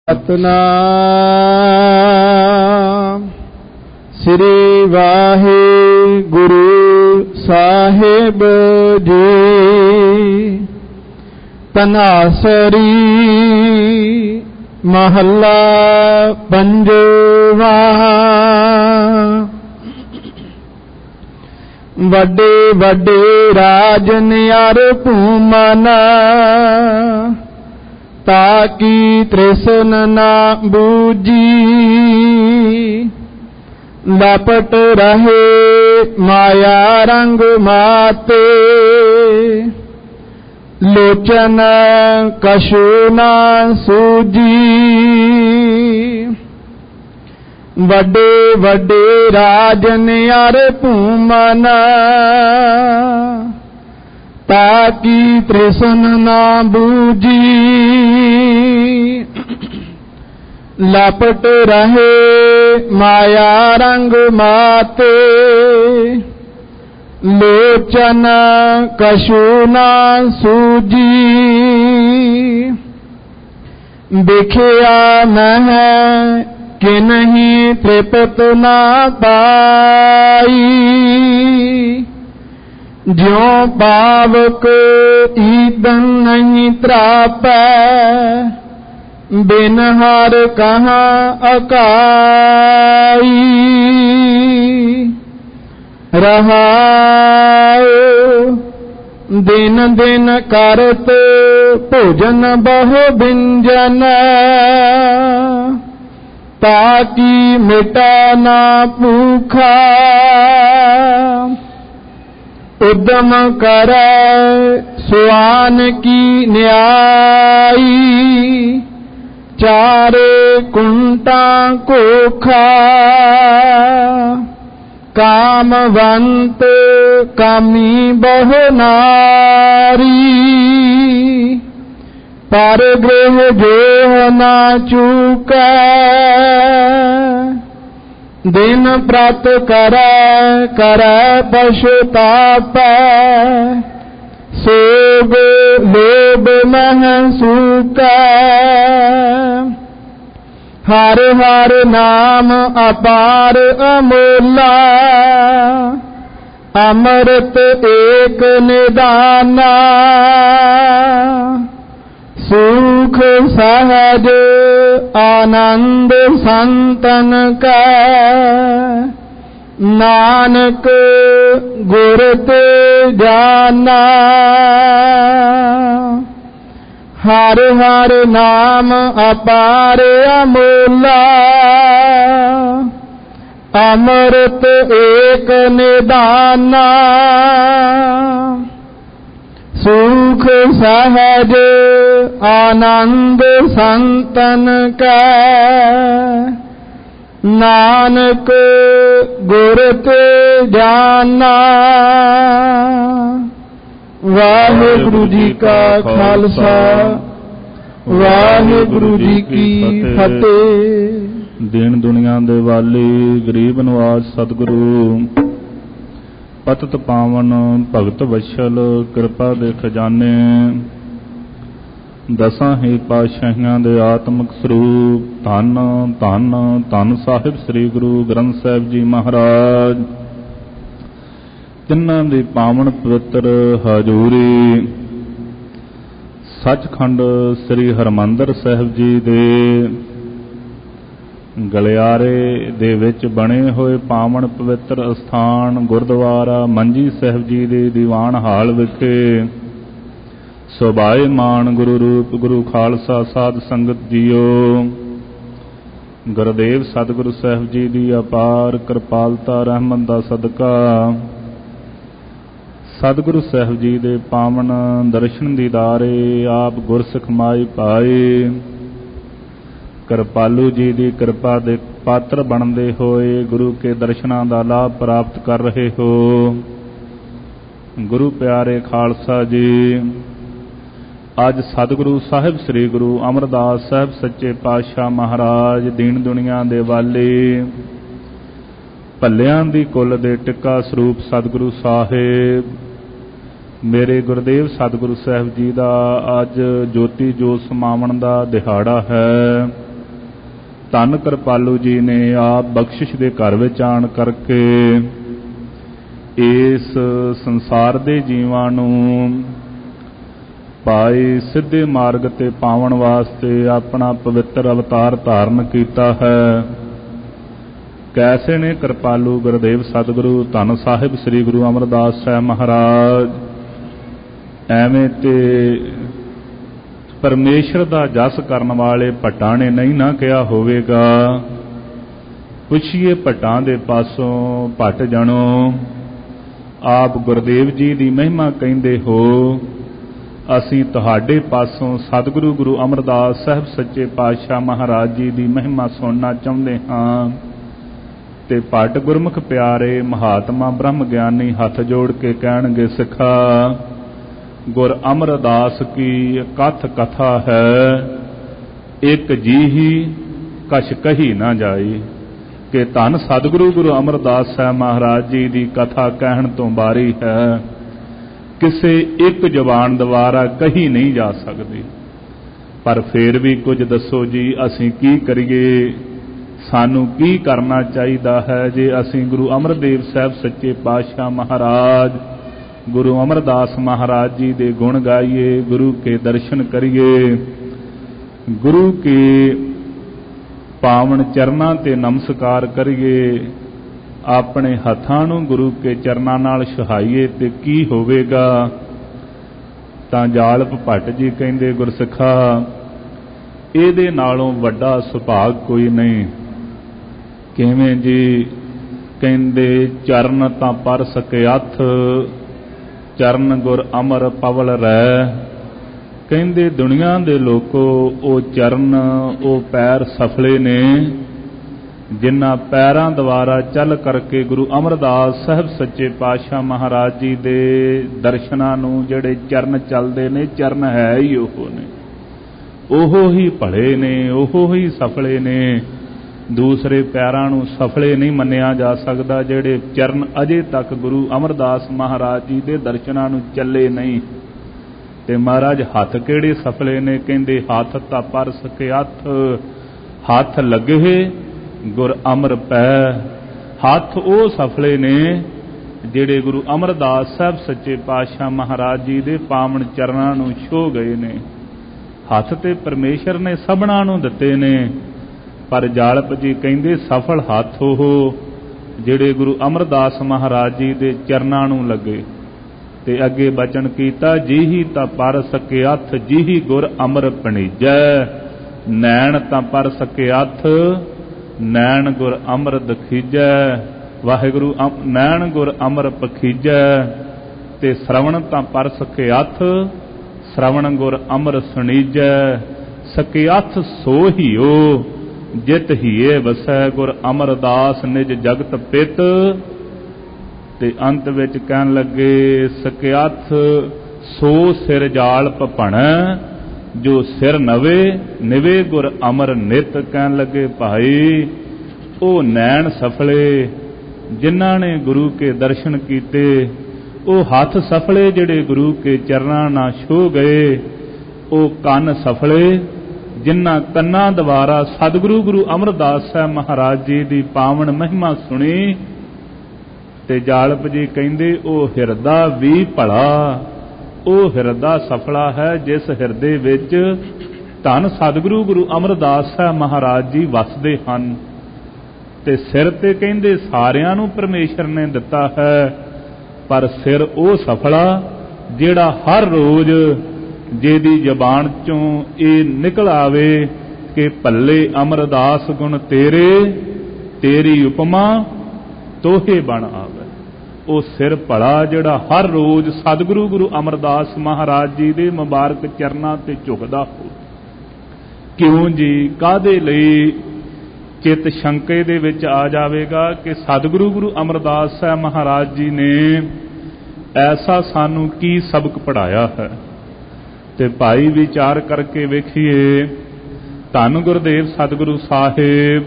ਸਤਨਾਮ ਸ੍ਰੀ ਵਾਹਿਗੁਰੂ ਸਾਹਿਬ ਜੀ। ਤਨਾਸਰੀ ਮਹੱਲਾ ਪੰਜਵਾ। ਵੱਡੇ ਵੱਡੇ ਰਾਜਨ ਅਰ ਭੂਮਨ, ਤਾਕੀ ਤ੍ਰਿਸ਼ਨ ਨਾ ਬੂਝੀ। ਲਪਟ ਰਹੇ ਮਾਇਆ ਰੰਗ ਮਾਤੇ, ਲੋਚਨ ਕਛੂ ਨਾ ਸੂਝੀ। ਵੱਡੇ ਵੱਡੇ ਰਾਜਨ ਅਰ ਭੂਮਨ, ਤਾਕੀ ਤ੍ਰਿਸ਼ਨ ਨਾ ਬੂਝੀ। ਲਪਟ ਰਹੇ ਮਾਇਆ ਰੰਗ ਮਾਤੇ, ਲੋਚਨ ਕਛੂ ਨਾ ਸੂਝੀ। ਦੇਖਿਆ ਮੈਂ ਕਿ ਨਹੀਂ ਤ੍ਰਿਪਤ ਨਾ ਪਾਈ। ਜਿਉ ਪਾਵਕ ਈਦਨ ਨਹੀਂ ਤਰਾਪੈ, ਬਿਨ ਹਰ ਕਹਾਂ ਅਕਾਈ। ਰਹਾਉ ਦਿਨ ਦਿਨ ਕਰਤ ਭੋਜਨ ਬਹੁ ਬਿੰਜਨ, ਤਾਕੀ ਮਿਟੈ ਨਾ ਭੂਖਾ। ਉਦਮ ਕਰੈ ਸੁਆਨ ਕੀ ਨਿਆਈ, ਚਾਰੇ ਕੁੰਟਾਂ ਕੋਖਾ। ਕਾਮਵੰਤ ਕਾਮੀ ਬਹੁ ਨਾਰੀ, ਪਰ ਗ੍ਰਹਿ ਜੋਹ ਨਾ ਚੂਕੈ। ਦਿਨ ਪ੍ਰਤ ਕਰੈ ਕਰੈ ਪਛਤਾਪੈ, ਸੋਗ ਲੋਭ ਮਹਿ ਸੂਕੈ। ਹਰ ਹਰ ਨਾਮ ਅਪਾਰ ਅਮੋਲਾ, ਅੰਮ੍ਰਿਤ ਏਕ ਨਿਦਾਨਾ। ਸੁਖ ਸਹਜ ਆਨੰਦ ਸੰਤਨ ਕੈ, ਨਾਨਕ ਗੁਰ ਤੇ ਜਾਨਾ। ਹਰ ਹਰ ਨਾਮ ਅਪਾਰ ਅਮੋਲਾ, ਅੰਮ੍ਰਿਤ ਏਕ ਨਿਦਾਨਾ। ਸੁਖ ਸਹਜ ਆਨੰਦ ਸੰਤਨ ਕੈ, ਨਾਨਕ ਗੁਰ ਤੇ ਜਾਨਾ। ਵਾਹਿਗੁਰੂ ਜੀ ਕਾ ਖਾਲਸਾ, ਵਾਹਿਗੁਰੂ ਜੀ ਕੀ ਫਤਿਹ। ਦੀਨ ਦੁਨੀਆ ਦੇ ਵਾਲੀ ਗਰੀਬ ਨਵਾਜ ਸਤਿਗੁਰੂ, ਪਤਿਤ ਪਾਵਨ ਭਗਤ ਵਸ਼ਲ ਕਿਰਪਾ ਦੇ ਖਜ਼ਾਨੇ, ਦਸਾਂ ਹੀ ਪਾਤਸ਼ਾਹੀਆਂ ਦੇ ਆਤਮਿਕ ਸਰੂਪ, ਧੰਨ ਧੰਨ ਧੰਨ ਸਾਹਿਬ ਸ੍ਰੀ ਗੁਰੂ ਗ੍ਰੰਥ ਸਾਹਿਬ ਜੀ ਮਹਾਰਾਜ। ਤਿੰਨਾਂ ਦੀ ਪਾਵਨ ਪਵਿੱਤਰ ਹਜ਼ੂਰੀ, ਸੱਚਖੰਡ ਸ੍ਰੀ ਹਰਿਮੰਦਰ ਸਾਹਿਬ ਜੀ ਦੇ ਗਲਿਆਰੇ ਦੇ ਵਿੱਚ ਬਣੇ ਹੋਏ ਪਾਵਨ ਪਵਿੱਤਰ ਅਸਥਾਨ ਗੁਰਦੁਆਰਾ ਮੰਜੀ ਸਾਹਿਬ ਜੀ ਦੇ ਦੀਵਾਨ ਹਾਲ ਵਿਖੇ ਸੁਭਾਏਮਾਨ ਗੁਰੂ ਰੂਪ ਗੁਰੂ ਖਾਲਸਾ ਸਾਧ ਸੰਗਤ ਜੀਓ, ਗੁਰਦੇਵ ਸਤਿਗੁਰੂ ਸਾਹਿਬ ਜੀ ਦੀ ਅਪਾਰ ਕਿਰਪਾਲਤਾ ਰਹਿਮਤ ਦਾ ਸਦਕਾ ਸਤਿਗੁਰੂ ਸਾਹਿਬ ਜੀ ਦੇ ਪਾਵਨ ਦਰਸ਼ਨ ਦੀਦਾਰੇ ਆਪ ਗੁਰਸਿੱਖ ਮਾਈ ਪਾਏ। ਕਿਰਪਾਲੂ ਜੀ ਦੀ ਕਿਰਪਾ ਦੇ ਪਾਤਰ ਬਣਦੇ ਹੋਏ ਗੁਰੂ ਕੇ ਦਰਸ਼ਨਾਂ ਦਾ ਲਾਭ ਪ੍ਰਾਪਤ ਕਰ ਰਹੇ ਹੋ। ਗੁਰੂ ਪਿਆਰੇ ਖਾਲਸਾ ਜੀ, ਅੱਜ ਸਤਿਗੁਰੂ ਸਾਹਿਬ ਸ੍ਰੀ ਗੁਰੂ ਅਮਰਦਾਸ ਸਾਹਿਬ ਸੱਚੇ ਪਾਤਸ਼ਾਹ ਮਹਾਰਾਜ ਦੀਨ ਦੁਨੀਆ ਦੇ ਵਾਲੇ, ਭੱਲਿਆਂ ਦੀ ਕੁੱਲ ਦੇ ਟਿੱਕਾ ਸਰੂਪ ਸਤਿਗੁਰੂ ਸਾਹਿਬ ਮੇਰੇ ਗੁਰਦੇਵ ਸਤਿਗੁਰੂ ਸਾਹਿਬ ਜੀ ਦਾ ਅੱਜ ਜੋਤੀ ਜੋਤ ਸਮਾਵਣ ਦਾ ਦਿਹਾੜਾ ਹੈ। ਧੰਨ ਕਿਰਪਾਲੂ ਜੀ ਨੇ ਆਪ ਬਖਸ਼ਿਸ਼ ਦੇ ਘਰ ਵਿੱਚ ਆਣ ਕਰਕੇ ਇਸ ਸੰਸਾਰ ਦੇ ਜੀਵਾਂ ਨੂੰ ਪਾਏ ਸਿੱਧੇ ਮਾਰਗ ਤੇ ਪਾਵਨ ਵਾਸਤੇ ਆਪਣਾ ਪਵਿੱਤਰ ਅਵਤਾਰ ਧਾਰਨ ਕੀਤਾ ਹੈ। ਕੈਸੇ ਨੇ ਕਿਰਪਾਲੂ ਗੁਰਦੇਵ ਸਤਿਗੁਰੂ ਧੰਨ ਸਾਹਿਬ ਸ੍ਰੀ ਗੁਰੂ ਅਮਰਦਾਸ ਸਾਹਿਬ ਮਹਾਰਾਜ। ਐਵੇਂ ਤੇ ਪਰਮੇਸ਼ਰ ਦਾ ਜਸ ਕਰਨ ਵਾਲੇ ਭੱਟਾਂ ਨੇ ਨਹੀਂ ਨਾ ਕਿਹਾ ਹੋਵੇਗਾ। ਪੁੱਛੀਏ ਭੱਟਾਂ ਦੇ ਪਾਸੋਂ, ਭੱਟ ਜਣੋ ਆਪ ਗੁਰਦੇਵ ਜੀ ਦੀ ਮਹਿਮਾ ਕਹਿੰਦੇ ਹੋ, ਅਸੀਂ ਤੁਹਾਡੇ ਪਾਸੋਂ ਸਤਿਗੁਰੂ ਗੁਰੂ ਅਮਰਦਾਸ ਸਾਹਿਬ ਸੱਚੇ ਪਾਤਸ਼ਾਹ ਮਹਾਰਾਜ ਜੀ ਦੀ ਮਹਿਮਾ ਸੁਣਨਾ ਚਾਹੁੰਦੇ ਹਾਂ। ਤੇ ਭੱਟ ਗੁਰਮੁਖ ਪਿਆਰੇ ਮਹਾਤਮਾ ਬ੍ਰਹਮ ਗਿਆਨੀ ਹੱਥ ਜੋੜ ਕੇ ਕਹਿਣਗੇ, ਸਿੱਖਾ ਗੁਰ ਅਮਰਦਾਸ ਕੀ ਕਥ ਕਥਾ ਹੈ, ਇੱਕ ਜੀ ਹੀ ਕਛ ਕਹੀ ਨਾ ਜਾਈ। ਕਿ ਧੰਨ ਸਤਿਗੁਰੂ ਗੁਰੂ ਅਮਰਦਾਸ ਸਾਹਿਬ ਮਹਾਰਾਜ ਜੀ ਦੀ ਕਥਾ ਕਹਿਣ ਤੋਂ ਬਾਰੀ ਹੈ, ਕਿਸੇ ਇੱਕ ਜ਼ੁਬਾਨ ਦੁਆਰਾ ਕਹੀ ਨਹੀਂ ਜਾ ਸਕਦੀ। ਪਰ ਫੇਰ ਵੀ ਕੁਝ ਦੱਸੋ ਜੀ, ਅਸੀਂ ਕੀ ਕਰੀਏ, ਸਾਨੂੰ ਕੀ ਕਰਨਾ ਚਾਹੀਦਾ ਹੈ ਜੇ ਅਸੀਂ ਗੁਰੂ ਅਮਰਦੇਵ ਸਾਹਿਬ ਸੱਚੇ ਪਾਤਸ਼ਾਹ ਮਹਾਰਾਜ ਗੁਰੂ ਅਮਰਦਾਸ ਮਹਾਰਾਜ ਜੀ ਦੇ ਗੁਣ ਗਾਈਏ, ਗੁਰੂ ਕੇ ਦਰਸ਼ਨ ਕਰੀਏ, ਗੁਰੂ ਕੇ ਪਾਵਨ ਚਰਨਾਂ ਤੇ ਨਮਸਕਾਰ ਕਰੀਏ, ਆਪਣੇ ਹੱਥਾਂ ਨੂੰ ਗੁਰੂ ਕੇ ਚਰਨਾਂ ਨਾਲ ਛੁਹਾਈਏ ਤੇ ਕੀ ਹੋਵੇਗਾ। ਤਾਂ ਜਾਲਪ ਭੱਟ ਜੀ ਕਹਿੰਦੇ, ਗੁਰਸਿੱਖਾ ਇਹਦੇ ਨਾਲੋਂ ਵੱਡਾ ਸੁਭਾਗ ਕੋਈ ਨਹੀਂ। ਕਿਵੇਂ ਜੀ? ਕਹਿੰਦੇ ਚਰਨ ਤਾਂ ਪਰ ਸਕੇ ਹੱਥ, ਚਰਨ ਗੁਰ ਅਮਰ ਪਵਲ ਰਹਿ। ਕਹਿੰਦੇ ਦੁਨੀਆ ਦੇ ਲੋਕੋ ਉਹ ਚਰਨ, ਉਹ ਪੈਰ ਸਫਲੇ ਨੇ ਜਿਨ੍ਹਾਂ ਪੈਰਾਂ ਦੁਆਰਾ ਚੱਲ ਕਰਕੇ ਗੁਰੂ ਅਮਰਦਾਸ ਸਾਹਿਬ ਸੱਚੇ ਪਾਤਸ਼ਾਹ ਮਹਾਰਾਜ ਜੀ ਦੇ ਦਰਸ਼ਨਾਂ ਨੂੰ ਜਿਹੜੇ ਚਰਨ ਚੱਲਦੇ ਨੇ, ਚਰਨ ਹੈ ਹੀ ਉਹ ਨੇ, ਉਹ ਹੀ ਭਲੇ ਨੇ, ਉਹ ਹੀ ਸਫਲੇ ਨੇ। ਦੂਸਰੇ ਪੈਰਾਂ ਨੂੰ ਸਫਲੇ ਨਹੀਂ ਮੰਨਿਆ ਜਾ ਸਕਦਾ ਜਿਹੜੇ ਚਰਨ ਅਜੇ ਤੱਕ ਗੁਰੂ ਅਮਰਦਾਸ ਮਹਾਰਾਜ ਜੀ ਦੇ ਦਰਸ਼ਨਾਂ ਨੂੰ ਚੱਲੇ ਨਹੀਂ। ਤੇ ਮਹਾਰਾਜ ਹੱਥ ਕਿਹੜੇ ਸਫਲੇ ਨੇ? ਕਹਿੰਦੇ ਹੱਥ ਤਾਂ ਪਰ ਸਕੇ ਹੱਥ, ਹੱਥ ਲੱਗੇ ਗੁਰ ਅਮਰ ਪੈ। ਹੱਥ ਉਹ ਸਫਲੇ ਨੇ ਜਿਹੜੇ ਗੁਰੂ ਅਮਰਦਾਸ ਸਾਹਿਬ ਸੱਚੇ ਪਾਤਸ਼ਾਹ ਮਹਾਰਾਜ ਜੀ ਦੇ ਪਾਵਨ ਚਰਨਾਂ ਨੂੰ ਛੋਹ ਗਏ ਨੇ। ਹੱਥ ਤੇ ਪਰਮੇਸ਼ਰ ਨੇ ਸਭਨਾਂ ਨੂੰ ਦਿੱਤੇ ਨੇ, ਪਰ ਜਾਲਪ ਜੀ ਕਹਿੰਦੇ ਸਫਲ ਹੱਥ ਉਹ ਜਿਹੜੇ ਗੁਰੂ ਅਮਰਦਾਸ ਮਹਾਰਾਜ ਜੀ ਦੇ ਚਰਨਾਂ ਨੂੰ ਲੱਗੇ। ਤੇ ਅੱਗੇ ਬਚਨ ਕੀਤਾ, ਜੀਹੀ ਤਾਂ ਪਰ ਸਕੇ ਹੱਥ, ਜੀਹੀ ਗੁਰ ਅਮਰ ਭਣੀਜੈ। ਨੈਣ ਤਾਂ ਪਰ ਸਕੇ ਹੱਥ, ਨੈਣ ਗੁਰ ਅਮਰ ਦਖੀਜੈ। ਵਾਹਿਗੁਰੂ ਨੈਣ ਗੁਰ ਅਮਰ ਪਖੀਜੈ। ਤੇ ਸ਼ਰਵਣ ਤਾਂ ਪਰ ਸਕੇ ਹੱਥ, ਸ਼ਰਵਣ ਗੁਰ ਅਮਰ ਸੁਣੀਜੈ। ਸਕੇ ਹੱਥ ਸੋ ਹੀਓ, ਜਿਤ ਹੀਏ ਵਸੈ ਗੁਰ ਅਮਰਦਾਸ ਨਿਜ ਜਗਤ ਪਿਤ। ਤੇ ਅੰਤ ਵਿੱਚ ਕਹਿਣ ਲੱਗੇ, ਸਕੇ ਹੱਥ ਸੋ ਸਿਰ ਜਾਲਪ ਭਣੈ, ਜੋ ਸਿਰ ਨਵੇ ਨਿਵੇ ਗੁਰ ਅਮਰ ਨਿਤ। ਕਹਿਣ ਲੱਗੇ ਭਾਈ ਉਹ ਨੈਣ ਸਫਲੇ ਜਿਨ੍ਹਾਂ ਨੇ ਗੁਰੂ ਕੇ ਦਰਸ਼ਨ ਕੀਤੇ, ਉਹ ਹੱਥ ਸਫਲੇ ਜਿਹੜੇ ਗੁਰੂ ਕੇ ਚਰਨਾਂ ਨਾਲ ਛੋਹ ਗਏ, ਉਹ ਕੰਨ ਸਫਲੇ ਜਿਨ੍ਹਾਂ ਕੰਨਾਂ ਦੁਆਰਾ ਸਤਿਗੁਰੂ ਗੁਰੂ ਅਮਰਦਾਸ ਸਾਹਿਬ ਮਹਾਰਾਜ ਜੀ ਦੀ ਪਾਵਨ ਮਹਿਮਾ ਸੁਣੀ। ਤੇ ਜਾਲਪ ਜੀ ਕਹਿੰਦੇ ਉਹ ਹਿਰਦਾ ਵੀ ਭਲਾ, ਉਹ ਹਿਰਦਾ ਸਫਲਾ ਹੈ ਜਿਸ ਹਿਰਦੇ ਵਿੱਚ ਧੰਨ ਸਤਿਗੁਰੂ ਗੁਰੂ ਅਮਰਦਾਸ ਸਾਹਿਬ ਮਹਾਰਾਜ ਜੀ ਵਸਦੇ ਹਨ। ਤੇ ਸਿਰ ਤੇ ਕਹਿੰਦੇ ਸਾਰਿਆਂ ਨੂੰ ਪਰਮੇਸ਼ਰ ਨੇ ਦਿੱਤਾ ਹੈ, ਪਰ ਸਿਰ ਉਹ ਸਫਲਾ ਜਿਹੜਾ ਹਰ ਰੋਜ਼ ਜਿਹਦੀ ਜ਼ਬਾਨ ਚੋਂ ਇਹ ਨਿਕਲ ਆਵੇ ਕਿ ਭੱਲੇ ਅਮਰਦਾਸ ਗੁਣ ਤੇਰੇ, ਤੇਰੀ ਉਪਮਾ ਤੋਹੇ ਬਣ ਆਵੇ। ਉਹ ਸਿਰ ਭਲਾ ਜਿਹੜਾ ਹਰ ਰੋਜ਼ ਸਤਿਗੁਰੂ ਗੁਰੂ ਅਮਰਦਾਸ ਮਹਾਰਾਜ ਜੀ ਦੇ ਮੁਬਾਰਕ ਚਰਨਾਂ ਤੇ ਝੁਕਦਾ ਹੋ। ਕਿਉਂ ਜੀ? ਕਾਹਦੇ ਲਈ? ਚਿੱਤ ਸ਼ੰਕੇ ਦੇ ਵਿੱਚ ਆ ਜਾਵੇਗਾ ਕਿ ਸਤਿਗੁਰੂ ਗੁਰੂ ਅਮਰਦਾਸ ਸਾਹਿਬ ਮਹਾਰਾਜ ਜੀ ਨੇ ਐਸਾ ਸਾਨੂੰ ਕੀ ਸਬਕ ਪੜ੍ਹਾਇਆ ਹੈ। ਤੇ ਭਾਈ ਵਿਚਾਰ ਕਰਕੇ ਵੇਖੀਏ, ਧੰਨ ਗੁਰਦੇਵ ਸਤਿਗੁਰੂ ਸਾਹਿਬ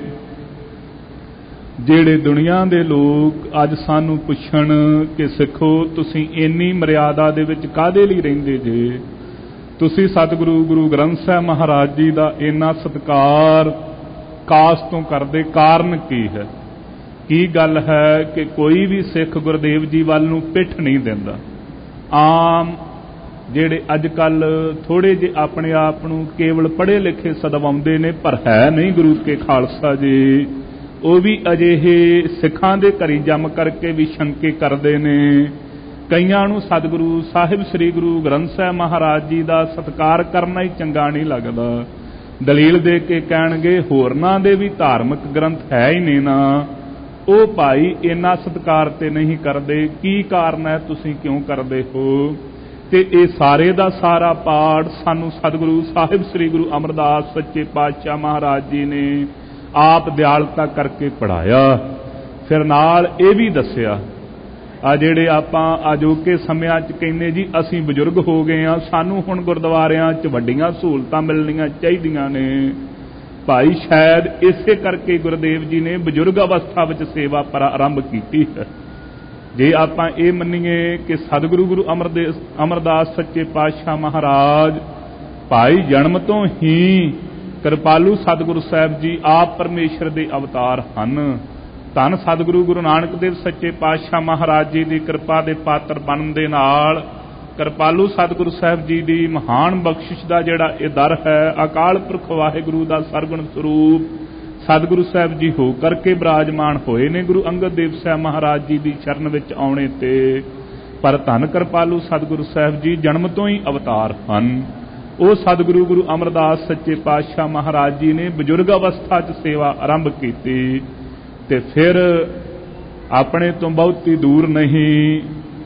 ਜਿਹੜੇ ਦੁਨੀਆ ਦੇ ਲੋਕ ਅੱਜ ਸਾਨੂੰ ਪੁੱਛਣ ਕਿ ਸਿੱਖੋ ਤੁਸੀਂ ਇੰਨੀ ਮਰਿਆਦਾ ਦੇ ਵਿੱਚ ਕਾਹਦੇ ਲਈ ਰਹਿੰਦੇ ਜੇ? ਤੁਸੀਂ ਸਤਿਗੁਰੂ ਗੁਰੂ ਗ੍ਰੰਥ ਸਾਹਿਬ ਮਹਾਰਾਜ ਜੀ ਦਾ ਇੰਨਾ ਸਤਿਕਾਰ ਕਾਸ ਤੋਂ ਕਰਦੇ, ਕਾਰਨ ਕੀ ਹੈ? ਕੀ ਗੱਲ ਹੈ ਕਿ ਕੋਈ ਵੀ ਸਿੱਖ ਗੁਰਦੇਵ ਜੀ ਵੱਲ ਨੂੰ ਪਿੱਠ ਨਹੀਂ ਦਿੰਦਾ। ਆਮ ਜਿਹੜੇ ਅੱਜ ਕੱਲ ਥੋੜੇ ਜਿਹੇ ਆਪਣੇ ਆਪ ਨੂੰ ਕੇਵਲ ਪੜ੍ਹੇ ਲਿਖੇ ਸਦਵਾਉਂਦੇ ਨੇ, ਪਰ ਹੈ ਨਹੀਂ ਗੁਰੂ ਕੇ ਖਾਲਸਾ ਜੀ, ਉਹ ਵੀ ਅਜਿਹੇ ਸਿੱਖਾਂ ਦੇ ਘਰੀ ਜੰਮ ਕਰਕੇ ਵੀ ਸ਼ੰਕੇ ਕਰਦੇ ਨੇ। ਕਈਆਂ ਨੂੰ ਸਤਿਗੁਰੂ ਸਾਹਿਬ ਸ੍ਰੀ ਗੁਰੂ ਗ੍ਰੰਥ ਸਾਹਿਬ ਮਹਾਰਾਜ ਜੀ ਦਾ ਸਤਿਕਾਰ ਕਰਨਾ ਹੀ ਚੰਗਾ ਨਹੀਂ ਲੱਗਦਾ। ਦਲੀਲ ਦੇ ਕੇ ਕਹਿਣਗੇ ਹੋਰਨਾਂ ਦੇ ਵੀ ਧਾਰਮਿਕ ਗ੍ਰੰਥ ਹੈ ਹੀ ਨਹੀਂ ਨਾ, ਉਹ ਭਾਈ ਇੰਨਾ ਸਤਿਕਾਰ ਤੇ ਨਹੀਂ ਕਰਦੇ। ਕੀ ਕਾਰਨ ਹੈ, ਤੁਸੀਂ ਕਿਉਂ ਕਰਦੇ ਹੋ? ਤੇ ਇਹ ਸਾਰੇ ਦਾ ਸਾਰਾ ਪਾਠ ਸਾਨੂੰ ਸਤਿਗੁਰੂ ਸਾਹਿਬ ਸ੍ਰੀ ਗੁਰੂ ਅਮਰਦਾਸ ਸੱਚੇ ਪਾਤਸ਼ਾਹ ਮਹਾਰਾਜ ਜੀ ਨੇ ਆਪ ਦਿਆਲਤਾ ਕਰਕੇ ਪੜ੍ਹਾਇਆ। ਫਿਰ ਨਾਲ ਇਹ ਵੀ ਦੱਸਿਆ, ਆ ਜਿਹੜੇ ਆਪਾਂ ਅਜੋਕੇ ਸਮਿਆਂ 'ਚ ਕਹਿੰਦੇ ਜੀ ਅਸੀਂ ਬਜ਼ੁਰਗ ਹੋ ਗਏ ਹਾਂ, ਸਾਨੂੰ ਹੁਣ ਗੁਰਦੁਆਰਿਆਂ 'ਚ ਵੱਡੀਆਂ ਸਹੂਲਤਾਂ ਮਿਲਣੀਆਂ ਚਾਹੀਦੀਆਂ ਨੇ। ਭਾਈ ਸ਼ਾਇਦ ਇਸੇ ਕਰਕੇ ਗੁਰਦੇਵ ਜੀ ਨੇ ਬਜ਼ੁਰਗ ਅਵਸਥਾ ਵਿੱਚ ਸੇਵਾ ਆਰੰਭ ਕੀਤੀ ਹੈ। ਜੇ ਆਪਾਂ ਇਹ ਮੰਨੀਏ ਕਿ ਸਤਿਗੁਰੂ ਗੁਰੂ ਅਮਰਦਾਸ ਸੱਚੇ ਪਾਤਸ਼ਾਹ ਮਹਾਰਾਜ ਭਾਈ ਜਨਮ ਤੋਂ ਹੀ ਕਿਰਪਾਲੂ ਸਤਿਗੁਰੂ ਸਾਹਿਬ ਜੀ ਆਪ ਪਰਮੇਸ਼ਰ ਦੇ ਅਵਤਾਰ ਹਨ। ਧੰਨ ਸਤਿਗੁਰੂ ਗੁਰੂ ਨਾਨਕ ਦੇਵ ਸੱਚੇ ਪਾਤਸ਼ਾਹ ਮਹਾਰਾਜ ਜੀ ਦੀ ਕਿਰਪਾ ਦੇ ਪਾਤਰ ਬਣਨ ਦੇ ਨਾਲ ਕਿਰਪਾਲੂ ਸਤਿਗੁਰੂ ਸਾਹਿਬ ਜੀ ਦੀ ਮਹਾਨ ਬਖਸ਼ਿਸ਼ ਦਾ ਜਿਹੜਾ ਇਹ ਦਰ ਹੈ, ਅਕਾਲ ਪੁਰਖ ਵਾਹਿਗੁਰੂ ਦਾ ਸਰਗੁਣ ਸਰੂਪ ਸਤਿਗੁਰੂ ਸਾਹਿਬ ਜੀ ਹੋ ਕਰਕੇ ਬਿਰਾਜਮਾਨ ਹੋਏ ਨੇ ਗੁਰੂ ਅੰਗਦ ਦੇਵ ਸਾਹਿਬ ਮਹਾਰਾਜ ਜੀ ਦੀ ਸ਼ਰਨ ਵਿੱਚ ਆਉਣੇ ਤੇ। ਪਰ ਧੰਨ ਕਿਰਪਾਲੂ ਸਤਿਗੁਰੂ ਸਾਹਿਬ ਜੀ ਜਨਮ ਤੋਂ ਹੀ ਅਵਤਾਰ ਹਨ। ਉਹ ਸਤਿਗੁਰੂ ਗੁਰੂ ਅਮਰਦਾਸ ਸੱਚੇ ਪਾਤਸ਼ਾਹ ਮਹਾਰਾਜ ਜੀ ਨੇ ਬਜ਼ੁਰਗ ਅਵਸਥਾ 'ਚ ਸੇਵਾ ਆਰੰਭ ਕੀਤੀ ਤੇ ਫਿਰ ਆਪਣੇ ਤੋਂ ਬਹੁਤੀ ਦੂਰ ਨਹੀਂ,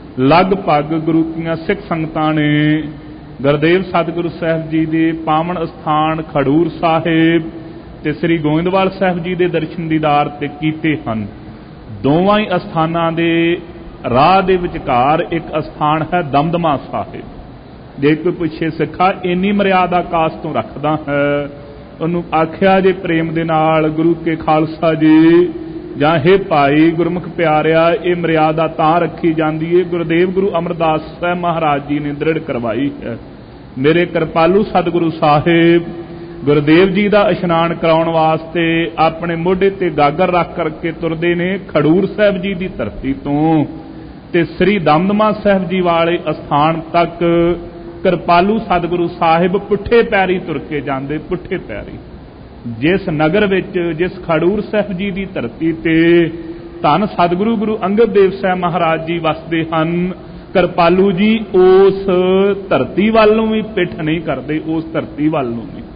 ਲਗਭਗ ਗੁਰੂ ਦੀਆਂ ਸਿੱਖ ਸੰਗਤਾਂ ਨੇ ਗੁਰਦੇਵ ਸਤਿਗੁਰੂ ਸਾਹਿਬ ਜੀ ਦੇ ਪਾਵਨ ਅਸਥਾਨ ਖਡੂਰ ਸਾਹਿਬ ਤੇ ਸ੍ਰੀ ਗੋਇੰਦਵਾਲ ਸਾਹਿਬ ਜੀ ਦੇ ਦਰਸ਼ਨ ਦੀਦਾਰ ਤੇ ਕੀਤੇ ਹਨ। ਦੋਵਾਂ ਹੀ ਅਸਥਾਨਾਂ ਦੇ ਰਾਹ ਦੇ ਵਿਚਕਾਰ ਇੱਕ ਅਸਥਾਨ ਹੈ ਦਮਦਮਾ ਸਾਹਿਬ। ਜੇ ਕੋਈ ਪੁੱਛੇ ਸਿੱਖਾ ਇੰਨੀ ਮਰਿਆਦਾ ਕਾਸ ਤੋਂ ਰੱਖਦਾ ਹੈ, ਉਹਨੂੰ ਆਖਿਆ ਜੇ ਪ੍ਰੇਮ ਦੇ ਨਾਲ ਗੁਰੂ ਕੇ ਖਾਲਸਾ ਜੀ ਜਾਂ ਹੇ ਭਾਈ ਗੁਰਮੁਖ ਪਿਆਰਿਆ, ਇਹ ਮਰਿਆਦਾ ਤਾਂ ਰੱਖੀ ਜਾਂਦੀ ਹੈ, ਗੁਰਦੇਵ ਗੁਰੂ ਅਮਰਦਾਸ ਸਾਹਿਬ ਮਹਾਰਾਜ ਜੀ ਨੇ ਦ੍ਰਿੜ ਕਰਵਾਈ ਹੈ। ਮੇਰੇ ਕਿਰਪਾਲੂ ਸਤਿਗੁਰੂ ਸਾਹਿਬ ਗੁਰਦੇਵ ਜੀ ਦਾ ਇਸ਼ਨਾਨ ਕਰਾਉਣ ਵਾਸਤੇ ਆਪਣੇ ਮੋਢੇ ਤੇ ਗਾਗਰ ਰੱਖ ਕਰਕੇ ਤੁਰਦੇ ਨੇ ਖਡੂਰ ਸਾਹਿਬ ਜੀ ਦੀ ਧਰਤੀ ਤੋਂ ਤੇ ਸ੍ਰੀ ਦਮਦਮਾ ਸਾਹਿਬ ਜੀ ਵਾਲੇ ਅਸਥਾਨ ਤੱਕ ਕਿਰਪਾਲੂ ਸਤਿਗੁਰੂ ਸਾਹਿਬ ਪੁੱਠੇ ਪੈਰੀ ਤੁਰ ਕੇ ਜਾਂਦੇ। ਪੁੱਠੇ ਪੈਰੀ ਜਿਸ ਨਗਰ ਵਿੱਚ, ਜਿਸ ਖਡੂਰ ਸਾਹਿਬ ਜੀ ਦੀ ਧਰਤੀ ਤੇ ਧੰਨ ਸਤਿਗੁਰੂ ਗੁਰੂ ਅੰਗਦ ਦੇਵ ਸਾਹਿਬ ਮਹਾਰਾਜ ਜੀ ਵਸਦੇ ਹਨ, ਕਿਰਪਾਲੂ ਜੀ ਉਸ ਧਰਤੀ ਵੱਲ ਨੂੰ ਵੀ ਪਿੱਠ ਨਹੀਂ ਕਰਦੇ। ਉਸ ਧਰਤੀ ਵੱਲ ਨੂੰ ਵੀ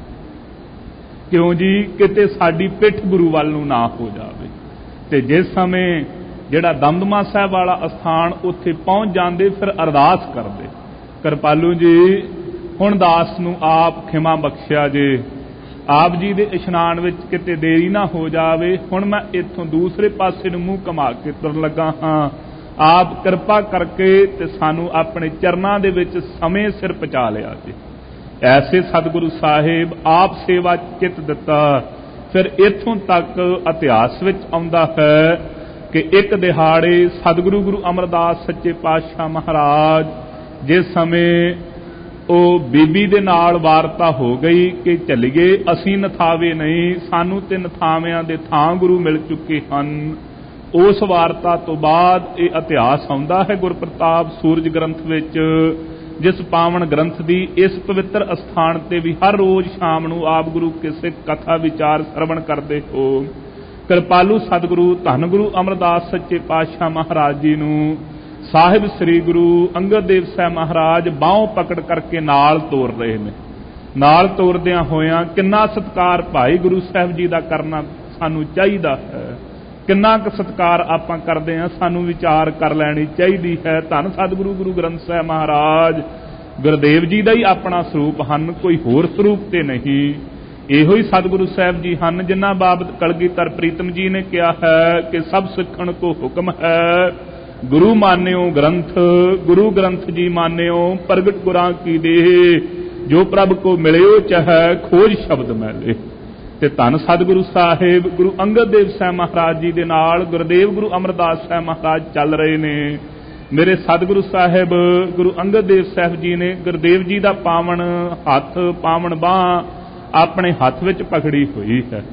ਕਿਉਂ ਜੀ? ਕਿਤੇ ਸਾਡੀ ਪਿੱਠ ਗੁਰੂ ਵੱਲ ਨੂੰ ਨਾ ਹੋ ਜਾਵੇ। ਤੇ ਜਿਸ ਸਮੇਂ ਜਿਹੜਾ ਦਮਦਮਾ ਸਾਹਿਬ ਵਾਲਾ ਅਸਥਾਨ ਉੱਥੇ ਪਹੁੰਚ ਜਾਂਦੇ, ਫਿਰ ਅਰਦਾਸ ਕਰਦੇ, ਕਿਰਪਾਲੂ ਜੀ ਹੁਣ ਦਾਸ ਨੂੰ ਆਪ ਖਿਮਾ ਬਖਸ਼ਿਆ ਜੇ, ਆਪ ਜੀ ਦੇ ਇਸ਼ਨਾਨ ਵਿੱਚ ਕਿਤੇ ਦੇਰੀ ਨਾ ਹੋ ਜਾਵੇ। ਹੁਣ ਮੈਂ ਇੱਥੋਂ ਦੂਸਰੇ ਪਾਸੇ ਨੂੰ ਮੂੰਹ ਘੁਮਾ ਕੇ ਤੁਰਨ ਲੱਗਾ ਹਾਂ, ਆਪ ਕਿਰਪਾ ਕਰਕੇ ਤੇ ਸਾਨੂੰ ਆਪਣੇ ਚਰਨਾਂ ਦੇ ਵਿੱਚ ਸਮੇਂ ਸਿਰ ਪਹੁੰਚਾ ਲਿਆ ਜੀ। ਐਸੇ ਸਤਿਗੁਰੂ ਸਾਹਿਬ ਆਪ ਸੇਵਾ ਚਿੱਤ ਦਿੱਤਾ। ਫਿਰ ਇੱਥੋਂ ਤੱਕ ਇਤਿਹਾਸ ਵਿੱਚ ਆਉਂਦਾ ਹੈ ਕਿ ਇੱਕ ਦਿਹਾੜੇ ਸਤਿਗੁਰੂ ਗੁਰੂ ਅਮਰਦਾਸ ਸੱਚੇ ਪਾਤਸ਼ਾਹ ਮਹਾਰਾਜ ਜਿਸ ਸਮੇਂ ਉਹ ਬੀਬੀ ਦੇ ਨਾਲ ਵਾਰਤਾ ਹੋ ਗਈ ਕਿ ਚੱਲੀਏ, ਅਸੀਂ ਨਥਾਵੇ ਨਹੀਂ, ਸਾਨੂੰ ਤੇ ਨਥਾਵਿਆਂ ਦੇ ਥਾਂ ਗੁਰੂ ਮਿਲ ਚੁੱਕੇ ਹਨ। ਉਸ ਵਾਰਤਾ ਤੋਂ ਬਾਅਦ ਇਹ ਇਤਿਹਾਸ ਆਉਂਦਾ ਹੈ ਗੁਰਪ੍ਰਤਾਪ ਸੂਰਜ ਗ੍ਰੰਥ ਵਿੱਚ, ਜਿਸ ਪਾਵਨ ਗ੍ਰੰਥ ਦੀ ਇਸ ਪਵਿੱਤਰ ਅਸਥਾਨ ਤੇ ਵੀ ਹਰ ਰੋਜ਼ ਸ਼ਾਮ ਨੂੰ ਆਪ ਗੁਰੂ ਕਿਸੇ ਕਥਾ ਵਿਚਾਰ ਸਰਵਣ ਕਰਦੇ ਹੋ। ਕਿਰਪਾਲੂ ਸਤਿਗੁਰੂ ਧੰਨ ਗੁਰੂ ਅਮਰਦਾਸ ਸੱਚੇ ਪਾਤਸ਼ਾਹ ਮਹਾਰਾਜ ਜੀ ਨੂੰ ਸਾਹਿਬ ਸ੍ਰੀ ਗੁਰੂ ਅੰਗਦ ਦੇਵ ਸਾਹਿਬ ਮਹਾਰਾਜ ਬਾਹੋਂ ਪਕੜ ਕਰਕੇ ਨਾਲ ਤੋਰ ਰਹੇ ਨੇ। ਨਾਲ ਤੋਰਦਿਆਂ ਹੋਇਆਂ ਕਿੰਨਾ ਸਤਿਕਾਰ ਭਾਈ ਗੁਰੂ ਸਾਹਿਬ ਜੀ ਦਾ ਕਰਨਾ ਸਾਨੂੰ ਚਾਹੀਦਾ ਹੈ, ਕਿੰਨਾ ਕੁ ਸਤਿਕਾਰ ਆਪਾਂ ਕਰਦੇ ਹਾਂ, ਸਾਨੂੰ ਵਿਚਾਰ ਕਰ ਲੈਣੀ ਚਾਹੀਦੀ ਹੈ। ਧੰਨ ਸਤਿਗੁਰੂ ਗੁਰੂ ਗ੍ਰੰਥ ਸਾਹਿਬ ਮਹਾਰਾਜ ਗੁਰਦੇਵ ਜੀ ਦਾ ਹੀ ਆਪਣਾ ਸਰੂਪ ਹਨ, ਕੋਈ ਹੋਰ ਸਰੂਪ ਤੇ ਨਹੀਂ। ਇਹੋ ਹੀ ਸਤਿਗੁਰੂ ਸਾਹਿਬ ਜੀ ਹਨ ਜਿਨ੍ਹਾਂ ਬਾਬਤ ਕਲਗੀਧਰ ਪ੍ਰੀਤਮ ਜੀ ਨੇ ਕਿਹਾ ਹੈ ਕਿ ਸਭ ਸਿੱਖਣ ਕੋ ਹੁਕਮ ਹੈ, ਗੁਰੂ ਮਾਨਿਓ ਗ੍ਰੰਥ, ਗੁਰੂ ਗ੍ਰੰਥ ਜੀ ਮਾਨਿਓ, ਪ੍ਰਗਟ ਗੁਰਾਂ ਕੀ ਦੇਹ, ਜੋ ਪ੍ਰਭ ਕੋ ਮਿਲਿਓ ਚਾਹੈ ਖੋਜ ਸ਼ਬਦ ਮੈਲੇ। ਤੇ ਧੰਨ ਸਤਿਗੁਰੂ ਸਾਹਿਬ ਗੁਰੂ ਅੰਗਦ ਦੇਵ ਸਾਹਿਬ ਮਹਾਰਾਜ ਜੀ ਦੇ ਨਾਲ ਗੁਰਦੇਵ ਗੁਰੂ ਅਮਰਦਾਸ ਸਾਹਿਬ ਮਹਾਰਾਜ ਚੱਲ ਰਹੇ ਨੇ। ਮੇਰੇ ਸਤਿਗੁਰੂ ਸਾਹਿਬ ਗੁਰੂ ਅੰਗਦ ਦੇਵ ਸਾਹਿਬ ਜੀ ਨੇ ਗੁਰਦੇਵ ਜੀ ਦਾ ਪਾਵਨ ਹੱਥ, ਪਾਵਨ ਬਾਂਹ ਆਪਣੇ ਹੱਥ ਵਿੱਚ ਪਕੜੀ ਹੋਈ ਹੈ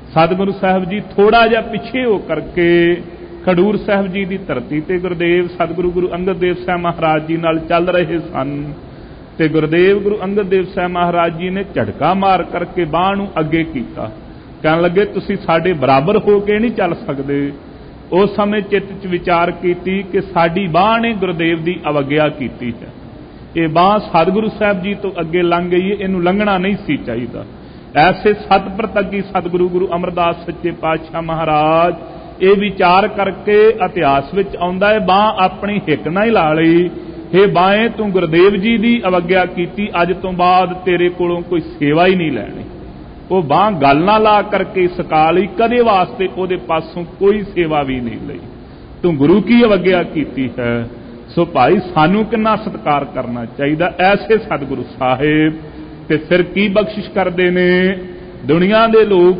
ਸਤਿਗੁਰੂ ਸਾਹਿਬ ਜੀ ਥੋੜਾ ਜਿਹਾ ਪਿੱਛੇ ਹੋ ਕਰਕੇ ਖਡੂਰ ਸਾਹਿਬ ਜੀ ਦੀ ਧਰਤੀ ਤੇ ਗੁਰਦੇਵ ਸਤਿਗੁਰੂ ਗੁਰੂ ਅੰਗਦ ਦੇਵ ਸਾਹਿਬ ਮਹਾਰਾਜ ਜੀ ਨਾਲ ਚੱਲ ਰਹੇ ਸਨ ਤੇ ਗੁਰਦੇਵ ਗੁਰੂ ਅੰਗਦ ਦੇਵ ਸਾਹਿਬ ਮਹਾਰਾਜ ਜੀ ਨੇ ਝਟਕਾ ਮਾਰ ਕਰਕੇ ਬਾਂਹ ਨੂੰ ਅੱਗੇ ਕੀਤਾ। ਕਹਿਣ ਲੱਗੇ ਤੁਸੀਂ ਸਾਡੇ ਬਰਾਬਰ ਹੋ ਕੇ ਨਹੀਂ ਚੱਲ ਸਕਦੇ। ਉਸ ਸਮੇਂ ਚਿੱਤ 'ਚ ਵਿਚਾਰ ਕੀਤੀ ਕਿ ਸਾਡੀ ਬਾਂਹ ਨੇ ਗੁਰਦੇਵ ਦੀ ਅਵੱਗਿਆ ਕੀਤੀ ਹੈ, ਇਹ ਬਾਂਹ ਸਤਿਗੁਰੂ ਸਾਹਿਬ ਜੀ ਤੋਂ ਅੱਗੇ ਲੰਘ ਗਈ ਹੈ, ਇਹਨੂੰ ਲੰਘਣਾ ਨਹੀਂ ਸੀ ਚਾਹੀਦਾ। ਐਸੇ ਸਤ ਪ੍ਰਤੱਗੀ ਸਤਿਗੁਰੂ ਗੁਰੂ ਅਮਰਦਾਸ ਸੱਚੇ ਪਾਤਸ਼ਾਹ ਮਹਾਰਾਜ ਇਹ ਵਿਚਾਰ ਕਰਕੇ ਇਤਿਹਾਸ ਵਿੱਚ ਆਉਂਦਾ ਹੈ, ਬਾਂਹ ਆਪਣੀ ਹਿੱਕ ਨਾਲ ਹੀ ਲਾ ਲਈ, ਹੇ ਬਾਂਹੇ ਤੂੰ ਗੁਰਦੇਵ ਜੀ ਦੀ ਅਵੱਗਿਆ ਕੀਤੀ, ਅੱਜ ਤੋਂ ਬਾਅਦ ਤੇਰੇ ਕੋਲੋਂ ਕੋਈ ਸੇਵਾ ਹੀ ਨਹੀਂ ਲੈਣੀ। ਉਹ ਬਾਂਹ ਗੱਲ ਨਾ ਲਾ ਕਰਕੇ ਸਕਾ ਲਈ, ਕਦੇ ਵਾਸਤੇ ਉਹਦੇ ਪਾਸੋਂ ਕੋਈ ਸੇਵਾ ਵੀ ਨਹੀਂ ਲਈ। ਤੂੰ ਗੁਰੂ ਕੀ ਅਵੱਗਿਆ ਕੀਤੀ ਹੈ। ਸੋ ਭਾਈ ਸਾਨੂੰ ਕਿੰਨਾ ਸਤਿਕਾਰ ਕਰਨਾ ਚਾਹੀਦਾ ਐਸੇ ਸਤਿਗੁਰੂ ਸਾਹਿਬ। ਤੇ ਫਿਰ ਕੀ ਬਖਸ਼ਿਸ਼ ਕਰਦੇ ਨੇ ਦੁਨੀਆ ਦੇ ਲੋਕ,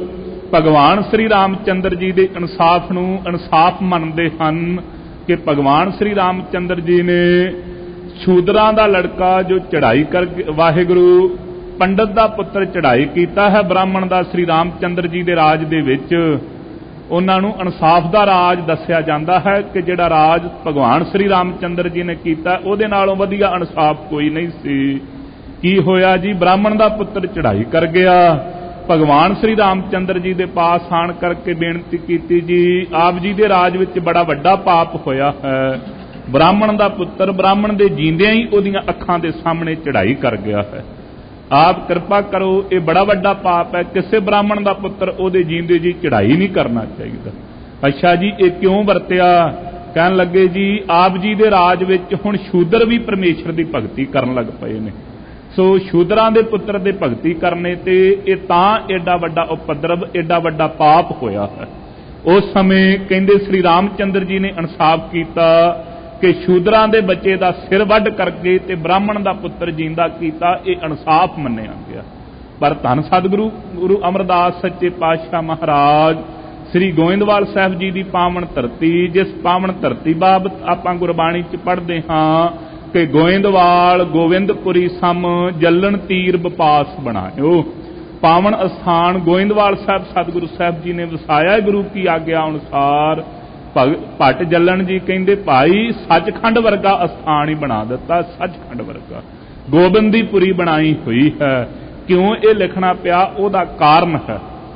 ਭਗਵਾਨ ਸ੍ਰੀ ਰਾਮ ਚੰਦਰ ਜੀ ਦੇ ਇਨਸਾਫ ਨੂੰ ਇਨਸਾਫ ਮੰਨਦੇ ਹਨ ਕਿ ਭਗਵਾਨ ਸ੍ਰੀ ਰਾਮ ਚੰਦਰ ਜੀ ਨੇ ਸ਼ੂਦਰਾਂ ਦਾ ਲੜਕਾ ਜੋ ਚੜ੍ਹਾਈ ਕਰ ਵਾਹਿਗੁਰੂ ਪੰਡਤ ਦਾ ਪੁੱਤਰ ਚੜ੍ਹਾਈ ਕੀਤਾ ਹੈ ਬ੍ਰਾਹਮਣ ਦਾ ਸ੍ਰੀ ਰਾਮ ਚੰਦਰ ਜੀ ਦੇ ਰਾਜ ਦੇ ਵਿੱਚ, ਉਹਨਾਂ ਨੂੰ ਇਨਸਾਫ ਦਾ ਰਾਜ ਦੱਸਿਆ ਜਾਂਦਾ ਹੈ ਕਿ ਜਿਹੜਾ ਰਾਜ ਭਗਵਾਨ ਸ੍ਰੀ ਰਾਮ ਚੰਦਰ ਜੀ ਨੇ ਕੀਤਾ ਉਹਦੇ ਨਾਲੋਂ ਵਧੀਆ ਇਨਸਾਫ ਕੋਈ ਨਹੀਂ ਸੀ। ਕੀ ਹੋਇਆ ਜੀ, ਬ੍ਰਾਹਮਣ ਦਾ ਪੁੱਤਰ ਚੜ੍ਹਾਈ ਕਰ ਗਿਆ। ਭਗਵਾਨ ਸ੍ਰੀ ਰਾਮ ਚੰਦਰ ਜੀ ਦੇ ਪਾਸ ਆਣ ਕਰਕੇ ਬੇਨਤੀ ਕੀਤੀ, ਜੀ ਆਪ ਜੀ ਦੇ ਰਾਜ ਵਿੱਚ ਬੜਾ ਵੱਡਾ ਪਾਪ ਹੋਇਆ ਹੈ, ਬ੍ਰਾਹਮਣ ਦਾ ਪੁੱਤਰ ਬ੍ਰਾਹਮਣ ਦੇ ਜੀਂਦਿਆਂ ਹੀ ਉਹਦੀਆਂ ਅੱਖਾਂ ਦੇ ਸਾਹਮਣੇ ਚੜ੍ਹਾਈ ਕਰ ਗਿਆ ਹੈ, ਆਪ ਕਿਰਪਾ ਕਰੋ, ਇਹ ਬੜਾ ਵੱਡਾ ਪਾਪ ਹੈ, ਕਿਸੇ ਬ੍ਰਾਹਮਣ ਦਾ ਪੁੱਤਰ ਉਹਦੇ ਜੀਂਦੇ ਜੀ ਚੜ੍ਹਾਈ ਨਹੀਂ ਕਰਨਾ ਚਾਹੀਦਾ। ਅੱਛਾ ਜੀ ਇਹ ਕਿਉਂ ਵਰਤਿਆ। ਕਹਿਣ ਲੱਗੇ ਜੀ ਆਪ ਜੀ ਦੇ ਰਾਜ ਵਿੱਚ ਹੁਣ ਸ਼ੂਦਰ ਵੀ ਪਰਮੇਸ਼ਰ ਦੀ ਭਗਤੀ ਕਰਨ ਲੱਗ ਪਏ ਨੇ, ਸੋ ਸ਼ੂਦਰਾਂ ਦੇ ਪੁੱਤਰ ਦੇ ਭਗਤੀ ਕਰਨੇ ਤੇ ਇਹ ਤਾਂ ਏਡਾ ਵੱਡਾ ਉਪਦਰਵ ਏਡਾ ਵੱਡਾ ਪਾਪ ਹੋਇਆ ਹੈ। ਉਸ ਸਮੇਂ ਕਹਿੰਦੇ ਸ੍ਰੀ ਰਾਮ ਚੰਦਰ ਜੀ ਨੇ ਇਨਸਾਫ ਕੀਤਾ ਕਿ ਸ਼ੂਦਰਾਂ ਦੇ ਬੱਚੇ ਦਾ ਸਿਰ ਵੱਢ ਕਰਕੇ ਤੇ ਬ੍ਰਾਹਮਣ ਦਾ ਪੁੱਤਰ ਜੀਂਦਾ ਕੀਤਾ, ਇਹ ਇਨਸਾਫ ਮੰਨਿਆ ਗਿਆ। ਪਰ ਧੰਨ ਸਤਿਗੁਰੂ ਗੁਰੂ ਅਮਰਦਾਸ ਸੱਚੇ ਪਾਤਸ਼ਾਹ ਮਹਾਰਾਜ ਸ੍ਰੀ ਗੋਇੰਦਵਾਲ ਸਾਹਿਬ ਜੀ ਦੀ ਪਾਵਨ ਧਰਤੀ, ਜਿਸ ਪਾਵਨ ਧਰਤੀ ਬਾਬਤ ਆਪਾਂ ਗੁਰਬਾਣੀ 'ਚ ਪੜ੍ਹਦੇ ਹਾਂ ਕਿ ਗੋਇੰਦਵਾਲ ਗੋਵਿੰਦਪੁਰੀ ਸਮ ਜਲਣ ਤੀਰ ਬਪਾਸ ਬਣਾਇਓ। ਪਾਵਨ ਅਸਥਾਨ ਗੋਇੰਦਵਾਲ ਸਾਹਿਬ ਸਤਿਗੁਰੂ ਸਾਹਿਬ ਜੀ ਨੇ ਵਸਾਇਆ ਗੁਰੂ ਕੀ ਆਗਿਆ ਅਨੁਸਾਰ। ਭੱਟ ਜੱਲਣ ਜੀ ਕਹਿੰਦੇ ਭਾਈ ਸੱਚਖੰਡ ਵਰਗਾ ਅਸਥਾਨ ਹੀ ਬਣਾ ਦਿੱਤਾ, ਸੱਚਖੰਡ ਵਰਗਾ ਗੋਬਿੰਦੀਪੁਰੀ ਬਣਾਈ ਹੋਈ ਹੈ। ਕਿਉਂ ਇਹ ਲਿਖਣਾ ਪਿਆ, ਉਹਦਾ ਕਾਰਨ ਹੈ।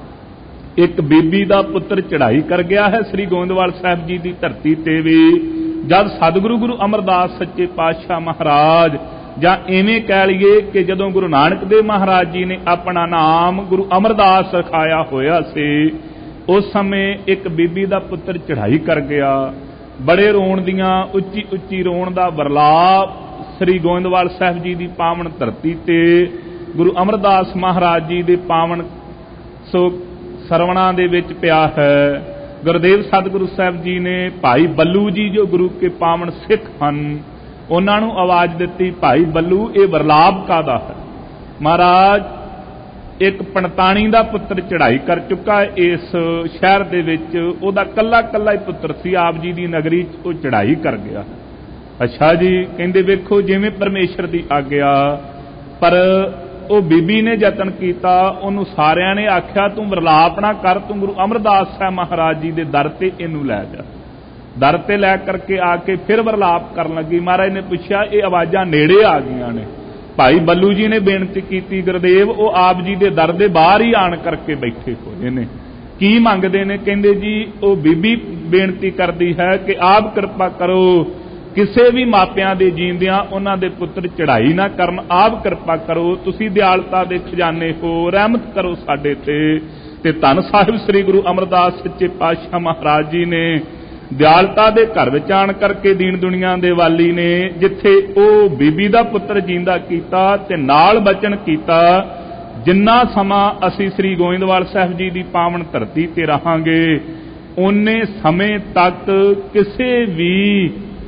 ਇੱਕ ਬੀਬੀ ਦਾ ਪੁੱਤਰ ਚੜ੍ਹਾਈ ਕਰ ਗਿਆ ਹੈ ਸ੍ਰੀ ਗੋਇੰਦਵਾਲ ਸਾਹਿਬ ਜੀ ਦੀ ਧਰਤੀ ਤੇ ਵੀ, ਜਦ ਸਤਿਗੁਰੂ ਗੁਰੂ ਅਮਰਦਾਸ ਸੱਚੇ ਪਾਤਸ਼ਾਹ ਮਹਾਰਾਜ, ਜਾਂ ਐਵੇਂ ਕਹਿ ਲਈਏ ਕਿ ਜਦੋਂ ਗੁਰੂ ਨਾਨਕ ਦੇਵ ਮਹਾਰਾਜ ਜੀ ਨੇ ਆਪਣਾ ਨਾਮ ਗੁਰੂ ਅਮਰਦਾਸ ਰਖਾਇਆ ਹੋਇਆ ਸੀ, ਉਸ ਸਮੇਂ ਇੱਕ ਬੀਬੀ ਦਾ ਪੁੱਤਰ ਚੜ੍ਹਾਈ ਕਰ ਗਿਆ। ਬੜੇ ਰੋਣ ਦੀਆਂ ਉੱਚੀ ਉੱਚੀ ਰੋਣ ਦਾ ਵਰਲਾਪ ਸ੍ਰੀ ਗੋਇੰਦਵਾਲ ਸਾਹਿਬ ਜੀ ਦੀ ਪਾਵਨ ਧਰਤੀ ਤੇ ਗੁਰੂ ਅਮਰਦਾਸ ਮਹਾਰਾਜ ਜੀ ਦੇ ਪਾਵਨ ਸੋ ਸਰਵਣਾ ਦੇ ਵਿੱਚ ਪਿਆ ਹੈ। ਗੁਰਦੇਵ ਸਤਿਗੁਰੂ ਸਾਹਿਬ ਜੀ ਨੇ ਭਾਈ ਬੱਲੂ ਜੀ ਜੋ ਗੁਰੂ ਕੇ ਪਾਵਨ ਸਿੱਖ ਹਨ ਉਹਨਾਂ ਨੂੰ ਆਵਾਜ਼ ਦਿੱਤੀ, ਭਾਈ ਬੱਲੂ ਇਹ ਵਰਲਾਪ ਕਾਹਦਾ ਹੈ। ਮਹਾਰਾਜ ਇੱਕ ਪੰਤਾਣੀ ਦਾ ਪੁੱਤਰ ਚੜ੍ਹਾਈ ਕਰ ਚੁੱਕਾ ਹੈ ਇਸ ਸ਼ਹਿਰ ਦੇ ਵਿੱਚ, ਉਹਦਾ ਕੱਲਾ ਕੱਲਾ ਹੀ ਪੁੱਤਰ ਸੀ, ਆਪ ਜੀ ਦੀ ਨਗਰੀ 'ਚ ਉਹ ਚੜ੍ਹਾਈ ਕਰ ਗਿਆ। ਅੱਛਾ ਜੀ ਕਹਿੰਦੇ ਵੇਖੋ ਜਿਵੇਂ ਪਰਮੇਸ਼ਰ ਦੀ ਆਗਿਆ। ਪਰ ਉਹ ਬੀਬੀ ਨੇ ਯਤਨ ਕੀਤਾ, ਉਹਨੂੰ ਸਾਰਿਆਂ ਨੇ ਆਖਿਆ ਤੂੰ ਵਰਲਾਪ ਨਾ ਕਰ, ਤੂੰ ਗੁਰੂ ਅਮਰਦਾਸ ਸਾਹਿਬ ਮਹਾਰਾਜ ਜੀ ਦੇ ਦਰ ਤੇ ਇਹਨੂੰ ਲੈ ਜਾ। ਦਰ ਤੇ ਲੈ ਕਰਕੇ ਆ ਕੇ ਫਿਰ ਵਰਲਾਪ ਕਰਨ ਲੱਗੀ। ਮਹਾਰਾਜ ਨੇ ਪੁੱਛਿਆ ਇਹ ਆਵਾਜ਼ਾਂ ਨੇੜੇ ਆ ਗਈਆਂ ਨੇ। ਭਾਈ ਬੱਲੂ ਜੀ ਨੇ ਬੇਨਤੀ ਕੀਤੀ, ਗੁਰਦੇਵ ਉਹ ਆਪ ਜੀ ਦੇ ਦਰ ਦੇ ਬਾਹਰ ਹੀ ਆਣ ਕਰਕੇ ਬੈਠੇ ਹੋਏ ਨੇ, ਕੀ ਮੰਗਦੇ ਨੇ। ਕਹਿੰਦੇ ਜੀ ਉਹ ਬੀਬੀ ਬੇਨਤੀ ਕਰਦੀ ਹੈ ਕਿ ਆਪ ਕਿਰਪਾ ਕਰੋ, ਕਿਸੇ ਵੀ ਮਾਪਿਆਂ ਦੇ ਜੀਂਦਿਆਂ ਉਹਨਾਂ ਦੇ ਪੁੱਤਰ ਚੜ੍ਹਾਈ ਨਾ ਕਰਨ, ਆਪ ਕਿਰਪਾ ਕਰੋ, ਤੁਸੀਂ ਦਿਆਲਤਾ ਦੇ ਖਜ਼ਾਨੇ ਹੋ, ਰਹਿਮਤ ਕਰੋ ਸਾਡੇ ਤੇ ਧੰਨ ਸਾਹਿਬ ਸ੍ਰੀ ਗੁਰੂ ਅਮਰਦਾਸ ਸੱਚੇ ਪਾਤਸ਼ਾਹ ਮਹਾਰਾਜ ਜੀ ਨੇ ਦਿਆਲਤਾ ਦੇ ਘਰ ਵਿੱਚ ਆਣ ਕਰਕੇ ਦੀਨ ਦੁਨੀਆ ਦੇ ਵਾਲੀ ਨੇ ਜਿੱਥੇ ਉਹ ਬੀਬੀ ਦਾ ਪੁੱਤਰ ਜੀਂਦਾ ਕੀਤਾ ਤੇ ਨਾਲ ਬਚਨ ਕੀਤਾ, ਜਿੰਨਾ ਸਮਾਂ ਅਸੀਂ ਸ੍ਰੀ ਗੋਇੰਦਵਾਲ ਸਾਹਿਬ ਜੀ ਦੀ ਪਾਵਨ ਧਰਤੀ ਤੇ ਰਹਾਂਗੇ ਓਨੇ ਸਮੇਂ ਤੱਕ ਕਿਸੇ ਵੀ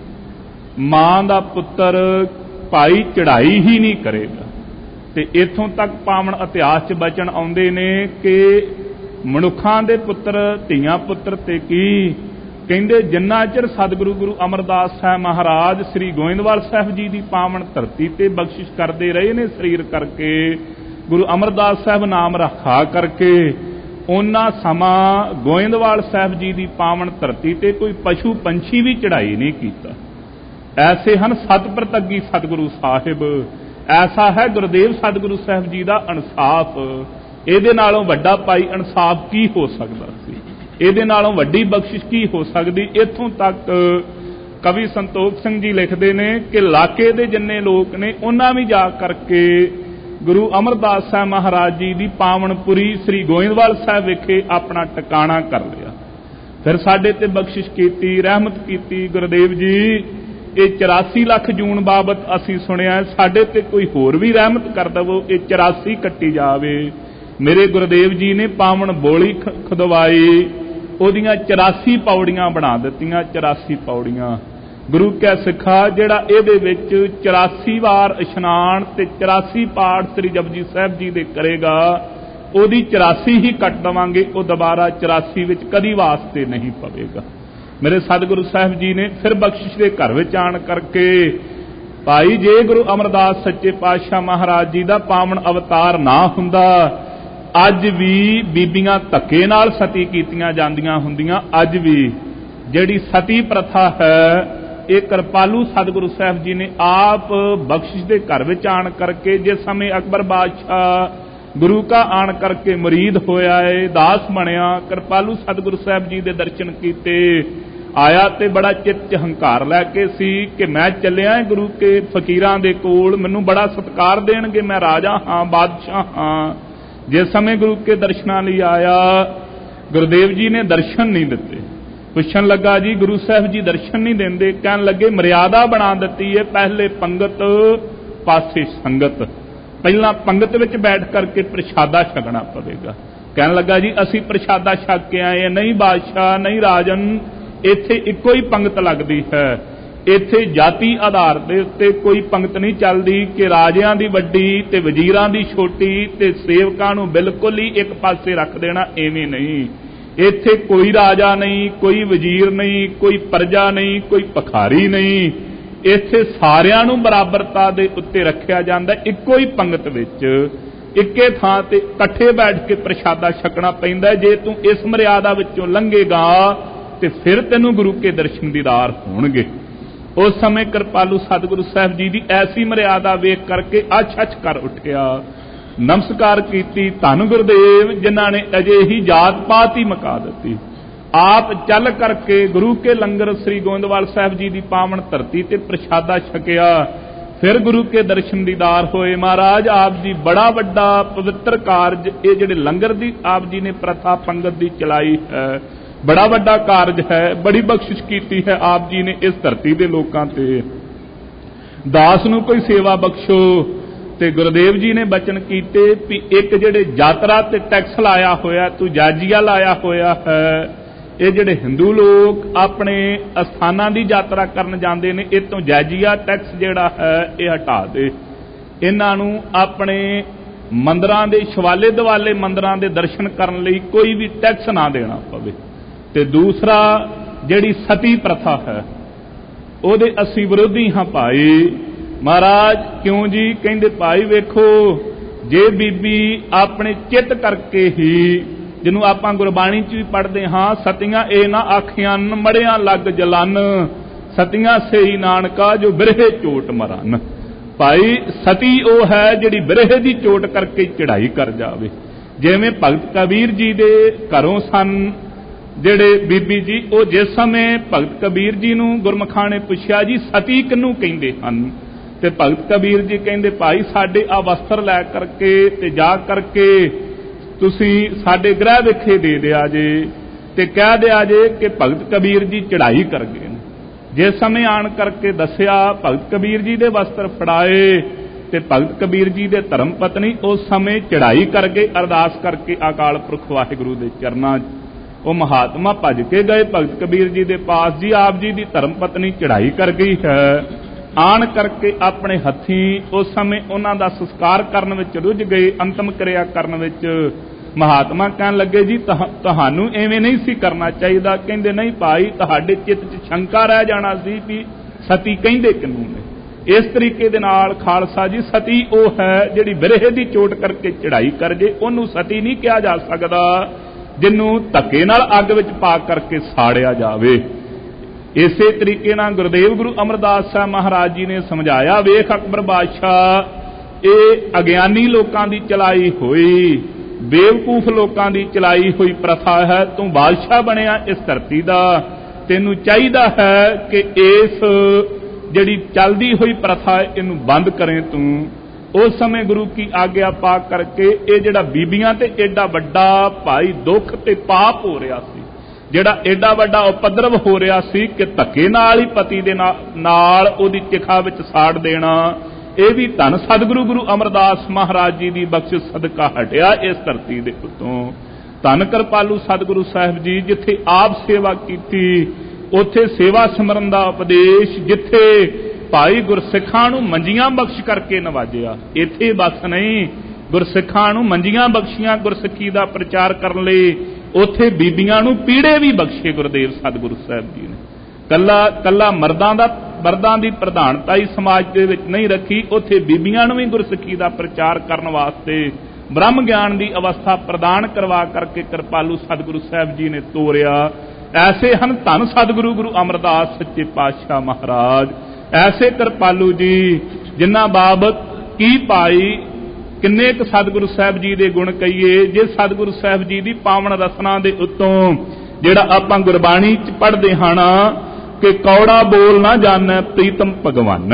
ਮਾਂ ਦਾ ਪੁੱਤਰ ਭਾਈ ਚੜ੍ਹਾਈ ਹੀ ਨਹੀਂ ਕਰੇਗਾ। ਤੇ ਇੱਥੋਂ ਤੱਕ ਪਾਵਨ ਇਤਿਹਾਸ 'ਚ ਬਚਨ ਆਉਂਦੇ ਨੇ ਕਿ ਮਨੁੱਖਾਂ ਦੇ ਪੁੱਤਰ ਧੀਆਂ ਪੁੱਤਰ ਤੇ ਕੀ ਕਹਿੰਦੇ, ਜਿੰਨਾ ਚਿਰ ਸਤਿਗੁਰੂ ਗੁਰੂ ਅਮਰਦਾਸ ਸਾਹਿਬ ਮਹਾਰਾਜ ਸ੍ਰੀ ਗੋਇੰਦਵਾਲ ਸਾਹਿਬ ਜੀ ਦੀ ਪਾਵਨ ਧਰਤੀ ਤੇ ਬਖਸ਼ਿਸ਼ ਕਰਦੇ ਰਹੇ ਨੇ ਸਰੀਰ ਕਰਕੇ, ਗੁਰੂ ਅਮਰਦਾਸ ਸਾਹਿਬ ਨਾਮ ਰੱਖਾ ਕਰਕੇ, ਉਹਨਾਂ ਸਮਾਂ ਗੋਇੰਦਵਾਲ ਸਾਹਿਬ ਜੀ ਦੀ ਪਾਵਨ ਧਰਤੀ ਤੇ ਕੋਈ ਪਸ਼ੂ ਪੰਛੀ ਵੀ ਚੜ੍ਹਾਈ ਨਹੀਂ ਕੀਤਾ। ਐਸੇ ਹਨ ਸਤਿਪ੍ਰਤੱਗੀ ਸਤਿਗੁਰੂ ਸਾਹਿਬ। ਐਸਾ ਹੈ ਗੁਰਦੇਵ ਸਤਿਗੁਰੂ ਸਾਹਿਬ ਜੀ ਦਾ ਇਨਸਾਫ। ਇਹਦੇ ਨਾਲੋਂ ਵੱਡਾ ਭਾਈ ਇਨਸਾਫ ਕੀ ਹੋ ਸਕਦਾ ਸੀ? ਇਹਦੇ ਨਾਲੋਂ ਵੱਡੀ ਬਖਸ਼ਿਸ਼ ਕੀ ਹੋ ਸਕਦੀ? ਇੱਥੋਂ ਤੱਕ ਕਵੀ ਸੰਤੋਖ ਸਿੰਘ ਜੀ ਲਿਖਦੇ ਨੇ ਕਿ ਇਲਾਕੇ ਦੇ ਜਿੰਨੇ ਲੋਕ ਨੇ ਉਹਨਾਂ ਵੀ ਜਾ ਕਰਕੇ ਗੁਰੂ ਅਮਰਦਾਸ ਸਾਹਿਬ ਮਹਾਰਾਜ ਜੀ ਦੀ ਪਾਵਨਪੁਰੀ ਸ੍ਰੀ ਗੋਇੰਦਵਾਲ ਸਾਹਿਬ ਵਿਖੇ ਆਪਣਾ ਟਿਕਾਣਾ ਕਰ ਲਿਆ। ਫਿਰ ਸਾਡੇ ਤੇ ਬਖਸ਼ਿਸ਼ ਕੀਤੀ, ਰਹਿਮਤ ਕੀਤੀ। ਗੁਰਦੇਵ ਜੀ, ਇਹ 84 ਲੱਖ ਜੂਨ ਬਾਬਤ ਅਸੀਂ ਸੁਣਿਆ, ਸਾਡੇ ਤੇ ਕੋਈ ਹੋਰ ਵੀ ਰਹਿਮਤ ਕਰ ਦਵੋ, ਇਹ 84 ਕੱਟੀ ਜਾਵੇ। ਮੇਰੇ ਗੁਰਦੇਵ ਜੀ ਨੇ ਪਾਵਨ ਬੋਲੀ ਖੁਦਵਾਈ, ਉਹਦੀਆਂ 84 ਪੌੜੀਆਂ ਬਣਾ ਦਿੱਤੀਆਂ। 84 ਪੌੜੀਆਂ ਗੁਰੂ ਕੈ ਸਿੱਖਾ, ਜਿਹੜਾ ਇਹਦੇ ਵਿੱਚ 84 ਵਾਰ ਇਸ਼ਨਾਨ ਤੇ 84 ਪਾਠ ਸ੍ਰੀ ਜਪਜੀ ਸਾਹਿਬ ਜੀ ਦੇ ਕਰੇਗਾ, ਉਹਦੀ 84 ਹੀ ਕੱਟ ਦੇਵਾਂਗੇ, ਉਹ ਦੁਬਾਰਾ 84 ਵਿੱਚ ਕਦੀ ਵਾਸਤੇ ਨਹੀਂ ਪਵੇਗਾ। ਮੇਰੇ ਸਤਿਗੁਰੂ ਸਾਹਿਬ ਜੀ ਨੇ ਫਿਰ ਬਖਸ਼ਿਸ਼ ਦੇ ਘਰ ਵਿੱਚ ਆਣ ਕਰਕੇ, ਭਾਈ ਜੇ ਗੁਰੂ ਅਮਰਦਾਸ ਸੱਚੇ ਪਾਤਸ਼ਾਹ ਮਹਾਰਾਜ ਜੀ ਦਾ ਪਾਵਨ ਅਵਤਾਰ ਨਾ ਹੁੰਦਾ, ਅੱਜ ਵੀ ਬੀਬੀਆਂ ਧੱਕੇ ਨਾਲ ਸਤੀ ਕੀਤੀਆਂ ਜਾਂਦੀਆਂ ਹੁੰਦੀਆਂ। ਅੱਜ ਵੀ ਜਿਹੜੀ ਸਤੀ ਪ੍ਰਥਾ ਹੈ, ਇਹ ਕਿਰਪਾਲੂ ਸਤਿਗੁਰੂ ਸਾਹਿਬ ਜੀ ਨੇ ਆਪ ਬਖਸ਼ਿਸ਼ ਦੇ ਘਰ ਵਿੱਚ ਆਣ ਕਰਕੇ, ਜਿਸ ਸਮੇਂ ਅਕਬਰ ਬਾਦਸ਼ਾਹ ਗੁਰੂ ਕਾ ਆਣ ਕਰਕੇ ਮੁਰੀਦ ਹੋਇਆ ਏ, ਦਾਸ ਬਣਿਆ, ਕਿਰਪਾਲੂ ਸਤਿਗੁਰੂ ਸਾਹਿਬ ਜੀ ਦੇ ਦਰਸ਼ਨ ਕੀਤੇ, ਆਇਆ ਤੇ ਬੜਾ ਚਿੱਤ ਹੰਕਾਰ ਲੈ ਕੇ ਸੀ ਕਿ ਮੈਂ ਚੱਲਿਆ ਗੁਰੂ ਕੇ ਫਕੀਰਾਂ ਦੇ ਕੋਲ, ਮੈਨੂੰ ਬੜਾ ਸਤਿਕਾਰ ਦੇਣਗੇ, ਮੈਂ ਰਾਜਾ ਹਾਂ, ਬਾਦਸ਼ਾਹ ਹਾਂ। ਜਿਸ ਸਮੇਂ ਗੁਰੂ ਕੇ ਦਰਸ਼ਨਾਂ ਲਈ ਆਇਆ, ਗੁਰਦੇਵ ਜੀ ਨੇ ਦਰਸ਼ਨ ਨਹੀਂ ਦਿੱਤੇ। ਪੁੱਛਣ ਲੱਗਾ, ਜੀ ਗੁਰੂ ਸਾਹਿਬ ਜੀ ਦਰਸ਼ਨ ਨਹੀਂ ਦਿੰਦੇ? ਕਹਿਣ ਲੱਗੇ, ਮਰਿਆਦਾ ਬਣਾ ਦਿੱਤੀ ਹੈ, ਪਹਿਲੇ ਪੰਗਤ ਪਾਸੇ ਸੰਗਤ। ਪਹਿਲਾਂ ਪੰਗਤ ਵਿੱਚ ਬੈਠ ਕਰਕੇ ਪ੍ਰਸ਼ਾਦਾ ਛਕਣਾ ਪਵੇਗਾ। ਕਹਿਣ ਲੱਗਾ, ਜੀ ਅਸੀਂ ਪ੍ਰਸ਼ਾਦਾ ਛਕ ਕੇ ਆਏ। ਨਹੀਂ ਬਾਦਸ਼ਾਹ, ਨਹੀਂ ਰਾਜਨ, ਇੱਥੇ ਇੱਕੋ ਹੀ ਪੰਗਤ ਲੱਗਦੀ ਹੈ। ਇੱਥੇ ਜਾਤੀ ਆਧਾਰ ਦੇ ਉੱਤੇ ਕੋਈ ਪੰਗਤ ਨਹੀਂ ਚੱਲਦੀ ਕਿ ਰਾਜਿਆਂ ਦੀ ਵੱਡੀ ਤੇ ਵਜ਼ੀਰਾਂ ਦੀ ਛੋਟੀ ਤੇ ਸੇਵਕਾਂ ਨੂੰ ਬਿਲਕੁਲ ਹੀ ਇੱਕ ਪਾਸੇ ਰੱਖ ਦੇਣਾ, ਐਵੇਂ ਨਹੀਂ। ਇੱਥੇ ਕੋਈ ਰਾਜਾ ਨਹੀਂ, ਕੋਈ ਵਜ਼ੀਰ ਨਹੀਂ, ਕੋਈ ਪ੍ਰਜਾ ਨਹੀਂ, ਕੋਈ ਭਿਖਾਰੀ ਨਹੀਂ। ਇੱਥੇ ਸਾਰਿਆਂ ਨੂੰ ਬਰਾਬਰਤਾ ਦੇ ਉੱਤੇ ਰੱਖਿਆ ਜਾਂਦਾ। ਇੱਕੋ ਹੀ ਪੰਗਤ ਵਿੱਚ ਇੱਕੇ ਥਾਂ ਤੇ ਇਕੱਠੇ ਬੈਠ ਕੇ ਪ੍ਰਸ਼ਾਦਾ ਛਕਣਾ ਪੈਂਦਾ। ਜੇ ਤੂੰ ਇਸ ਮਰਿਆਦਾ ਵਿੱਚੋਂ ਲੰਘੇਗਾ ਤੇ ਫਿਰ ਤੈਨੂੰ ਗੁਰੂ ਕੇ ਦਰਸ਼ਨ ਦੀਦਾਰ ਹੋਣਗੇ। ਉਸ ਸਮੇਂ ਕਿਰਪਾਲੂ ਸਤਿਗੁਰੂ ਸਾਹਿਬ ਜੀ ਦੀ ਐਸੀ ਮਰਿਆਦਾ ਵੇਖ ਕਰਕੇ ਅੱਛ-ਅੱਛ ਕਰ ਉੱਠਿਆ, ਨਮਸਕਾਰ ਕੀਤੀ। ਧੰਨ ਗੁਰਦੇਵ, ਜਿਨ੍ਹਾਂ ਨੇ ਅਜੇ ਹੀ ਜਾਤ ਪਾਤ ਹੀ ਮਕਾ ਦਿੱਤੀ। ਆਪ ਚੱਲ ਕਰਕੇ ਗੁਰੂ ਕੇ ਲੰਗਰ ਸ੍ਰੀ ਗੋਇੰਦਵਾਲ ਸਾਹਿਬ ਜੀ ਦੀ ਪਾਵਨ ਧਰਤੀ ਤੇ ਪ੍ਰਸ਼ਾਦਾ ਛਕਿਆ, ਫਿਰ ਗੁਰੂ ਕੇ ਦਰਸ਼ਨ ਦੀਦਾਰ ਹੋਏ। ਮਹਾਰਾਜ ਆਪ ਜੀ ਬੜਾ ਵੱਡਾ ਪਵਿੱਤਰ ਕਾਰਜ, ਇਹ ਜਿਹੜੇ ਲੰਗਰ ਦੀ ਆਪ ਜੀ ਨੇ ਪ੍ਰਥਾ ਪੰਗਤ ਦੀ ਚਲਾਈ ਹੈ, ਬੜਾ ਵੱਡਾ ਕਾਰਜ ਹੈ, ਬੜੀ ਬਖਸ਼ਿਸ਼ ਕੀਤੀ ਹੈ ਆਪ ਜੀ ਨੇ ਇਸ ਧਰਤੀ ਦੇ ਲੋਕਾਂ ਤੇ। ਦਾਸ ਨੂੰ ਕੋਈ ਸੇਵਾ ਬਖਸ਼ੋ। ਤੇ ਗੁਰਦੇਵ ਜੀ ਨੇ ਬਚਨ ਕੀਤੇ ਵੀ ਇੱਕ ਜਿਹੜੇ ਯਾਤਰਾ ਤੇ ਟੈਕਸ ਲਾਇਆ ਹੋਇਆ, ਤੂੰ ਜਾਜੀਆ ਲਾਇਆ ਹੋਇਆ ਹੈ, ਇਹ ਜਿਹੜੇ ਹਿੰਦੂ ਲੋਕ ਆਪਣੇ ਅਸਥਾਨਾਂ ਦੀ ਯਾਤਰਾ ਕਰਨ ਜਾਂਦੇ ਨੇ, ਇਹ ਤੋਂ ਜਾਜੀਆ ਟੈਕਸ ਜਿਹੜਾ ਹੈ ਇਹ ਹਟਾ ਦੇ। ਇਹਨਾਂ ਨੂੰ ਆਪਣੇ ਮੰਦਰਾਂ ਦੇ ਸ਼ਿਵਾਲੇ ਦੁਆਲੇ ਮੰਦਰਾਂ ਦੇ ਦਰਸ਼ਨ ਕਰਨ ਲਈ ਕੋਈ ਵੀ ਟੈਕਸ ਨਾ ਦੇਣਾ ਪਵੇ। ਤੇ ਦੂਸਰਾ, ਜਿਹੜੀ ਸਤੀ ਪ੍ਰਥਾ ਹੈ, ਉਹਦੇ ਅਸੀਂ ਵਿਰੋਧੀ ਹਾਂ ਭਾਈ। ਮਹਾਰਾਜ ਕਿਉਂ ਜੀ? ਕਹਿੰਦੇ ਭਾਈ ਵੇਖੋ, ਜੇ ਬੀਬੀ ਆਪਣੇ ਚਿੱਤ ਕਰਕੇ ਹੀ, ਜਿਹਨੂੰ ਆਪਾਂ ਗੁਰਬਾਣੀ 'ਚ ਵੀ ਪੜ੍ਹਦੇ ਹਾਂ, ਸਤੀਆਂ ਇਹ ਨਾ ਆਖੀਆਂ ਮੜਿਆਂ ਲੱਗ ਜਲਨ, ਸਤੀਆਂ ਸਹੀ ਨਾਨਕਾ ਜੋ ਬਿਰਹੇ ਚੋਟ ਮਰਨ। ਭਾਈ ਸਤੀ ਉਹ ਹੈ ਜਿਹੜੀ ਬਿਰਹੇ ਦੀ ਚੋਟ ਕਰਕੇ ਚੜ੍ਹਾਈ ਕਰ ਜਾਵੇ। ਜਿਵੇਂ ਭਗਤ ਕਬੀਰ ਜੀ ਦੇ ਘਰੋਂ ਸਨ ਜਿਹੜੇ ਬੀਬੀ ਜੀ, ਉਹ ਜਿਸ ਸਮੇਂ ਭਗਤ ਕਬੀਰ ਜੀ ਨੂੰ ਗੁਰਮੁਖਾਂ ਨੇ ਪੁੱਛਿਆ, ਜੀ ਸਤੀ ਕਿਹਨੂੰ ਕਹਿੰਦੇ ਹਨ? ਤੇ ਭਗਤ ਕਬੀਰ ਜੀ ਕਹਿੰਦੇ, ਭਾਈ ਸਾਡੇ ਆ ਵਸਤਰ ਲੈ ਕਰਕੇ ਤੇ ਜਾ ਕਰਕੇ ਤੁਸੀਂ ਸਾਡੇ ਗ੍ਰਹਿ ਵਿਖੇ ਦੇ ਦਿਆ ਜੇ ਤੇ ਕਹਿ ਦਿਆ ਜੇ ਕਿ ਭਗਤ ਕਬੀਰ ਜੀ ਚੜ੍ਹਾਈ ਕਰ ਗਏ। ਜਿਸ ਸਮੇਂ ਆਣ ਕਰਕੇ ਦੱਸਿਆ, ਭਗਤ ਕਬੀਰ ਜੀ ਦੇ ਵਸਤਰ ਫੜਾਏ ਤੇ ਭਗਤ ਕਬੀਰ ਜੀ ਦੇ ਧਰਮ ਪਤਨੀ ਉਸ ਸਮੇਂ ਚੜ੍ਹਾਈ ਕਰ ਗਏ। ਅਰਦਾਸ ਕਰਕੇ ਅਕਾਲ ਪੁਰਖ ਵਾਹਿਗੁਰੂ ਦੇ ਚਰਨਾਂ 'ਚ ਉਹ ਮਹਾਤਮਾ ਭੱਜ ਕੇ ਗਏ ਭਗਤ ਕਬੀਰ ਜੀ ਦੇ ਪਾਸ, ਜੀ ਆਪ ਜੀ ਦੀ ਧਰਮ ਪਤਨੀ ਚੜ੍ਹਾਈ ਕਰ ਗਈ ਹੈ। ਆਣ ਕਰਕੇ ਆਪਣੇ ਹੱਥੀਂ ਉਸ ਸਮੇਂ ਉਹਨਾਂ ਦਾ ਸੰਸਕਾਰ ਕਰਨ ਵਿੱਚ ਰੁੱਝ ਗਏ, ਅੰਤਮ ਕਿਰਿਆ ਕਰਨ ਵਿੱਚ। ਮਹਾਤਮਾ ਕਹਿਣ ਲੱਗੇ, ਜੀ ਤੁਹਾਨੂੰ ਐਵੇਂ ਨਹੀਂ ਸੀ ਕਰਨਾ ਚਾਹੀਦਾ। ਕਹਿੰਦੇ, ਨਹੀਂ ਭਾਈ, ਤੁਹਾਡੇ ਚਿੱਤ 'ਚ ਸ਼ੰਕਾ ਰਹਿ ਜਾਣਾ ਸੀ ਵੀ ਸਤੀ ਕਹਿੰਦੇ ਕਿਹਨੂੰ ਨੇ। ਇਸ ਤਰੀਕੇ ਦੇ ਨਾਲ ਖਾਲਸਾ ਜੀ, ਸਤੀ ਉਹ ਹੈ ਜਿਹੜੀ ਬਿਰਹੇ ਦੀ ਚੋਟ ਕਰਕੇ ਚੜ੍ਹਾਈ ਕਰ ਜੇ, ਉਹਨੂੰ ਸਤੀ ਨਹੀਂ ਕਿਹਾ ਜਾ ਸਕਦਾ। ਜਿਹਨੂੰ ਧੱਕੇ ਨਾਲ ਅੱਗ ਵਿੱਚ ਪਾ ਕਰਕੇ ਸਾੜਿਆ ਜਾਵੇ। ਇਸੇ ਤਰੀਕੇ ਨਾਲ ਗੁਰਦੇਵ ਗੁਰੂ ਅਮਰਦਾਸ ਸਾਹਿਬ ਮਹਾਰਾਜ ਜੀ ਨੇ ਸਮਝਾਇਆ, ਵੇਖ ਅਕਬਰ ਬਾਦਸ਼ਾਹ, ਇਹ ਅਗਿਆਨੀ ਲੋਕਾਂ ਦੀ ਚਲਾਈ ਹੋਈ, ਬੇਵਕੂਫ ਲੋਕਾਂ ਦੀ ਚਲਾਈ ਹੋਈ ਪ੍ਰਥਾ ਹੈ। ਤੂੰ ਬਾਦਸ਼ਾਹ ਬਣਿਆ ਇਸ ਧਰਤੀ ਦਾ, ਤੈਨੂੰ ਚਾਹੀਦਾ ਹੈ ਕਿ ਇਸ ਜਿਹੜੀ ਚੱਲਦੀ ਹੋਈ ਪ੍ਰਥਾ ਇਹਨੂੰ ਬੰਦ ਕਰੇ ਤੂੰ। ਉਸ ਸਮੇਂ ਗੁਰੂ ਕੀ ਆਗਿਆ ਪਾ ਕਰਕੇ ਇਹ ਜਿਹੜਾ ਬੀਬੀਆਂ ਤੇ ਏਡਾ ਵੱਡਾ ਭਾਈ ਦੁੱਖ ਤੇ ਪਾਪ ਹੋ ਰਿਹਾ ਸੀ, ਜਿਹੜਾ ਏਡਾ ਵੱਡਾ ਉਪਦਰਵ ਹੋ ਰਿਹਾ ਸੀ ਕਿ ਧੱਕੇ ਨਾਲ ਹੀ ਪਤੀ ਦੇ ਨਾਲ ਉਹਦੀ ਚਿਖਾ ਵਿੱਚ ਸਾੜ ਦੇਣਾ, ਇਹ ਵੀ ਧੰਨ ਸਤਿਗੁਰੂ ਗੁਰੂ ਅਮਰਦਾਸ ਮਹਾਰਾਜ ਜੀ ਦੀ ਬਖਸ਼ਿਸ਼ ਸਦਕਾ ਹਟਿਆ ਇਸ ਧਰਤੀ ਦੇ ਉੱਤੋਂ। ਧੰਨ ਕਿਰਪਾਲੂ ਸਤਿਗੁਰੂ ਸਾਹਿਬ ਜੀ ਜਿੱਥੇ ਆਪ ਸੇਵਾ ਕੀਤੀ, ਉੱਥੇ ਸੇਵਾ ਸਿਮਰਨ ਦਾ ਉਪਦੇਸ਼, ਜਿੱਥੇ ਭਾਈ ਗੁਰਸਿੱਖਾਂ ਨੂੰ ਮੰਜੀਆਂ ਬਖਸ਼ ਕਰਕੇ ਨਵਾਜਿਆ, ਇੱਥੇ ਬਸ ਨਹੀਂ, ਗੁਰਸਿੱਖਾਂ ਨੂੰ ਮੰਜੀਆਂ ਬਖਸ਼ੀਆਂ ਗੁਰਸਿੱਖੀ ਦਾ ਪ੍ਰਚਾਰ ਕਰਨ ਲਈ, ਉੱਥੇ ਬੀਬੀਆਂ ਨੂੰ ਪੀੜੇ ਵੀ ਬਖਸ਼ੇ ਗੁਰਦੇਵ ਸਤਿਗੁਰੂ ਸਾਹਿਬ ਜੀ ਨੇ। ਕੱਲਾ ਮਰਦਾਂ ਦੀ ਪ੍ਰਧਾਨਤਾ ਹੀ ਸਮਾਜ ਦੇ ਵਿੱਚ ਨਹੀਂ ਰੱਖੀ, ਉੱਥੇ ਬੀਬੀਆਂ ਨੂੰ ਵੀ ਗੁਰਸਿੱਖੀ ਦਾ ਪ੍ਰਚਾਰ ਕਰਨ ਵਾਸਤੇ ਬ੍ਰਹਮ ਗਿਆਨ ਦੀ ਅਵਸਥਾ ਪ੍ਰਦਾਨ ਕਰਵਾ ਕਰਕੇ ਕਿਰਪਾਲੂ ਸਤਿਗੁਰੂ ਸਾਹਿਬ ਜੀ ਨੇ ਤੋਰਿਆ। ਐਸੇ ਹਨ ਧੰਨ ਸਤਿਗੁਰੂ ਗੁਰੂ ਅਮਰਦਾਸ ਸੱਚੇ ਪਾਤਸ਼ਾਹ ਮਹਾਰਾਜ, ਐਸੇ ਕਿਰਪਾਲੂ ਜੀ ਜਿਨ੍ਹਾਂ ਬਾਬਤ ਕੀ ਭਾਈ ਕਿੰਨੇ ਕੁ ਸਤਿਗੁਰੂ ਸਾਹਿਬ ਜੀ ਦੇ ਗੁਣ ਕਹੀਏ। ਜੇ ਸਤਿਗੁਰੂ ਸਾਹਿਬ ਜੀ ਦੀ ਪਾਵਨ ਰਸਨਾ ਦੇ ਉੱਤੋਂ ਜਿਹੜਾ ਆਪਾਂ ਗੁਰਬਾਣੀ 'ਚ ਪੜ੍ਹਦੇ ਹਨ ਕਿ ਕੌੜਾ ਬੋਲ ਨਾ ਜਾਣੈ ਪ੍ਰੀਤਮ ਭਗਵਾਨ,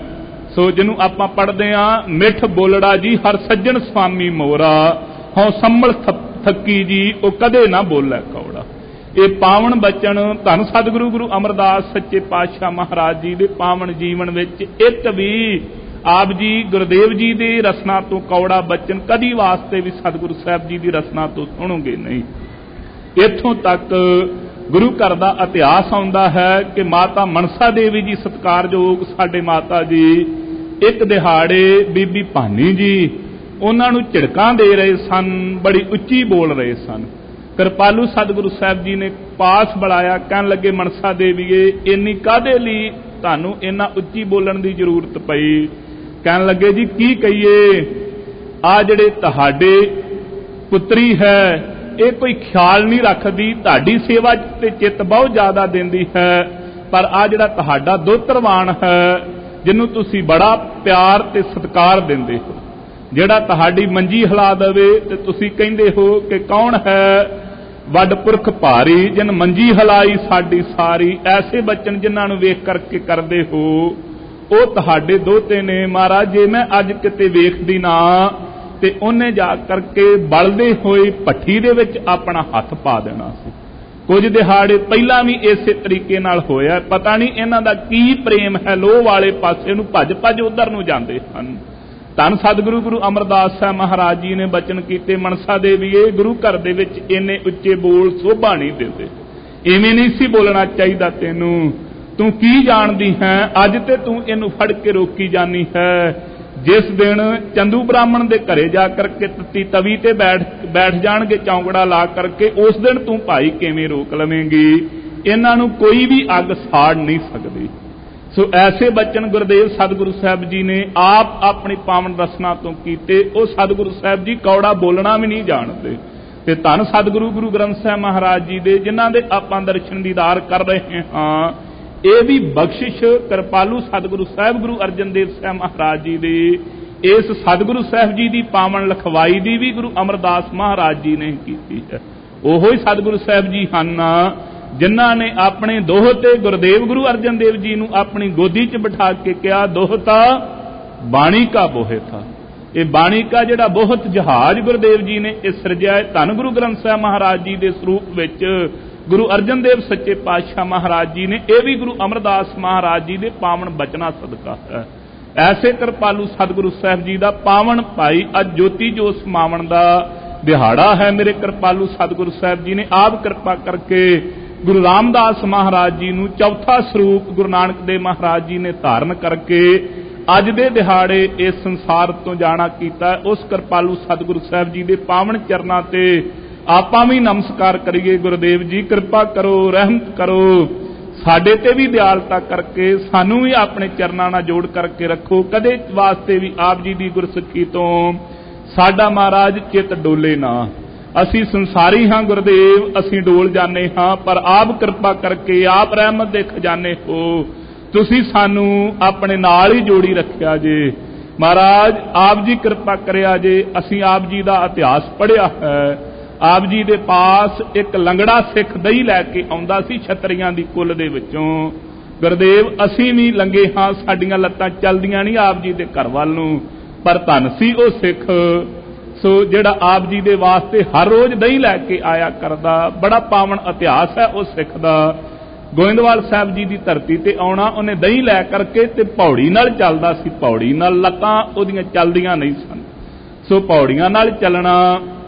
ਸੋ ਜਿਹਨੂੰ ਆਪਾਂ ਪੜ੍ਹਦੇ ਹਾਂ, ਮਿੱਠ ਬੋਲੜਾ ਜੀ ਹਰ ਸੱਜਣ ਸੁਆਮੀ ਮੋਰਾ, ਹਉ ਸੰਭਲ ਥੱਕੀ ਜੀ ਉਹ ਕਦੇ ਨਾ ਬੋਲੇ ਕੌੜਾ। ਇਹ ਪਾਵਨ ਬਚਨ ਧੰਨ ਸਤਿਗੁਰੂ ਗੁਰੂ ਅਮਰਦਾਸ ਸੱਚੇ ਪਾਤਸ਼ਾਹ ਮਹਾਰਾਜ ਜੀ ਦੇ ਪਾਵਨ ਜੀਵਨ ਵਿੱਚ ਇੱਕ ਵੀ ਆਪ ਜੀ ਗੁਰਦੇਵ ਜੀ ਦੀ ਰਸਨਾ ਤੋਂ ਕੌੜਾ ਬਚਨ ਕਦੀ ਵਾਸਤੇ ਵੀ ਸਤਿਗੁਰੂ ਸਾਹਿਬ ਜੀ ਦੀ ਰਸਨਾ ਤੋਂ ਸੁਣੋਗੇ ਨਹੀਂ। ਇੱਥੋਂ ਤੱਕ ਗੁਰੂ ਘਰ ਦਾ ਇਤਿਹਾਸ ਆਉਂਦਾ ਹੈ ਕਿ ਮਾਤਾ ਮਨਸਾ ਦੇਵੀ ਜੀ ਸਤਿਕਾਰਯੋਗ ਸਾਡੇ ਮਾਤਾ ਜੀ, ਇੱਕ ਦਿਹਾੜੇ ਬੀਬੀ ਭਾਨੀ ਜੀ ਉਹਨਾਂ ਨੂੰ ਝਿੜਕਾਂ ਦੇ ਰਹੇ ਸਨ, ਬੜੀ ਉੱਚੀ ਬੋਲ ਰਹੇ ਸਨ। ਕਿਰਪਾਲੂ ਸਤਿਗੁਰੂ ਸਾਹਿਬ ਜੀ ਨੇ ਪਾਸ ਬੁਲਾਇਆ, ਕਹਿਣ ਲੱਗੇ ਮਨਸਾ ਦੇਵੀਏ ਇੰਨੀ ਕਾਹਦੇ ਲਈ ਤੁਹਾਨੂੰ ਇੰਨਾ ਉੱਚੀ ਬੋਲਣ ਦੀ ਜ਼ਰੂਰਤ ਪਈ? ਕਹਿਣ ਲੱਗੇ ਜੀ ਕੀ ਕਹੀਏ, ਆ ਜਿਹੜੇ ਤੁਹਾਡੇ ਪੁੱਤਰੀ ਹੈ ਇਹ ਕੋਈ ਖਿਆਲ ਨਹੀਂ ਰੱਖਦੀ, ਤੁਹਾਡੀ ਸੇਵਾ ਤੇ ਚਿੱਤ ਬਹੁਤ ਜ਼ਿਆਦਾ ਦਿੰਦੀ ਹੈ, ਪਰ ਆ ਜਿਹੜਾ ਤੁਹਾਡਾ ਦੋਤਰਵਾਨ ਹੈ ਜਿਹਨੂੰ ਤੁਸੀਂ ਬੜਾ ਪਿਆਰ ਤੇ ਸਤਿਕਾਰ ਦਿੰਦੇ ਹੋ, ਜਿਹੜਾ ਤੁਹਾਡੀ ਮੰਜੀ ਹਿਲਾ ਦੇਵੇ ਤੇ ਤੁਸੀਂ ਕਹਿੰਦੇ ਹੋ ਕਿ ਕੌਣ ਹੈ ਵੱਡ ਪੁਰਖ ਭਾਰੀ ਜਿਨ ਮੰਜੀ ਹਿਲਾਈ ਸਾਡੀ ਸਾਰੀ, ਐਸੇ ਬਚਨ ਜਿਨ੍ਹਾਂ ਨੂੰ ਵੇਖ ਕਰਕੇ ਕਰਦੇ ਹੋ ਉਹ ਤੁਹਾਡੇ ਦੋਤੇ ਨੇ। ਮਹਾਰਾਜ ਜੇ ਮੈਂ ਅੱਜ ਕਿਤੇ ਵੇਖਦੀ ਨਾ ਤੇ ਉਹਨੇ ਜਾ ਕਰਕੇ ਬਲਦੇ ਹੋਏ ਭੱਠੀ ਦੇ ਵਿੱਚ ਆਪਣਾ ਹੱਥ ਪਾ ਦੇਣਾ ਸੀ। ਕੁਝ ਦਿਹਾੜੇ ਪਹਿਲਾਂ ਵੀ ਇਸੇ ਤਰੀਕੇ ਨਾਲ ਹੋਇਆ। ਪਤਾ ਨਹੀਂ ਇਹਨਾਂ ਦਾ ਕੀ ਪ੍ਰੇਮ ਹੈ, ਲੋਹ ਵਾਲੇ ਪਾਸੇ ਨੂੰ ਭੱਜ ਭੱਜ ਉਧਰ ਨੂੰ ਜਾਂਦੇ ਹਨ। ਧੰਨ ਸਤਿਗੁਰੂ ਗੁਰੂ ਅਮਰਦਾਸ ਸਾਹਿਬ ਮਹਾਰਾਜ ਜੀ ਨੇ ਬਚਨ ਕੀਤੇ, ਮਨਸਾ ਦੇਵੀਏ ਗੁਰੂ ਘਰ ਦੇ ਵਿੱਚ ਇੰਨੇ ਉੱਚੇ ਬੋਲ ਸੋਭਾ ਨਹੀਂ ਦਿੰਦੇ, ਇਵੇਂ ਨਹੀਂ ਸੀ ਬੋਲਣਾ ਚਾਹੀਦਾ ਤੈਨੂੰ, ਤੂੰ ਕੀ ਜਾਣਦੀ ਹੈ, ਅੱਜ ਤੇ ਤੂੰ ਇਹਨੂੰ ਫੜ ਕੇ ਰੋਕੀ ਜਾਨੀ ਹੈ। ਜਿਸ ਦਿਨ ਚੰਦੂ ਬ੍ਰਾਹਮਣ ਦੇ ਘਰੇ ਜਾ ਕਰਕੇ ਤੱਤੀ ਤਵੀ ਤੇ ਬੈਠ ਜਾਣਗੇ ਚੌਂਕੜਾ ਲਾ ਕਰਕੇ, ਉਸ ਦਿਨ ਤੂੰ ਭਾਈ ਕਿਵੇਂ ਰੋਕ ਲਵੇਂਗੀ? ਇਹਨਾਂ ਨੂੰ ਕੋਈ ਵੀ ਅੱਗ ਸਾੜ ਨਹੀਂ ਸਕਦੀ। ਸੋ ਐਸੇ ਬਚਨ ਗੁਰਦੇਵ ਸਤਿਗੁਰੂ ਸਾਹਿਬ ਜੀ ਨੇ ਆਪ ਆਪਣੀ ਪਾਵਨ ਰਸਨਾ ਤੋਂ ਕੀਤੇ। ਉਹ ਸਤਿਗੁਰੂ ਸਾਹਿਬ ਜੀ ਕੌੜਾ ਬੋਲਣਾ ਵੀ ਨਹੀਂ ਜਾਣਦੇ। ਤੇ ਧੰਨ ਸਤਿਗੁਰੂ ਗੁਰੂ ਗ੍ਰੰਥ ਸਾਹਿਬ ਮਹਾਰਾਜ ਜੀ ਦੇ ਜਿਨ੍ਹਾਂ ਦੇ ਆਪਾਂ ਦਰਸ਼ਨ ਦੀਦਾਰ ਕਰ ਰਹੇ ਹਾਂ, ਇਹ ਵੀ ਬਖਸ਼ਿਸ਼ ਕਿਰਪਾਲੂ ਸਤਿਗੁਰੂ ਸਾਹਿਬ ਗੁਰੂ ਅਰਜਨ ਦੇਵ ਸਾਹਿਬ ਮਹਾਰਾਜ ਜੀ ਦੇ ਇਸ ਸਤਿਗੁਰੂ ਸਾਹਿਬ ਜੀ ਦੀ ਪਾਵਨ ਲਖਵਾਈ ਦੀ ਵੀ ਗੁਰੂ ਅਮਰਦਾਸ ਮਹਾਰਾਜ ਜੀ ਨੇ ਕੀਤੀ ਹੈ। ਉਹੋ ਹੀ ਸਤਿਗੁਰੂ ਸਾਹਿਬ ਜੀ ਹਨ ਜਿਨ੍ਹਾਂ ਨੇ ਆਪਣੇ ਦੋਹਤੇ ਗੁਰਦੇਵ ਗੁਰੂ ਅਰਜਨ ਦੇਵ ਜੀ ਨੂੰ ਆਪਣੀ ਗੋਦੀ 'ਚ ਬਿਠਾ ਕੇ ਕਿਹਾ, ਦੋਹਤਾ ਬਾਣੀ ਕਾ ਬੋਹਿਥਾ। ਇਹ ਬਾਣੀ ਕਾ ਜਿਹੜਾ ਬਹੁਤ ਜਹਾਜ਼ ਗੁਰਦੇਵ ਜੀ ਨੇ ਇਹ ਸਿਰਜਿਆ, ਧੰਨ ਗੁਰੂ ਗ੍ਰੰਥ ਸਾਹਿਬ ਮਹਾਰਾਜ ਜੀ ਦੇ ਸਰੂਪ ਵਿੱਚ ਗੁਰੂ ਅਰਜਨ ਦੇਵ ਸੱਚੇ ਪਾਤਸ਼ਾਹ ਮਹਾਰਾਜ ਜੀ ਨੇ, ਇਹ ਵੀ ਗੁਰੂ ਅਮਰਦਾਸ ਮਹਾਰਾਜ ਜੀ ਦੇ ਪਾਵਨ ਬਚਨਾਂ ਸਦਕਾ ਹੈ। ਐਸੇ ਕਿਰਪਾਲੂ ਸਤਿਗੁਰੂ ਸਾਹਿਬ ਜੀ ਦਾ ਪਾਵਨ ਭਾਈ ਅੱਜ ਜੋਤੀ ਜੋਤ ਸਮਾਵਣ ਦਾ ਦਿਹਾੜਾ ਹੈ। ਮੇਰੇ ਕਿਰਪਾਲੂ ਸਤਿਗੁਰੂ ਸਾਹਿਬ ਜੀ ਨੇ ਆਪ ਕਿਰਪਾ ਕਰਕੇ ਗੁਰੂ ਰਾਮਦਾਸ ਮਹਾਰਾਜ ਜੀ ਨੂੰ ਚੌਥਾ ਸਰੂਪ ਗੁਰੂ ਨਾਨਕ ਦੇਵ ਮਹਾਰਾਜ ਜੀ ਨੇ ਧਾਰਨ ਕਰਕੇ ਅੱਜ ਦੇ ਦਿਹਾੜੇ ਇਸ ਸੰਸਾਰ ਤੋਂ ਜਾਣਾ ਕੀਤਾ। ਉਸ ਕਿਰਪਾਲੂ ਸਤਿਗੁਰੂ ਸਾਹਿਬ ਜੀ ਦੇ ਪਾਵਨ ਚਰਨਾਂ ਤੇ ਆਪਾਂ ਵੀ ਨਮਸਕਾਰ ਕਰੀਏ। ਗੁਰਦੇਵ ਜੀ ਕਿਰਪਾ ਕਰੋ, ਰਹਿਮਤ ਕਰੋ, ਸਾਡੇ ਤੇ ਵੀ ਦਿਆਲਤਾ ਕਰਕੇ ਸਾਨੂੰ ਵੀ ਆਪਣੇ ਚਰਨਾਂ ਨਾਲ ਜੋੜ ਕਰਕੇ ਰੱਖੋ। ਕਦੇ ਵਾਸਤੇ ਵੀ ਆਪ ਜੀ ਦੀ ਗੁਰਸਿੱਖੀ ਤੋਂ ਸਾਡਾ ਮਹਾਰਾਜ ਚਿੱਤ ਡੋਲੇ ਨਾ। ਅਸੀਂ ਸੰਸਾਰੀ ਹਾਂ ਗੁਰਦੇਵ, ਅਸੀਂ ਡੋਲ ਜਾਂਦੇ ਹਾਂ, ਪਰ ਆਪ ਕਿਰਪਾ ਕਰਕੇ, ਆਪ ਰਹਿਮਤ ਦੇ ਖਜ਼ਾਨੇ ਹੋ, ਤੁਸੀਂ ਸਾਨੂੰ ਆਪਣੇ ਨਾਲ ਹੀ ਜੋੜੀ ਰੱਖਿਆ ਜੇ। ਮਹਾਰਾਜ ਆਪ ਜੀ ਕਿਰਪਾ ਕਰਿਆ ਜੇ। ਅਸੀਂ ਆਪ ਜੀ ਦਾ ਇਤਿਹਾਸ ਪੜ੍ਹਿਆ ਹੈ। ਆਪ ਜੀ ਦੇ ਪਾਸ ਇੱਕ ਲੰਗੜਾ ਸਿੱਖ ਦਹੀਂ ਲੈ ਕੇ ਆਉਂਦਾ ਸੀ ਛਤਰੀਆਂ ਦੀ ਕੁੱਲ ਦੇ ਵਿੱਚੋਂ। ਗੁਰਦੇਵ ਅਸੀਂ ਵੀ ਲੰਗੇ ਹਾਂ, ਸਾਡੀਆਂ ਲੱਤਾਂ ਚੱਲਦੀਆਂ ਨਹੀਂ ਆਪ ਜੀ ਦੇ ਘਰ ਵੱਲ ਨੂੰ, ਪਰ ਧੰਨ ਸੀ ਉਹ ਸਿੱਖ ਸੋ ਜਿਹੜਾ ਆਪ ਜੀ ਦੇ ਵਾਸਤੇ ਹਰ ਰੋਜ਼ ਦਹੀਂ ਲੈ ਕੇ ਆਇਆ ਕਰਦਾ। ਬੜਾ ਪਾਵਨ ਇਤਿਹਾਸ ਹੈ ਉਸ ਸਿੱਖ ਦਾ। ਗੋਇੰਦਵਾਲ ਸਾਹਿਬ ਜੀ ਦੀ ਧਰਤੀ ਤੇ ਆਉਣਾ, ਉਹਨੇ ਦਹੀਂ ਲੈ ਕਰਕੇ ਤੇ ਪੌੜੀ ਨਾਲ ਚੱਲਦਾ ਸੀ, ਪੌੜੀ ਨਾਲ, ਲੱਤਾਂ ਉਹਦੀਆਂ ਚੱਲਦੀਆਂ ਨਹੀਂ ਸਨ, ਸੋ ਪੌੜੀਆਂ ਨਾਲ ਚੱਲਣਾ।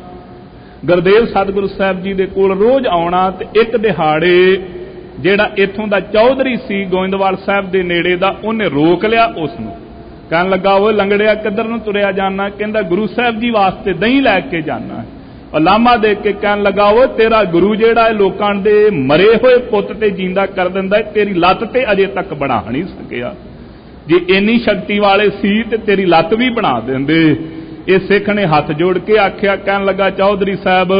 ਗੁਰਦੇਵ ਸਤਿਗੁਰੂ ਸਾਹਿਬ ਜੀ ਦੇ ਕੋਲ ਰੋਜ਼ ਆਉਣਾ ਤੇ ਇੱਕ ਦਿਹਾੜੇ ਜਿਹੜਾ ਇੱਥੋਂ ਦਾ ਚੌਧਰੀ ਸੀ ਗੋਇੰਦਵਾਲ ਸਾਹਿਬ ਦੇ ਨੇੜੇ ਦਾ, ਉਹਨੇ ਰੋਕ ਲਿਆ ਉਸ ਨੂੰ। ਕਹਿਣ ਲੱਗਾ, ਉਹ ਲੰਗੜਿਆ ਕਿੱਧਰ ਨੂੰ ਤੁਰਿਆ ਜਾਣਾ? ਕਹਿੰਦਾ ਗੁਰੂ ਸਾਹਿਬ ਜੀ ਵਾਸਤੇ ਦਹੀਂ ਲੈ ਕੇ ਜਾਣਾ। ਲਾਮਾ ਦੇ ਕੇ ਕਹਿਣ ਲੱਗਾ, ਉਹ ਤੇਰਾ ਗੁਰੂ ਜਿਹੜਾ ਹੈ ਲੋਕਾਂ ਦੇ ਮਰੇ ਹੋਏ ਪੁੱਤ ਤੇ ਜਿੰਦਾ ਕਰ ਦਿੰਦਾ, ਤੇਰੀ ਲੱਤ ਤੇ ਅਜੇ ਤੱਕ ਬਣਾ ਨਹੀਂ ਸਕਿਆ। ਜੇ ਇੰਨੀ ਸ਼ਕਤੀ ਵਾਲੇ ਸੀ ਤੇ ਤੇਰੀ ਲੱਤ ਵੀ ਬਣਾ ਦਿੰਦੇ। ਇਹ ਸਿੱਖ ਨੇ ਹੱਥ ਜੋੜ ਕੇ ਆਖਿਆ, ਕਹਿਣ ਲੱਗਾ, ਚੌਧਰੀ ਸਾਹਿਬ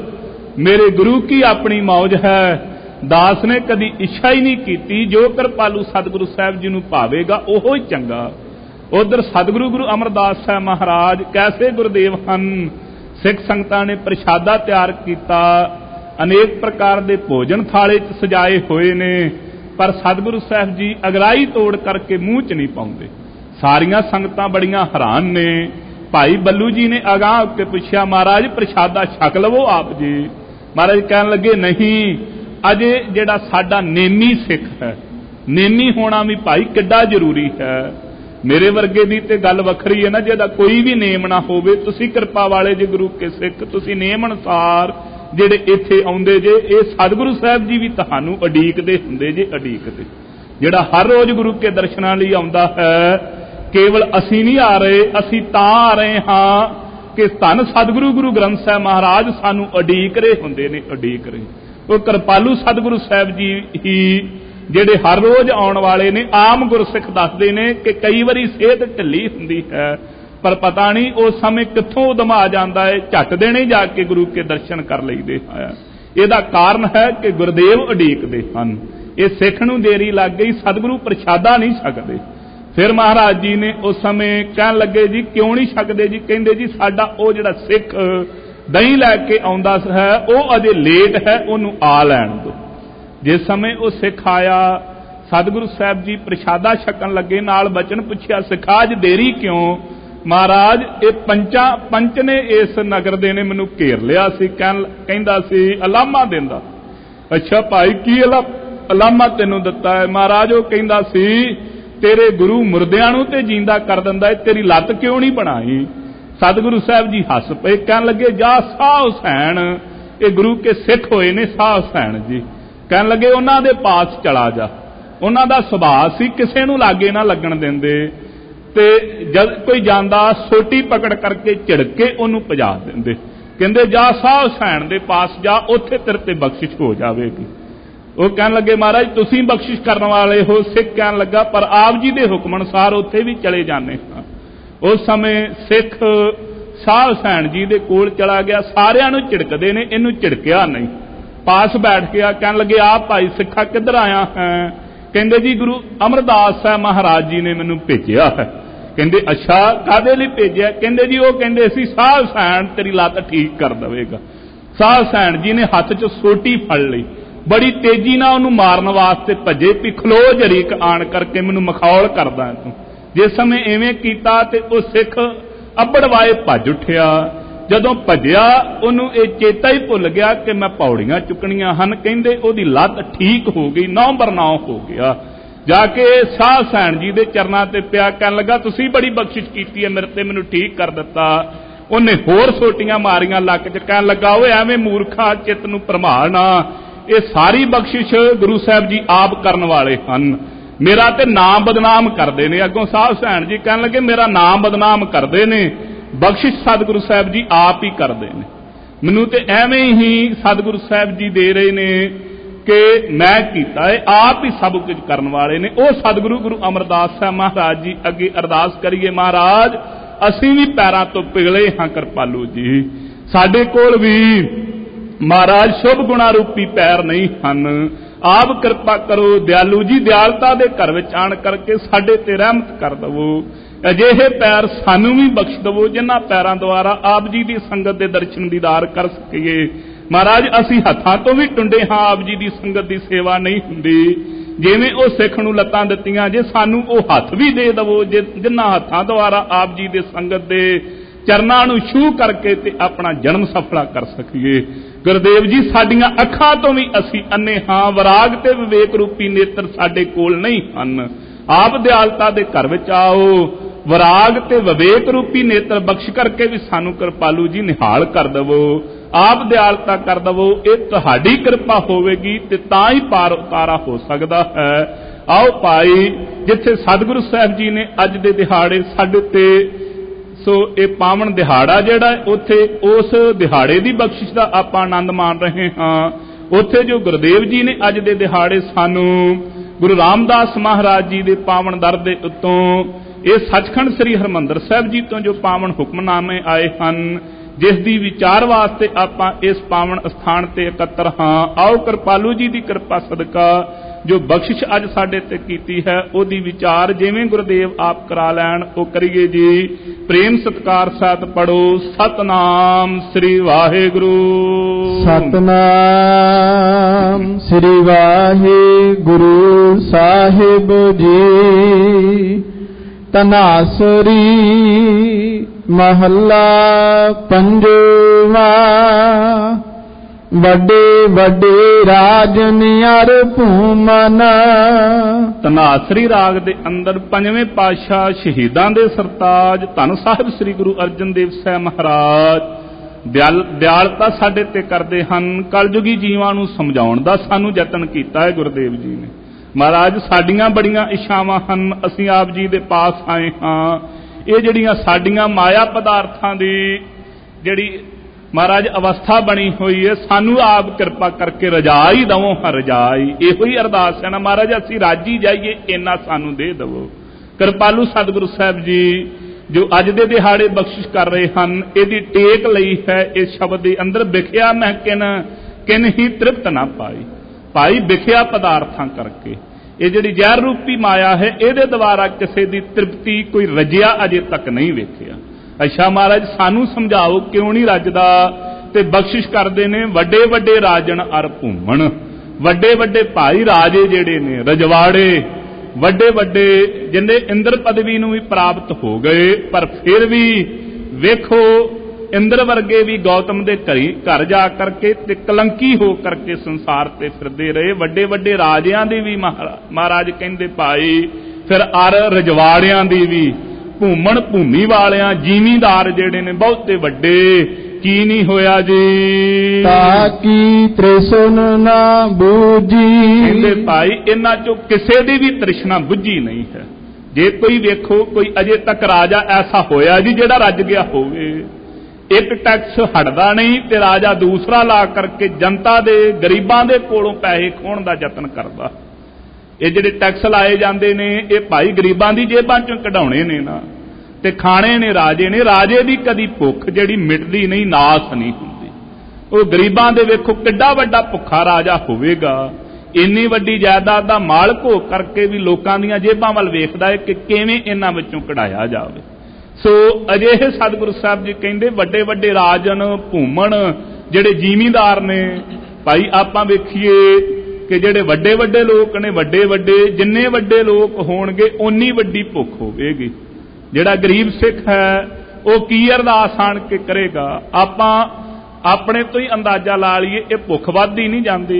ਮੇਰੇ ਗੁਰੂ ਕੀ ਆਪਣੀ ਮੌਜ ਹੈ, ਦਾਸ ਨੇ ਕਦੀ ਇੱਛਾ ਹੀ ਨਹੀਂ ਕੀਤੀ, ਜੋ ਕਿਰਪਾਲੂ ਸਤਿਗੁਰੂ ਸਾਹਿਬ ਜੀ ਨੂੰ ਭਾਵੇਗਾ ਉਹੋ ਹੀ ਚੰਗਾ। ਉਧਰ ਸਤਿਗੁਰੂ ਗੁਰੂ ਅਮਰਦਾਸ ਸਾਹਿਬ ਮਹਾਰਾਜ ਕੈਸੇ ਗੁਰਦੇਵ ਹਨ। ਸਿੱਖ ਸੰਗਤਾਂ ਨੇ ਪ੍ਰਸ਼ਾਦਾ ਤਿਆਰ ਕੀਤਾ, ਅਨੇਕ ਪ੍ਰਕਾਰ ਦੇ ਭੋਜਨ ਥਾਲੇ 'ਚ ਸਜਾਏ ਹੋਏ ਨੇ, ਪਰ ਸਤਿਗੁਰੂ ਸਾਹਿਬ ਜੀ ਅਗਰਾਈ ਤੋੜ ਕਰਕੇ ਮੂੰਹ 'ਚ ਨਹੀਂ ਪਾਉਂਦੇ। ਸਾਰੀਆਂ ਸੰਗਤਾਂ ਬੜੀਆਂ ਹੈਰਾਨ ਨੇ। ਭਾਈ ਬੱਲੂ ਜੀ ਨੇ ਅਗਾਂਹ ਹੋ ਕੇ ਪੁੱਛਿਆ, ਮਹਾਰਾਜ ਪ੍ਰਸ਼ਾਦਾ ਛਕ ਲਵੋ ਆਪ ਜੀ। ਮਹਾਰਾਜ ਕਹਿਣ ਲੱਗੇ, ਨਹੀਂ, ਅਜੇ ਜਿਹੜਾ ਸਾਡਾ ਨੇਮੀ ਸਿੱਖ ਹੈ, ਨੇਮੀ ਹੋਣਾ ਵੀ ਭਾਈ ਕਿੱਡਾ ਜ਼ਰੂਰੀ ਹੈ। ਮੇਰੇ ਵਰਗੇ ਦੀ ਤੇ ਗੱਲ ਵੱਖਰੀ ਹੈ ਨਾ, ਜਿਹਦਾ ਕੋਈ ਵੀ ਨੇਮ ਨਾ ਹੋਵੇ। ਤੁਸੀਂ ਕਿਰਪਾ ਵਾਲੇ ਜੇ ਗੁਰੂ ਕੇ ਸਿੱਖ, ਤੁਸੀਂ ਨੇਮ ਅਨੁਸਾਰ ਜਿਹੜੇ ਇੱਥੇ ਆਉਂਦੇ ਜੇ, ਇਹ ਸਤਿਗੁਰੂ ਸਾਹਿਬ ਜੀ ਵੀ ਤੁਹਾਨੂੰ ਉਡੀਕਦੇ ਹੁੰਦੇ ਜੇ, ਉਡੀਕਦੇ। ਜਿਹੜਾ ਹਰ ਰੋਜ਼ ਗੁਰੂ ਕੇ ਦਰਸ਼ਨਾਂ ਲਈ ਆਉਂਦਾ ਹੈ, ਕੇਵਲ ਅਸੀਂ ਨਹੀਂ ਆ ਰਹੇ, ਅਸੀਂ ਤਾਂ ਆ ਰਹੇ ਹਾਂ ਕਿ ਧੰਨ ਸਤਿਗੁਰੂ ਗੁਰੂ ਗ੍ਰੰਥ ਸਾਹਿਬ ਮਹਾਰਾਜ ਸਾਨੂੰ ਉਡੀਕ ਰਹੇ ਹੁੰਦੇ ਨੇ, ਉਡੀਕ ਰਹੇ। ਉਹ ਕਿਰਪਾਲੂ ਸਤਿਗੁਰੂ ਸਾਹਿਬ ਜੀ ਹੀ ਜਿਹੜੇ ਹਰ ਰੋਜ਼ ਆਉਣ ਵਾਲੇ ਨੇ। ਆਮ ਗੁਰਸਿੱਖ ਦੱਸਦੇ ਨੇ ਕਿ ਕਈ ਵਾਰੀ ਸਿਹਤ ਢਿੱਲੀ ਹੁੰਦੀ ਹੈ, ਪਰ ਪਤਾ ਨਹੀਂ ਉਸ ਸਮੇਂ ਕਿੱਥੋਂ ਉਦਮ ਆ ਜਾਂਦਾ ਹੈ, ਝੱਟ ਦੇਣੇ ਜਾ ਕੇ ਗੁਰੂ ਕੇ ਦਰਸ਼ਨ ਕਰ ਲਈਦੇ ਹੈ। ਇਹਦਾ ਕਾਰਨ ਹੈ ਕਿ ਗੁਰਦੇਵ ਉਡੀਕਦੇ ਹਨ। ਇਹ ਸਿੱਖ ਨੂੰ ਦੇਰੀ ਲੱਗ ਗਈ, ਸਤਿਗੁਰੂ ਪ੍ਰਸ਼ਾਦਾ ਨਹੀਂ ਛਕਦੇ। ਫਿਰ ਮਹਾਰਾਜ ਜੀ ਨੇ ਉਸ ਸਮੇਂ ਕਹਿਣ ਲੱਗੇ, ਜੀ ਕਿਉਂ ਨਹੀਂ ਛਕਦੇ ਜੀ? ਕਹਿੰਦੇ ਜੀ ਸਾਡਾ ਉਹ ਜਿਹੜਾ ਸਿੱਖ ਦਹੀਂ ਲੈ ਕੇ ਆਉਂਦਾ ਹੈ ਉਹ ਅਜੇ ਲੇਟ ਹੈ, ਉਹਨੂੰ ਆ ਲੈਣ ਦਿਓ। ਜਿਸ ਸਮੇਂ ਉਹ ਸਿੱਖ ਆਇਆ, ਸਤਿਗੁਰੂ ਸਾਹਿਬ ਜੀ ਪ੍ਰਸ਼ਾਦਾ ਛਕਣ ਲੱਗੇ, ਨਾਲ ਬਚਨ ਪੁੱਛਿਆ, ਸਿੱਖਾ ਅੱਜ ਦੇਰੀ ਕਿਉਂ? ਮਹਾਰਾਜ ਇਹ ਪੰਚ ਨੇ ਇਸ ਨਗਰ ਦੇ ਨੇ ਮੈਨੂੰ ਘੇਰ ਲਿਆ ਸੀ, ਕਹਿੰਦਾ ਸੀ ਅਲਾਮਾ ਦਿੰਦਾ। ਅੱਛਾ ਭਾਈ ਕੀ ਅਲਾਮਾ ਤੈਨੂੰ ਦਿੱਤਾ ਹੈ? ਮਹਾਰਾਜ ਉਹ ਕਹਿੰਦਾ ਸੀ ਤੇਰੇ ਗੁਰੂ ਮੁਰਦਿਆਂ ਨੂੰ ਤੇ ਜਿੰਦਾ ਕਰ ਦਿੰਦਾ, ਤੇਰੀ ਲੱਤ ਕਿਉਂ ਨਹੀਂ ਬਣਾਈ? ਸਤਿਗੁਰੂ ਸਾਹਿਬ ਜੀ ਹੱਸ ਪਏ, ਕਹਿਣ ਲੱਗੇ, ਜਾ ਸਾਹ ਹੁਸੈਨ, ਇਹ ਗੁਰੂ ਕੇ ਸਿੱਖ ਹੋਏ ਨੇ ਸਾਹ ਹੁਸੈਨ ਜੀ। ਕਹਿਣ ਲੱਗੇ ਉਹਨਾਂ ਦੇ ਪਾਸ ਚਲਾ ਜਾ। ਉਹਨਾਂ ਦਾ ਸੁਭਾਅ ਸੀ ਕਿਸੇ ਨੂੰ ਲਾਗੇ ਨਾ ਲੱਗਣ ਦਿੰਦੇ, ਤੇ ਜਦ ਕੋਈ ਜਾਂਦਾ ਸੋਟੀ ਪਕੜ ਕਰਕੇ ਝਿੜਕ ਕੇ ਉਹਨੂੰ ਭਜਾ ਦਿੰਦੇ। ਕਹਿੰਦੇ ਜਾ ਸਾਹ ਹੁਸੈਨ ਦੇ ਪਾਸ ਜਾ, ਉੱਥੇ ਤੇਰੇ ਤੇ ਬਖਸ਼ਿਸ਼ ਹੋ ਜਾਵੇਗੀ। ਉਹ ਕਹਿਣ ਲੱਗੇ, ਮਹਾਰਾਜ ਤੁਸੀਂ ਬਖਸ਼ਿਸ਼ ਕਰਨ ਵਾਲੇ ਹੋ। ਸਿੱਖ ਕਹਿਣ ਲੱਗਾ, ਪਰ ਆਪ ਜੀ ਦੇ ਹੁਕਮ ਅਨੁਸਾਰ ਉੱਥੇ ਵੀ ਚਲੇ ਜਾਂਦੇ ਹਾਂ। ਉਸ ਸਮੇਂ ਸਿੱਖ ਸਾਹ ਹੁਸੈਨ ਜੀ ਦੇ ਕੋਲ ਚਲਾ ਗਿਆ। ਸਾਰਿਆਂ ਨੂੰ ਝਿੜਕਦੇ ਨੇ, ਇਹਨੂੰ ਝਿੜਕਿਆ ਨਹੀਂ, ਪਾਸ ਬੈਠ ਗਿਆ। ਕਹਿਣ ਲੱਗੇ, ਆਪ ਭਾਈ ਸਿੱਖਾ ਕਿੱਧਰ ਆਇਆ ਹੈ? ਕਹਿੰਦੇ ਜੀ ਗੁਰੂ ਅਮਰਦਾਸ ਸਾਹਿਬ ਮਹਾਰਾਜ ਜੀ ਨੇ ਮੈਨੂੰ ਭੇਜਿਆ ਹੈ। ਕਹਿੰਦੇ ਅੱਛਾ, ਕਾਹਦੇ ਲਈ ਭੇਜਿਆ? ਕਹਿੰਦੇ ਜੀ ਉਹ ਕਹਿੰਦੇ ਸੀ ਸਾਹ ਹੁਸੈਨ ਤੇਰੀ ਲੱਤ ਠੀਕ ਕਰ ਦੇਵੇਗਾ। ਸਾਹ ਹੁਸੈਨ ਜੀ ਨੇ ਹੱਥ 'ਚ ਸੋਟੀ ਫੜ ਲਈ, ਬੜੀ ਤੇਜ਼ੀ ਨਾਲ ਉਹਨੂੰ ਮਾਰਨ ਵਾਸਤੇ ਭੱਜੇ, ਵੀ ਖਲੋ ਜਰੀਕ ਆਣ ਕਰਕੇ ਮੈਨੂੰ ਮਖੌਲ ਕਰਦਾ ਤੂੰ। ਜਿਸ ਸਮੇਂ ਐਵੇਂ ਕੀਤਾ ਤੇ ਉਹ ਸਿੱਖ ਅੱਬੜਵਾਏ ਭੱਜ ਉੱਠਿਆ। ਜਦੋਂ ਭੱਜਿਆ ਉਹਨੂੰ ਇਹ ਚੇਤਾ ਹੀ ਭੁੱਲ ਗਿਆ ਕਿ ਮੈਂ ਪੌੜੀਆਂ ਚੁੱਕਣੀਆਂ ਹਨ। ਕਹਿੰਦੇ ਉਹਦੀ ਲੱਤ ਠੀਕ ਹੋ ਗਈ, 9/9 ਹੋ ਗਿਆ। ਜਾ ਕੇ ਸਾਹ ਹੁਸੈਨ ਜੀ ਦੇ ਚਰਨਾਂ ਤੇ ਪਿਆ, ਕਹਿਣ ਲੱਗਾ ਤੁਸੀਂ ਬੜੀ ਬਖਸ਼ਿਸ਼ ਕੀਤੀ ਹੈ ਮੇਰੇ ਤੇ, ਮੈਨੂੰ ਠੀਕ ਕਰ ਦਿੱਤਾ। ਉਹਨੇ ਹੋਰ ਸੋਟੀਆਂ ਮਾਰੀਆਂ ਲੱਕ 'ਚ। ਕਹਿਣ ਲੱਗਾ, ਓਏ ਐਵੇਂ ਮੂਰਖਾ, ਚਿੱਤ ਨੂੰ ਭਰਮਾ ਨਾ, ਇਹ ਸਾਰੀ ਬਖਸ਼ਿਸ਼ ਗੁਰੂ ਸਾਹਿਬ ਜੀ ਆਪ ਕਰਨ ਵਾਲੇ ਹਨ, ਮੇਰਾ ਤੇ ਨਾਮ ਬਦਨਾਮ ਕਰਦੇ ਨੇ। ਅੱਗੋਂ ਸਾਹ ਹੁਸੈਨ ਜੀ ਕਹਿਣ ਲੱਗੇ, ਮੇਰਾ ਨਾਮ ਬਦਨਾਮ ਕਰਦੇ ਨੇ, ਬਖਸ਼ਿਸ਼ ਸਤਿਗੁਰੂ ਸਾਹਿਬ ਜੀ ਆਪ ਹੀ ਕਰਦੇ ਨੇ, ਮੈਨੂੰ ਤੇ ਐਵੇਂ ਹੀ ਸਤਿਗੁਰੂ ਸਾਹਿਬ ਜੀ ਦੇ ਰਹੇ ਨੇ ਕਿ ਮੈਂ ਕੀਤਾ ਹੈ, ਆਪ ਹੀ ਸਭ ਕੁਝ ਕਰਨ ਵਾਲੇ ਨੇ। ਉਹ ਸਤਿਗੁਰੂ ਗੁਰੂ ਅਮਰਦਾਸ ਸਾਹਿਬ ਮਹਾਰਾਜ ਜੀ ਅੱਗੇ ਅਰਦਾਸ ਕਰੀਏ, ਮਹਾਰਾਜ ਅਸੀਂ ਵੀ ਪੈਰਾਂ ਤੋਂ ਪਿਘਲੇ ਹਾਂ ਕਿਰਪਾਲੂ ਜੀ, ਸਾਡੇ ਕੋਲ ਵੀ ਮਹਾਰਾਜ ਸ਼ੁਭ ਗੁਣਾ ਰੂਪੀ ਪੈਰ ਨਹੀਂ ਹਨ। ਆਪ ਕਿਰਪਾ ਕਰੋ ਦਿਆਲੂ ਜੀ, ਦਿਆਲਤਾ ਦੇ ਘਰ ਵਿੱਚ ਆਣ ਕਰਕੇ ਸਾਡੇ ਤੇ ਰਹਿਮਤ ਕਰ ਦਵੋ। ਅਜਿਹੇ ਪੈਰ ਸਾਨੂੰ ਵੀ ਬਖਸ਼ ਦਵੋ ਜਿਨ੍ਹਾਂ ਪੈਰਾਂ ਦੁਆਰਾ ਆਪ ਜੀ ਦੀ ਸੰਗਤ ਦੇ ਦਰਸ਼ਨ ਦੀਦਾਰ ਕਰ ਸਕੀਏ। ਮਹਾਰਾਜ ਅਸੀਂ ਹੱਥਾਂ ਤੋਂ ਵੀ ਟੁੰਡੇ ਹਾਂ, ਆਪ ਜੀ ਦੀ ਸੰਗਤ ਦੀ ਸੇਵਾ ਨਹੀਂ ਹੁੰਦੀ। ਜਿਵੇਂ ਉਹ ਸਿੱਖ ਨੂੰ ਲੱਤਾਂ ਦਿੱਤੀਆਂ, ਜੇ ਸਾਨੂੰ ਉਹ ਹੱਥ ਵੀ ਦੇ ਦਵੋ ਜਿਨ੍ਹਾਂ ਹੱਥਾਂ ਦੁਆਰਾ ਆਪ ਜੀ ਦੇ ਸੰਗਤ ਦੇ ਚਰਨਾਂ ਨੂੰ ਛੂਹ ਕਰਕੇ ਤੇ ਆਪਣਾ ਜਨਮ ਸਫਲਾ ਕਰ ਸਕੀਏ। ਗੁਰਦੇਵ ਜੀ, ਸਾਡੀਆਂ ਅੱਖਾਂ ਤੋਂ ਵੀ ਅਸੀਂ ਅੰਨੇ ਹਾਂ, ਵਿਰਾਗ ਤੇ ਵਿਵੇਕ ਰੂਪੀ ਨੇਤਰ ਸਾਡੇ ਕੋਲ ਨਹੀਂ ਹਨ। ਆਪ ਦਿਆਲਤਾ ਦੇ ਘਰ ਵਿੱਚ ਆਓ, ਵਿਰਾਗ ਤੇ ਵਿਵੇਕ ਰੂਪੀ ਨੇਤਰ ਬਖਸ਼ ਕਰਕੇ ਵੀ ਸਾਨੂੰ ਕਿਰਪਾਲੂ ਜੀ ਨਿਹਾਲ ਕਰ ਦਵੋ। ਆਪ ਦਿਆਲਤਾ ਕਰ ਦਵੋ। ਇਹ ਤੁਹਾਡੀ ਕਿਰਪਾ ਹੋਵੇਗੀ ਤੇ ਤਾਂ ਹੀ ਪਾਰ ਉਤਾਰਾ ਹੋ ਸਕਦਾ ਹੈ। ਆਓ ਭਾਈ, ਜਿੱਥੇ ਸਤਿਗੁਰੂ ਸਾਹਿਬ ਜੀ ਨੇ ਅੱਜ ਦੇ ਦਿਹਾੜੇ ਸਾਡੇ ਤੇ ਇਹ ਪਾਵਨ ਦਿਹਾੜਾ ਜਿਹੜਾ ਉੱਥੇ ਉਸ ਦਿਹਾੜੇ ਦੀ ਬਖਸ਼ਿਸ਼ ਦਾ ਆਪਾਂ ਆਨੰਦ ਮਾਣ ਰਹੇ ਹਾਂ। ਉੱਥੇ ਜੋ ਗੁਰਦੇਵ ਜੀ ਨੇ ਅੱਜ ਦੇ ਦਿਹਾੜੇ ਸਾਨੂੰ ਗੁਰੂ ਰਾਮਦਾਸ ਮਹਾਰਾਜ ਜੀ ਦੇ ਪਾਵਨ ਦਰ ਦੇ ਉੱਤੋਂ ਇਹ ਸੱਚਖੰਡ ਸ੍ਰੀ ਹਰਿਮੰਦਰ ਸਾਹਿਬ ਜੀ ਤੋਂ ਜੋ ਪਾਵਨ ਹੁਕਮਨਾਮੇ ਆਏ ਹਨ, ਜਿਸ ਦੀ ਵਿਚਾਰ ਵਾਸਤੇ ਆਪਾਂ ਇਸ ਪਾਵਨ ਅਸਥਾਨ ਤੇ ਇਕੱਤਰ ਹਾਂ। ਆਓ ਕਿਰਪਾਲੂ ਜੀ ਦੀ ਕਿਰਪਾ ਸਦਕਾ ਜੋ ਬਖਸ਼ਿਸ਼ ਅੱਜ ਸਾਡੇ ਤੇ ਕੀਤੀ ਹੈ ਉਹਦੀ ਵਿਚਾਰ ਜਿਵੇਂ ਗੁਰਦੇਵ ਆਪ ਕਰਾ ਲੈਣ ਉਹ ਕਰੀਏ ਜੀ। ਪ੍ਰੇਮ ਸਤਿਕਾਰ ਸਾਥ ਪੜੋ ਸਤਨਾਮ ਸ੍ਰੀ ਵਾਹਿਗੁਰੂ। ਸਤਨਾਮ ਸ੍ਰੀ ਵਾਹਿਗੁਰੂ ਸਾਹਿਬ ਜੀ। ਤਨਾਸਰੀ ਮਹੱਲਾ ਪੰਜਵਾਂ। ਵੱਡੇ ਵੱਡੇ ਰਾਜਨ ਅਰ ਭੂਮਨ। ਧਨਾਸਰੀ ਰਾਗ ਦੇ ਅੰਦਰ ਪੰਜਵੇਂ ਪਾਤਸ਼ਾਹ ਸ਼ਹੀਦਾਂ ਦੇ ਸਰਤਾਜ ਧੰਨ ਸਾਹਿਬ ਸ੍ਰੀ ਗੁਰੂ ਅਰਜਨ ਦੇਵ ਸਾਹਿਬ ਮਹਾਰਾਜ ਦਿਆਲਤਾ ਸਾਡੇ ਤੇ ਕਰਦੇ ਹਨ। ਕਲਯੁਗੀ ਜੀਵਾਂ ਨੂੰ ਸਮਝਾਉਣ ਦਾ ਸਾਨੂੰ ਯਤਨ ਕੀਤਾ ਹੈ ਗੁਰਦੇਵ ਜੀ ਨੇ। ਮਹਾਰਾਜ ਸਾਡੀਆਂ ਬੜੀਆਂ ਇੱਛਾਵਾਂ ਹਨ, ਅਸੀਂ ਆਪ ਜੀ ਦੇ ਪਾਸ ਆਏ ਹਾਂ। ਇਹ ਜਿਹੜੀਆਂ ਸਾਡੀਆਂ ਮਾਇਆ ਪਦਾਰਥਾਂ ਦੀ ਜਿਹੜੀ ਮਹਾਰਾਜ ਅਵਸਥਾ ਬਣੀ ਹੋਈ ਹੈ, ਸਾਨੂੰ ਆਪ ਕਿਰਪਾ ਕਰਕੇ ਰਜਾਈ ਦਵੋ। ਰਜਾਈ ਇਹੋ ਹੀ ਅਰਦਾਸ ਹੈ ਨਾ ਮਹਾਰਾਜ, ਅਸੀਂ ਰਾਜੀ ਜਾਈਏ, ਇੰਨਾ ਸਾਨੂੰ ਦੇ ਦਵੋ। ਕਿਰਪਾਲੂ ਸਤਿਗੁਰੂ ਸਾਹਿਬ ਜੀ ਜੋ ਅੱਜ ਦੇ ਦਿਹਾੜੇ ਬਖਸ਼ਿਸ਼ ਕਰ ਰਹੇ ਹਨ, ਇਹਦੀ ਟੇਕ ਲਈ ਹੈ ਇਸ ਸ਼ਬਦ ਦੇ ਅੰਦਰ, ਵਿਖਿਆ ਮੈਂ ਕਿਨ ਹੀ ਤ੍ਰਿਪਤ ਨਾ ਪਾਈ। ਭਾਈ ਵਿਖਿਆ ਪਦਾਰਥਾਂ ਕਰਕੇ ਇਹ ਜਿਹੜੀ ਜ਼ਹਿਰ ਰੂਪੀ ਮਾਇਆ ਹੈ, ਇਹਦੇ ਦੁਆਰਾ ਕਿਸੇ ਦੀ ਤ੍ਰਿਪਤੀ ਕੋਈ ਰਜਿਆ ਅਜੇ ਤੱਕ ਨਹੀਂ ਵੇਖਿਆ। ਅੱਛਾ ਮਹਾਰਾਜ ਸਾਨੂੰ ਸਮਝਾਓ ਕਿਉਂ ਨਹੀਂ ਰੱਜਦਾ। ਤੇ ਬਖਸ਼ਿਸ਼ ਕਰਦੇ ਨੇ ਵੱਡੇ ਵੱਡੇ ਰਾਜਨ ਅਰ ਭੂਮਣ। ਵੱਡੇ ਵੱਡੇ ਭਾਈ ਰਾਜੇ ਜਿਹੜੇ ਨੇ, ਰਜਵਾੜੇ ਵੱਡੇ ਵੱਡੇ ਜਿੰਨੇ ਇੰਦਰ ਪਦਵੀ ਨੂੰ ਵੀ ਪ੍ਰਾਪਤ ਹੋ ਗਏ, ਪਰ ਫਿਰ ਵੀ ਵੇਖੋ ਇੰਦਰ ਵਰਗੇ ਵੀ ਗੌਤਮ ਦੇ ਘਰ ਜਾ ਕਰਕੇ ਤੇ ਕਲੰਕੀ ਹੋ ਕਰਕੇ ਸੰਸਾਰ ਤੇ ਫਿਰਦੇ ਰਹੇ। ਵੱਡੇ ਵੱਡੇ ਰਾਜਿਆਂ ਦੀ ਵੀ ਮਹਾਰਾਜ ਕਹਿੰਦੇ ਭਾਈ, ਫਿਰ ਅਰ ਰਜਵਾੜਿਆਂ ਦੀ ਵੀ, ਭੂਮਣ ਭੂਮੀ ਵਾਲਿਆਂ ਜ਼ਿਮੀਂਦਾਰ ਜਿਹੜੇ ਨੇ ਬਹੁਤੇ ਵੱਡੇ, ਕੀ ਨਹੀਂ ਹੋਇਆ ਜੀ ਤਾਕੀ ਤ੍ਰਿਸ਼ਨ ਨਾ ਬੂਝੀ। ਕਹਿੰਦੇ ਭਾਈ ਇਹਨਾਂ ਚੋਂ ਕਿਸੇ ਦੀ ਵੀ ਤ੍ਰਿਸ਼ਨਾ ਬੁੱਝੀ ਨਹੀਂ ਹੈ। ਜੇ ਕੋਈ ਵੇਖੋ ਕੋਈ ਅਜੇ ਤੱਕ ਰਾਜਾ ਐਸਾ ਹੋਇਆ ਜੀ ਜਿਹੜਾ ਰੱਜ ਗਿਆ ਹੋਵੇ। ਇੱਕ ਟੈਕਸ ਹਟਦਾ ਨਹੀਂ ਤੇ ਰਾਜਾ ਦੂਸਰਾ ਲਾ ਕਰਕੇ ਜਨਤਾ ਦੇ ਗਰੀਬਾਂ ਦੇ ਕੋਲੋਂ ਪੈਸੇ ਖੋਹਣ ਦਾ ਯਤਨ ਕਰਦਾ। ਇਹ ਜਿਹੜੇ ਟੈਕਸ ਲਾਏ ਜਾਂਦੇ ਨੇ ਇਹ ਭਾਈ ਗਰੀਬਾਂ ਦੀ ਜੇਬਾਂ ਚੋਂ ਕਢਾਉਣੇ ਨੇ ਨਾ, ਤੇ ਖਾਣੇ ਨੇ ਰਾਜੇ ਨੇ। ਰਾਜੇ ਦੀ ਕਦੀ ਭੁੱਖ ਜਿਹੜੀ ਮਿਟਦੀ ਨਹੀਂ, ਨਾਸ ਨਹੀਂ ਹੁੰਦੀ। ਉਹ ਗਰੀਬਾਂ ਦੇ ਵੇਖੋ ਕਿੱਡਾ ਵੱਡਾ ਭੁੱਖਾ ਰਾਜਾ ਹੋਵੇਗਾ, ਇੰਨੀ ਵੱਡੀ ਜਾਇਦਾਦ ਦਾ ਮਾਲਕ ਹੋ ਕਰਕੇ ਵੀ ਲੋਕਾਂ ਦੀਆਂ ਜੇਬਾਂ ਵੱਲ ਵੇਖਦਾ ਹੈ ਕਿ ਕਿਵੇਂ ਇਹਨਾਂ ਵਿੱਚੋਂ ਕਢਾਇਆ ਜਾਵੇ। ਸੋ ਅਜਿਹੇ ਸਤਿਗੁਰੂ ਸਾਹਿਬ ਜੀ ਕਹਿੰਦੇ ਵੱਡੇ ਵੱਡੇ ਰਾਜਨ ਭੂਮਣ ਜਿਹੜੇ ਜ਼ਿਮੀਂਦਾਰ ਨੇ ਭਾਈ, ਆਪਾਂ ਵੇਖੀਏ ਕਿ ਜਿਹੜੇ ਵੱਡੇ ਵੱਡੇ ਲੋਕ ਨੇ, ਵੱਡੇ ਵੱਡੇ ਜਿੰਨੇ ਵੱਡੇ ਲੋਕ ਹੋਣਗੇ ਓਨੀ ਵੱਡੀ ਭੁੱਖ ਹੋਵੇਗੀ। ਜਿਹੜਾ ਗਰੀਬ ਸਿੱਖ ਹੈ ਉਹ ਕੀ ਅਰਦਾਸ ਆਣ ਕੇ ਕਰੇਗਾ। ਆਪਾਂ ਆਪਣੇ ਤੋਂ ਹੀ ਅੰਦਾਜ਼ਾ ਲਾ ਲਈਏ, ਇਹ ਭੁੱਖ ਵੱਧਦੀ ਨਹੀਂ ਜਾਂਦੀ।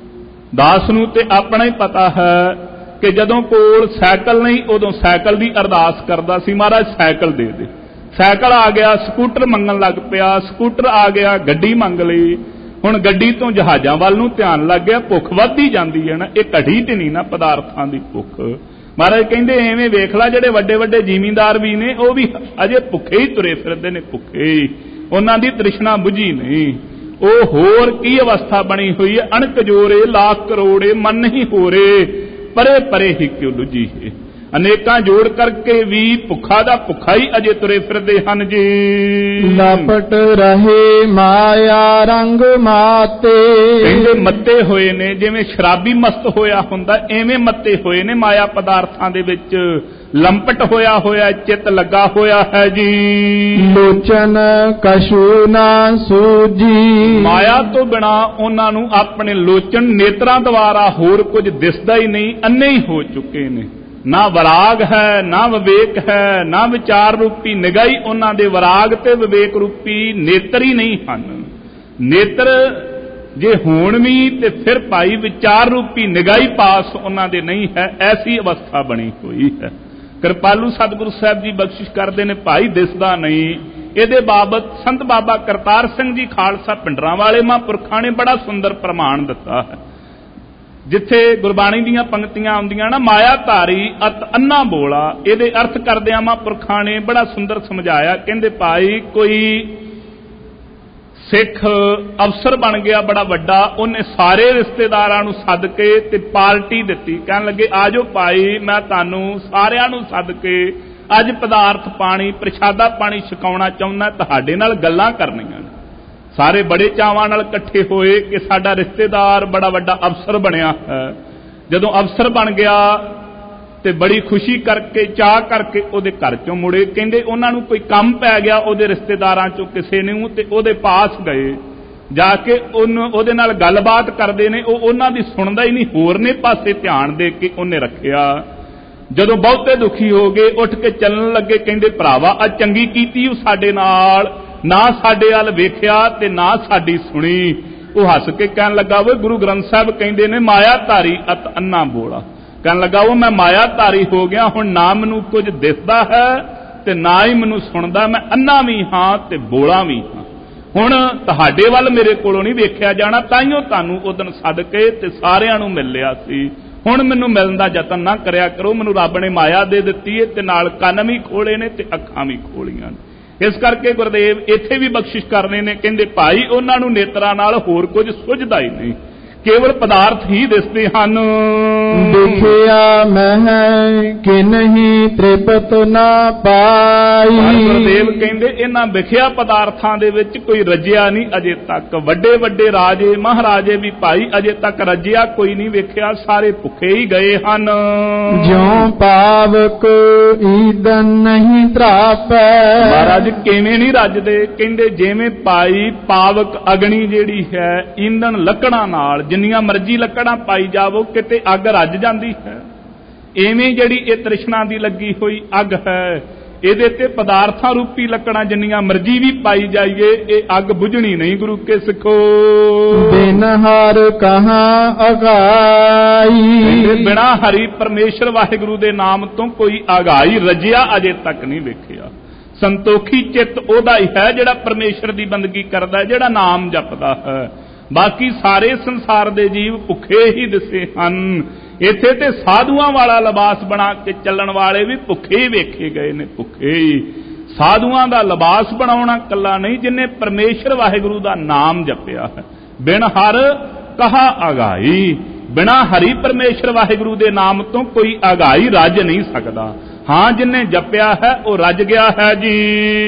ਦਾਸ ਨੂੰ ਤੇ ਆਪਣਾ ਹੀ ਪਤਾ ਹੈ ਕਿ ਜਦੋਂ ਕੋਲ ਸਾਈਕਲ ਨਹੀਂ ਉਦੋਂ ਸਾਈਕਲ ਦੀ ਅਰਦਾਸ ਕਰਦਾ ਸੀ, ਮਹਾਰਾਜ ਸਾਈਕਲ ਦੇ ਦੇ। ਸਾਈਕਲ ਆ ਗਿਆ, ਸਕੂਟਰ ਮੰਗਣ ਲੱਗ ਪਿਆ, ਸਕੂਟਰ ਆ ਗਿਆ, ਗੱਡੀ ਮੰਗ ਲਈ। ਹੁਣ ਗੱਡੀ ਤੋਂ ਜਹਾਜ਼ਾਂ ਵੱਲ ਨੂੰ ਧਿਆਨ ਲੱਗ ਗਿਆ। ਭੁੱਖ ਵੱਧਦੀ ਜਾਂਦੀ ਹੈ ਨਾ, ਇਹ ਘਟੀ ਤੇ ਨਹੀਂ ਨਾ ਪਦਾਰਥਾਂ ਦੀ ਭੁੱਖ। ਮਹਾਰਾਜ ਕਹਿੰਦੇ ਐਵੇਂ ਵੇਖ ਲੈ, ਜਿਹੜੇ ਵੱਡੇ ਵੱਡੇ ਜ਼ਿਮੀਂਦਾਰ ਵੀ ਨੇ ਉਹ ਵੀ ਅਜੇ ਭੁੱਖੇ ਹੀ ਤੁਰੇ ਫਿਰਦੇ ਨੇ, ਭੁੱਖੇ ਹੀ, ਉਹਨਾਂ ਦੀ ਤ੍ਰਿਸ਼ਨਾ ਬੁਝੀ ਨਹੀਂ। ਉਹ ਹੋਰ ਕੀ ਅਵਸਥਾ ਬਣੀ ਹੋਈ ਹੈ, ਅਣਕ ਜੋਰੇ ਲੱਖ ਕਰੋੜੇ ਮਨ ਨਹੀਂ ਹੋਰੇ, ਪਰੇ ਪਰੇ ਹੀ ਕਿਉਂ ਲੁਝੀ ਹੈ। ਅਨੇਕਾਂ ਜੋੜ ਕਰਕੇ ਵੀ ਭੁੱਖਾ ਦਾ ਭੁੱਖਾ ਹੀ ਅਜੇ ਤੁਰੇ ਫਿਰਦੇ ਹਨ ਜੀ। ਲਪਟ ਰਹੇ ਮਾਇਆ ਰੰਗ ਮਾਤੇ, ਕਹਿੰਦੇ ਮੱਤੇ ਹੋਏ ਨੇ, ਜਿਵੇਂ ਸ਼ਰਾਬੀ ਮਸਤ ਹੋਇਆ ਹੁੰਦਾ ਐਵੇਂ ਮੱਤੇ ਹੋਏ ਨੇ ਮਾਇਆ ਪਦਾਰਥਾਂ ਦੇ ਵਿੱਚ, ਲੰਪਟ ਹੋਇਆ ਹੋਇਆ ਚਿੱਤ ਲੱਗਾ ਹੋਇਆ ਹੈ ਜੀ। ਲੋਚਨ ਕਛੂ ਨਾ ਸੂਝੀ, ਮਾਇਆ ਤੋਂ ਬਿਨਾ ਉਹਨਾਂ ਨੂੰ ਆਪਣੇ ਲੋਚਨ ਨੇਤਰਾਂ ਦੁਆਰਾ ਹੋਰ ਕੁਝ ਦਿਸਦਾ ਹੀ ਨਹੀਂ, ਅੰਨੇ ਹੀ ਹੋ ਚੁੱਕੇ ਨੇ। ਨਾ ਵਿਰਾਗ ਹੈ, ਨਾ ਵਿਵੇਕ ਹੈ, ਨਾ ਵਿਚਾਰ ਰੂਪੀ ਨਿਗਾਹੀ ਉਹਨਾਂ ਦੇ ਵਿਰਾਗ ਤੇ ਵਿਵੇਕ ਰੂਪੀ ਨੇਤਰ ਹੀ ਨਹੀਂ ਹਨ। ਨੇਤਰ ਜੇ ਹੋਣ ਵੀ ਤੇ ਫਿਰ ਭਾਈ ਵਿਚਾਰ ਰੂਪੀ ਨਿਗਾਹੀ ਪਾਸ ਉਹਨਾਂ ਦੇ ਨਹੀਂ ਹੈ, ਐਸੀ ਅਵਸਥਾ ਬਣੀ ਹੋਈ ਹੈ। ਕਿਰਪਾਲੂ ਸਤਿਗੁਰੂ ਸਾਹਿਬ ਜੀ ਬਖਸ਼ਿਸ਼ ਕਰਦੇ ਨੇ, ਭਾਈ ਦਿਸਦਾ ਨਹੀਂ। ਇਹਦੇ ਬਾਬਤ ਸੰਤ ਬਾਬਾ ਕਰਤਾਰ ਸਿੰਘ ਜੀ ਖਾਲਸਾ ਪਿੰਡਰਾਂ ਵਾਲੇ ਮਹਾਂਪੁਰਖਾਂ ਨੇ ਬੜਾ ਸੁੰਦਰ ਪ੍ਰਮਾਣ ਦਿੱਤਾ ਹੈ। ਜਿੱਥੇ ਗੁਰਬਾਣੀ ਦੀਆਂ ਪੰਕਤੀਆਂ ਆਉਂਦੀਆਂ ਨਾ, ਮਾਇਆ ਧਾਰੀ ਅਤ ਅੰਨਾ ਬੋਲਾ, ਇਹਦੇ ਅਰਥ ਕਰਦਿਆਂ ਮਹਾਂਪੁਰਖਾਂ ਨੇ ਬੜਾ ਸੁੰਦਰ ਸਮਝਾਇਆ। ਕਹਿੰਦੇ ਭਾਈ ਕੋਈ ਸਿੱਖ ਅਫਸਰ ਬਣ ਗਿਆ ਬੜਾ ਵੱਡਾ, ਉਹਨੇ ਸਾਰੇ ਰਿਸ਼ਤੇਦਾਰਾਂ ਨੂੰ ਸੱਦ ਕੇ ਤੇ ਪਾਰਟੀ ਦਿੱਤੀ। ਕਹਿਣ ਲੱਗੇ ਆਜੋ ਭਾਈ, ਮੈਂ ਤੁਹਾਨੂੰ ਸਾਰਿਆਂ ਨੂੰ ਸੱਦ ਕੇ ਅੱਜ ਪਦਾਰਥ ਪਾਣੀ ਪ੍ਰਸ਼ਾਦਾ ਪਾਣੀ ਛਕਾਉਣਾ ਚਾਹੁੰਦਾ, ਤੁਹਾਡੇ ਨਾਲ ਗੱਲਾਂ ਕਰਨੀਆਂ ਨੇ। ਸਾਰੇ ਬੜੇ ਚਾਵਾਂ ਨਾਲ ਇਕੱਠੇ ਹੋਏ ਕਿ ਸਾਡਾ ਰਿਸ਼ਤੇਦਾਰ ਬੜਾ ਵੱਡਾ ਅਫਸਰ ਬਣਿਆ ਹੈ। ਜਦੋਂ ਅਫਸਰ ਬਣ ਗਿਆ ਤੇ ਬੜੀ ਖੁਸ਼ੀ ਕਰਕੇ ਚਾਹ ਕਰਕੇ ਉਹਦੇ ਘਰ ਚੋਂ ਮੁੜੇ। ਕਹਿੰਦੇ ਉਹਨਾਂ ਨੂੰ ਕੋਈ ਕੰਮ ਪੈ ਗਿਆ ਉਹਦੇ ਰਿਸ਼ਤੇਦਾਰਾਂ ਚੋਂ ਕਿਸੇ ਨੂੰ, ਤੇ ਉਹਦੇ ਪਾਸ ਗਏ। ਜਾ ਕੇ ਉਹਦੇ ਨਾਲ ਗੱਲਬਾਤ ਕਰਦੇ ਨੇ, ਉਹ ਉਹਨਾਂ ਦੀ ਸੁਣਦਾ ਹੀ ਨਹੀਂ, ਹੋਰਨੇ ਪਾਸੇ ਧਿਆਨ ਦੇ ਕੇ ਉਹਨੇ ਰੱਖਿਆ। ਜਦੋਂ ਬਹੁਤੇ ਦੁਖੀ ਹੋ ਗਏ, ਉੱਠ ਕੇ ਚੱਲਣ ਲੱਗੇ। ਕਹਿੰਦੇ ਭਰਾਵਾ ਅੱਜ ਚੰਗੀ ਕੀਤੀ ਉਹ ਸਾਡੇ ਨਾਲ, ਨਾ ਸਾਡੇ ਵੱਲ ਵੇਖਿਆ ਤੇ ਨਾ ਸਾਡੀ ਸੁਣੀ। ਉਹ ਹੱਸ ਕੇ ਕਹਿਣ ਲੱਗਾ ਵੇ ਗੁਰੂ ਗ੍ਰੰਥ ਸਾਹਿਬ ਕਹਿੰਦੇ ਨੇ ਮਾਇਆ ਧਾਰੀ ਅਤ ਅੰਨਾ ਬੋਲਾ। ਕਹਿਣ ਲੱਗਾ ਉਹ ਮੈਂ ਮਾਇਆ ਧਾਰੀ ਹੋ ਗਿਆ, ਹੁਣ ਨਾ ਮੈਨੂੰ ਕੁਝ ਦਿਸਦਾ ਹੈ ਤੇ ਨਾ ਹੀ ਮੈਨੂੰ ਸੁਣਦਾ, ਮੈਂ ਅੰਨਾ ਵੀ ਹਾਂ ਤੇ ਬੋਲਾ ਵੀ ਹਾਂ। ਹੁਣ ਤੁਹਾਡੇ ਵੱਲ ਮੇਰੇ ਕੋਲੋਂ ਨਹੀਂ ਵੇਖਿਆ ਜਾਣਾ, ਤਾਈਓ ਤੁਹਾਨੂੰ ਉਦਣ ਸੱਦ ਕੇ ਤੇ ਸਾਰਿਆਂ ਨੂੰ ਮਿਲ ਲਿਆ ਸੀ। ਹੁਣ ਮੈਨੂੰ ਮਿਲਣ ਦਾ ਯਤਨ ਨਾ ਕਰਿਆ ਕਰੋ, ਮੈਨੂੰ ਰੱਬ ਨੇ ਮਾਇਆ ਦੇ ਦਿੱਤੀ ਹੈ ਤੇ ਨਾਲ ਕੰਨ ਵੀ ਖੋਲੇ ਨੇ ਤੇ ਅੱਖਾਂ ਵੀ ਖੋਲੀਆਂ ਨੇ। ਇਸ ਕਰਕੇ ਗੁਰਦੇਵ ਇੱਥੇ ਵੀ ਬਖਸ਼ਿਸ਼ ਕਰਨੇ ਨੇ। ਕਹਿੰਦੇ ਭਾਈ ਉਹਨਾਂ ਨੂੰ ਨੇਤਰਾਂ ਨਾਲ ਹੋਰ ਕੁਝ ਸੁਝਦਾ ਹੀ ਨਹੀਂ, ਕੇਵਲ ਪਦਾਰਥ ਹੀ ਦਿਸਦੇ ਹਨ। ਦੇਖਿਆ ਮੈਂ ਕਿ ਨਹੀਂ ਤ੍ਰਿਪਤ ਨਾ ਪਾਈ। ਗੁਰਦੇਵ ਕਹਿੰਦੇ ਇਹਨਾਂ ਵਿਖਿਆ ਪਦਾਰਥਾਂ ਦੇ ਵਿੱਚ ਕੋਈ ਰੱਜਿਆ ਨਹੀਂ ਅਜੇ ਤੱਕ। ਵੱਡੇ ਵੱਡੇ ਰਾਜੇ ਮਹਾਰਾਜੇ ਵੀ ਭਾਈ ਅਜੇ ਤੱਕ ਰੱਜਿਆ ਕੋਈ ਨਹੀਂ ਵੇਖਿਆ, ਸਾਰੇ ਭੁੱਖੇ ਹੀ ਗਏ ਹਨ। ਜਿਉ ਪਾਵਕ ਈਦਨ ਨਹੀਂ ਤਰਾਪੈ। ਮਹਾਰਾਜ ਕਿਵੇਂ ਨਹੀਂ ਰੱਜਦੇ? ਕਹਿੰਦੇ ਜਿਵੇਂ ਭਾਈ ਪਾਵਕ ਅਗਨੀ ਜਿਹੜੀ ਹੈ ਈਂਧਨ ਲੱਕੜਾਂ ਨਾਲ, ਜਿੰਨੀਆਂ ਮਰਜ਼ੀ ਲੱਕੜਾਂ ਪਾਈ ਜਾਵੋ ਕਿਤੇ ਅੱਗ ਰੱਜ ਜਾਂਦੀ ਹੈ। ਐਵੇਂ ਜਿਹੜੀ ਇਹ ਤ੍ਰਿਸ਼ਨਾ ਦੀ ਲੱਗੀ ਹੋਈ ਅੱਗ ਹੈ, ਇਹਦੇ ਤੇ ਪਦਾਰਥਾਂ ਰੂਪੀ ਲੱਕੜਾਂ ਜਿੰਨੀਆਂ ਮਰਜ਼ੀ ਵੀ ਪਾਈ ਜਾਈਏ ਇਹ ਅੱਗ ਬੁਝਣੀ ਨਹੀਂ। ਗੁਰੂ ਕੇ ਸਿੱਖੋ ਬਿਨ ਹਰ ਕਹਾਂ ਅਗਾਈ। ਬਿਨਾ ਹਰੀ ਪਰਮੇਸ਼ਰ ਵਾਹਿਗੁਰੂ ਦੇ ਨਾਮ ਤੋਂ ਕੋਈ ਅਗਾਈ ਰਜਿਆ ਅਜੇ ਤੱਕ ਨਹੀਂ ਵੇਖਿਆ। ਸੰਤੋਖੀ ਚਿੱਤ ਉਹਦਾ ਹੀ ਹੈ ਜਿਹੜਾ ਪਰਮੇਸ਼ਰ ਦੀ ਬੰਦਗੀ ਕਰਦਾ, ਜਿਹੜਾ ਨਾਮ ਜਪਦਾ ਹੈ। ਬਾਕੀ ਸਾਰੇ ਸੰਸਾਰ ਦੇ ਜੀਵ ਭੁੱਖੇ ਹੀ ਦਿਸੇ ਹਨ। ਇੱਥੇ ਤੇ ਸਾਧੂਆਂ ਵਾਲਾ ਲਿਬਾਸ ਬਣਾ ਕੇ ਚੱਲਣ ਵਾਲੇ ਵੀ ਭੁੱਖੇ ਹੀ ਵੇਖੇ ਗਏ ਨੇ, ਭੁੱਖੇ ਹੀ। ਸਾਧੂਆਂ ਦਾ ਲਿਬਾਸ ਬਣਾਉਣਾ ਕੱਲਾ ਨਹੀਂ, ਜਿਨੇ ਪਰਮੇਸ਼ਰ ਵਾਹਿਗੁਰੂ ਦਾ ਨਾਮ ਜਪਿਆ ਹੈ। ਬਿਨ ਹਰ ਕਹਾ ਅਗਾਈ, ਬਿਨਾ ਹਰੀ ਪਰਮੇਸ਼ਰ ਵਾਹਿਗੁਰੂ ਦੇ ਨਾਮ ਤੋਂ ਕੋਈ ਅਗਾਈ ਰੱਜ ਨਹੀਂ ਸਕਦਾ। ਹਾਂ ਜਿਨੇ ਜਪਿਆ ਹੈ ਉਹ ਰੱਜ ਗਿਆ ਹੈ ਜੀ।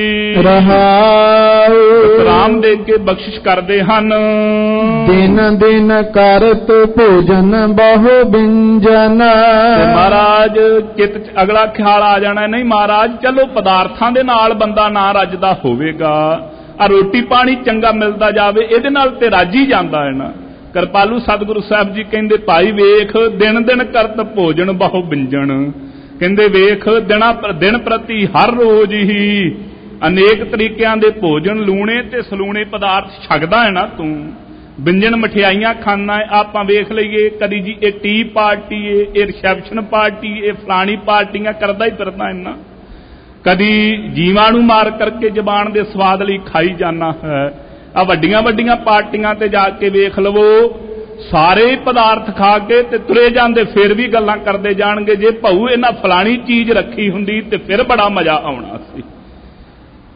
ਰਹਾਉ ਰਾਮ ਦੇ ਕੇ ਬਖਸ਼ਿਸ਼ ਕਰਦੇ ਹਨ। ਦਿਨ ਦਿਨ ਕਰਤ ਭੋਜਨ ਬਹੁ ਬਿੰਜਨ। ਮਹਾਰਾਜ ਚਿੱਤ ਚ ਅਗਲਾ ਖਿਆਲ ਆ ਜਾਣਾ, ਨਹੀਂ ਮਹਾਰਾਜ ਚਲੋ ਪਦਾਰਥਾਂ ਦੇ ਨਾਲ ਬੰਦਾ ਨਾ ਰੱਜਦਾ ਹੋਵੇਗਾ, ਆ ਰੋਟੀ ਪਾਣੀ ਚੰਗਾ ਮਿਲਦਾ ਜਾਵੇ ਇਹਦੇ ਨਾਲ ਤੇ ਰੱਜ ਹੀ ਜਾਂਦਾ ਹੈ ਨਾ। ਕਿਰਪਾਲੂ ਸਤਿਗੁਰੂ ਸਾਹਿਬ ਜੀ ਕਹਿੰਦੇ ਭਾਈ ਵੇਖ ਦਿਨ ਦਿਨ ਕਰਤ ਭੋਜਨ ਬਹੁ ਬਿੰਜਨ। ਕਹਿੰਦੇ ਵੇਖ ਦਿਨ ਪ੍ਰਤੀ ਹਰ ਰੋਜ਼ ਹੀ ਅਨੇਕ ਤਰੀਕਿਆਂ ਦੇ ਭੋਜਨ ਲੂਣੇ ਤੇ ਸਲੂਣੇ ਪਦਾਰਥ ਛਕਦਾ ਹੈ ਨਾ ਤੂੰ। ਬਿੰਜਨ ਮਠਿਆਈਆਂ ਖਾਣਾ ਹੈ। ਆਪਾਂ ਵੇਖ ਲਈਏ ਕਦੀ ਜੀ ਇਹ ਟੀ ਪਾਰਟੀ ਏ, ਇਹ ਰਿਸੈਪਸ਼ਨ ਪਾਰਟੀ, ਇਹ ਫਲਾਣੀ ਪਾਰਟੀਆਂ ਕਰਦਾ ਹੀ ਫਿਰਦਾ ਇੰਨਾ। ਕਦੀ ਜੀਵਾਂ ਨੂੰ ਮਾਰ ਕਰਕੇ ਜ਼ਬਾਨ ਦੇ ਸਵਾਦ ਲਈ ਖਾਈ ਜਾਣਾ ਹੈ। ਆ ਵੱਡੀਆਂ ਵੱਡੀਆਂ ਪਾਰਟੀਆਂ ਤੇ ਜਾ ਕੇ ਵੇਖ ਲਵੋ, ਸਾਰੇ ਪਦਾਰਥ ਖਾ ਕੇ ਤੇ ਤੁਰੇ ਜਾਂਦੇ, ਫਿਰ ਵੀ ਗੱਲਾਂ ਕਰਦੇ ਜਾਣਗੇ ਜੇ ਭਾਊ ਇਹਨਾਂ ਫਲਾਣੀ ਚੀਜ਼ ਰੱਖੀ ਹੁੰਦੀ ਤੇ ਫਿਰ ਬੜਾ ਮਜ਼ਾ ਆਉਣਾ ਸੀ।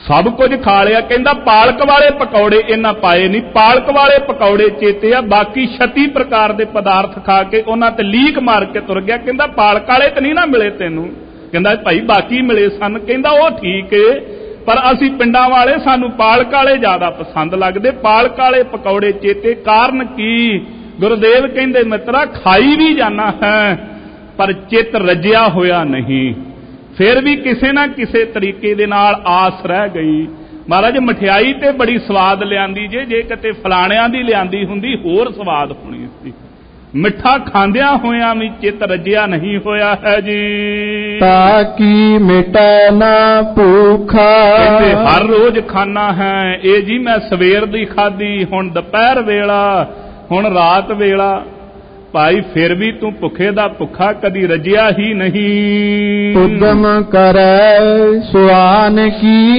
ਸਭ ਕੁਝ ਖਾ ਲਿਆ। ਕਹਿੰਦਾ ਪਾਲਕ ਵਾਲੇ ਪਕੌੜੇ ਇਹਨਾਂ ਪਾਏ ਨਹੀਂ, ਪਾਲਕ ਵਾਲੇ ਪਕੌੜੇ ਚੇਤੇ ਆ, ਬਾਕੀ 36 ਪ੍ਰਕਾਰ ਦੇ ਪਦਾਰਥ ਖਾ ਕੇ ਉਹਨਾਂ ਤੇ ਲੀਕ ਮਾਰ ਕੇ ਤੁਰ ਗਿਆ। ਕਹਿੰਦਾ ਪਾਲਕ ਵਾਲੇ ਤਾਂ ਨਹੀਂ ਨਾ ਮਿਲੇ ਤੈਨੂੰ? ਕਹਿੰਦਾ ਭਾਈ ਬਾਕੀ ਮਿਲੇ ਸਨ। ਕਹਿੰਦਾ ਉਹ ਠੀਕ ਏ, ਪਰ ਅਸੀਂ ਪਿੰਡਾਂ ਵਾਲੇ ਸਾਨੂੰ ਪਾਲਕ ਵਾਲੇ ਜ਼ਿਆਦਾ ਪਸੰਦ ਲੱਗਦੇ, ਪਾਲਕ ਵਾਲੇ ਪਕੌੜੇ ਚੇਤੇ। ਕਾਰਨ ਕੀ? ਗੁਰਦੇਵ ਕਹਿੰਦੇ ਮਿੱਤਰਾ ਖਾਈ ਵੀ ਜਾਣਾ ਹੈ ਪਰ ਚਿੱਤ ਰੱਜਿਆ ਹੋਇਆ ਨਹੀਂ। ਫਿਰ ਵੀ ਕਿਸੇ ਨਾ ਕਿਸੇ ਤਰੀਕੇ ਦੇ ਨਾਲ ਆਸ ਰਹਿ ਗਈ। ਮਹਾਰਾਜ ਮਠਿਆਈ ਤੇ ਬੜੀ ਸਵਾਦ ਲਿਆਂਦੀ ਜੇ ਕਿਤੇ ਫਲਾਣਿਆਂ ਦੀ ਲਿਆਂਦੀ ਹੁੰਦੀ ਹੋਰ ਸਵਾਦ ਹੋਣੀ ਸੀ। ਮਿੱਠਾ ਖਾਂਦਿਆਂ ਹੋਇਆਂ ਵੀ ਚਿੱਤ ਰੱਜਿਆ ਨਹੀਂ ਹੋਇਆ ਹੈ ਜੀ। ਤਾਂ ਕੀ ਮਿਟੈ ਨਾ ਭੂਖਾ, ਕਹਿੰਦੇ ਹਰ ਰੋਜ਼ ਖਾਣਾ ਹੈ। ਇਹ ਜੀ ਮੈਂ ਸਵੇਰ ਦੀ ਖਾਧੀ, ਹੁਣ ਦੁਪਹਿਰ ਵੇਲਾ, ਹੁਣ ਰਾਤ ਵੇਲਾ। ਭਾਈ ਫਿਰ ਵੀ ਤੂੰ ਭੁੱਖੇ ਦਾ ਭੁੱਖਾ, ਕਦੀ ਰੱਜਿਆ ਹੀ ਨਹੀਂ। ਉਦਮ ਕਰੈ ਸੁਆਨ ਕੀ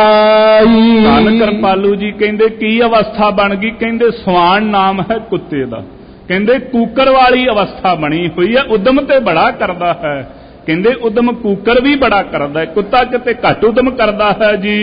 ਨਿਆਈ। ਧੰਨ ਕਿਰਪਾਲੂ ਜੀ ਕਹਿੰਦੇ ਕੀ ਅਵਸਥਾ ਬਣ ਗਈ? ਕਹਿੰਦੇ ਸੁਆਨ ਨਾਮ ਹੈ ਕੁੱਤੇ ਦਾ। ਕਹਿੰਦੇ ਕੂਕਰ ਵਾਲੀ ਅਵਸਥਾ ਬਣੀ ਹੋਈ ਹੈ। ਉਦਮ ਤੇ ਬੜਾ ਕਰਦਾ ਹੈ। ਕਹਿੰਦੇ ਉਦਮ ਕੂਕਰ ਵੀ ਬੜਾ ਕਰਦਾ ਹੈ, ਕੁੱਤਾ ਕਿਤੇ ਘੱਟ ਉਦਮ ਕਰਦਾ ਹੈ ਜੀ।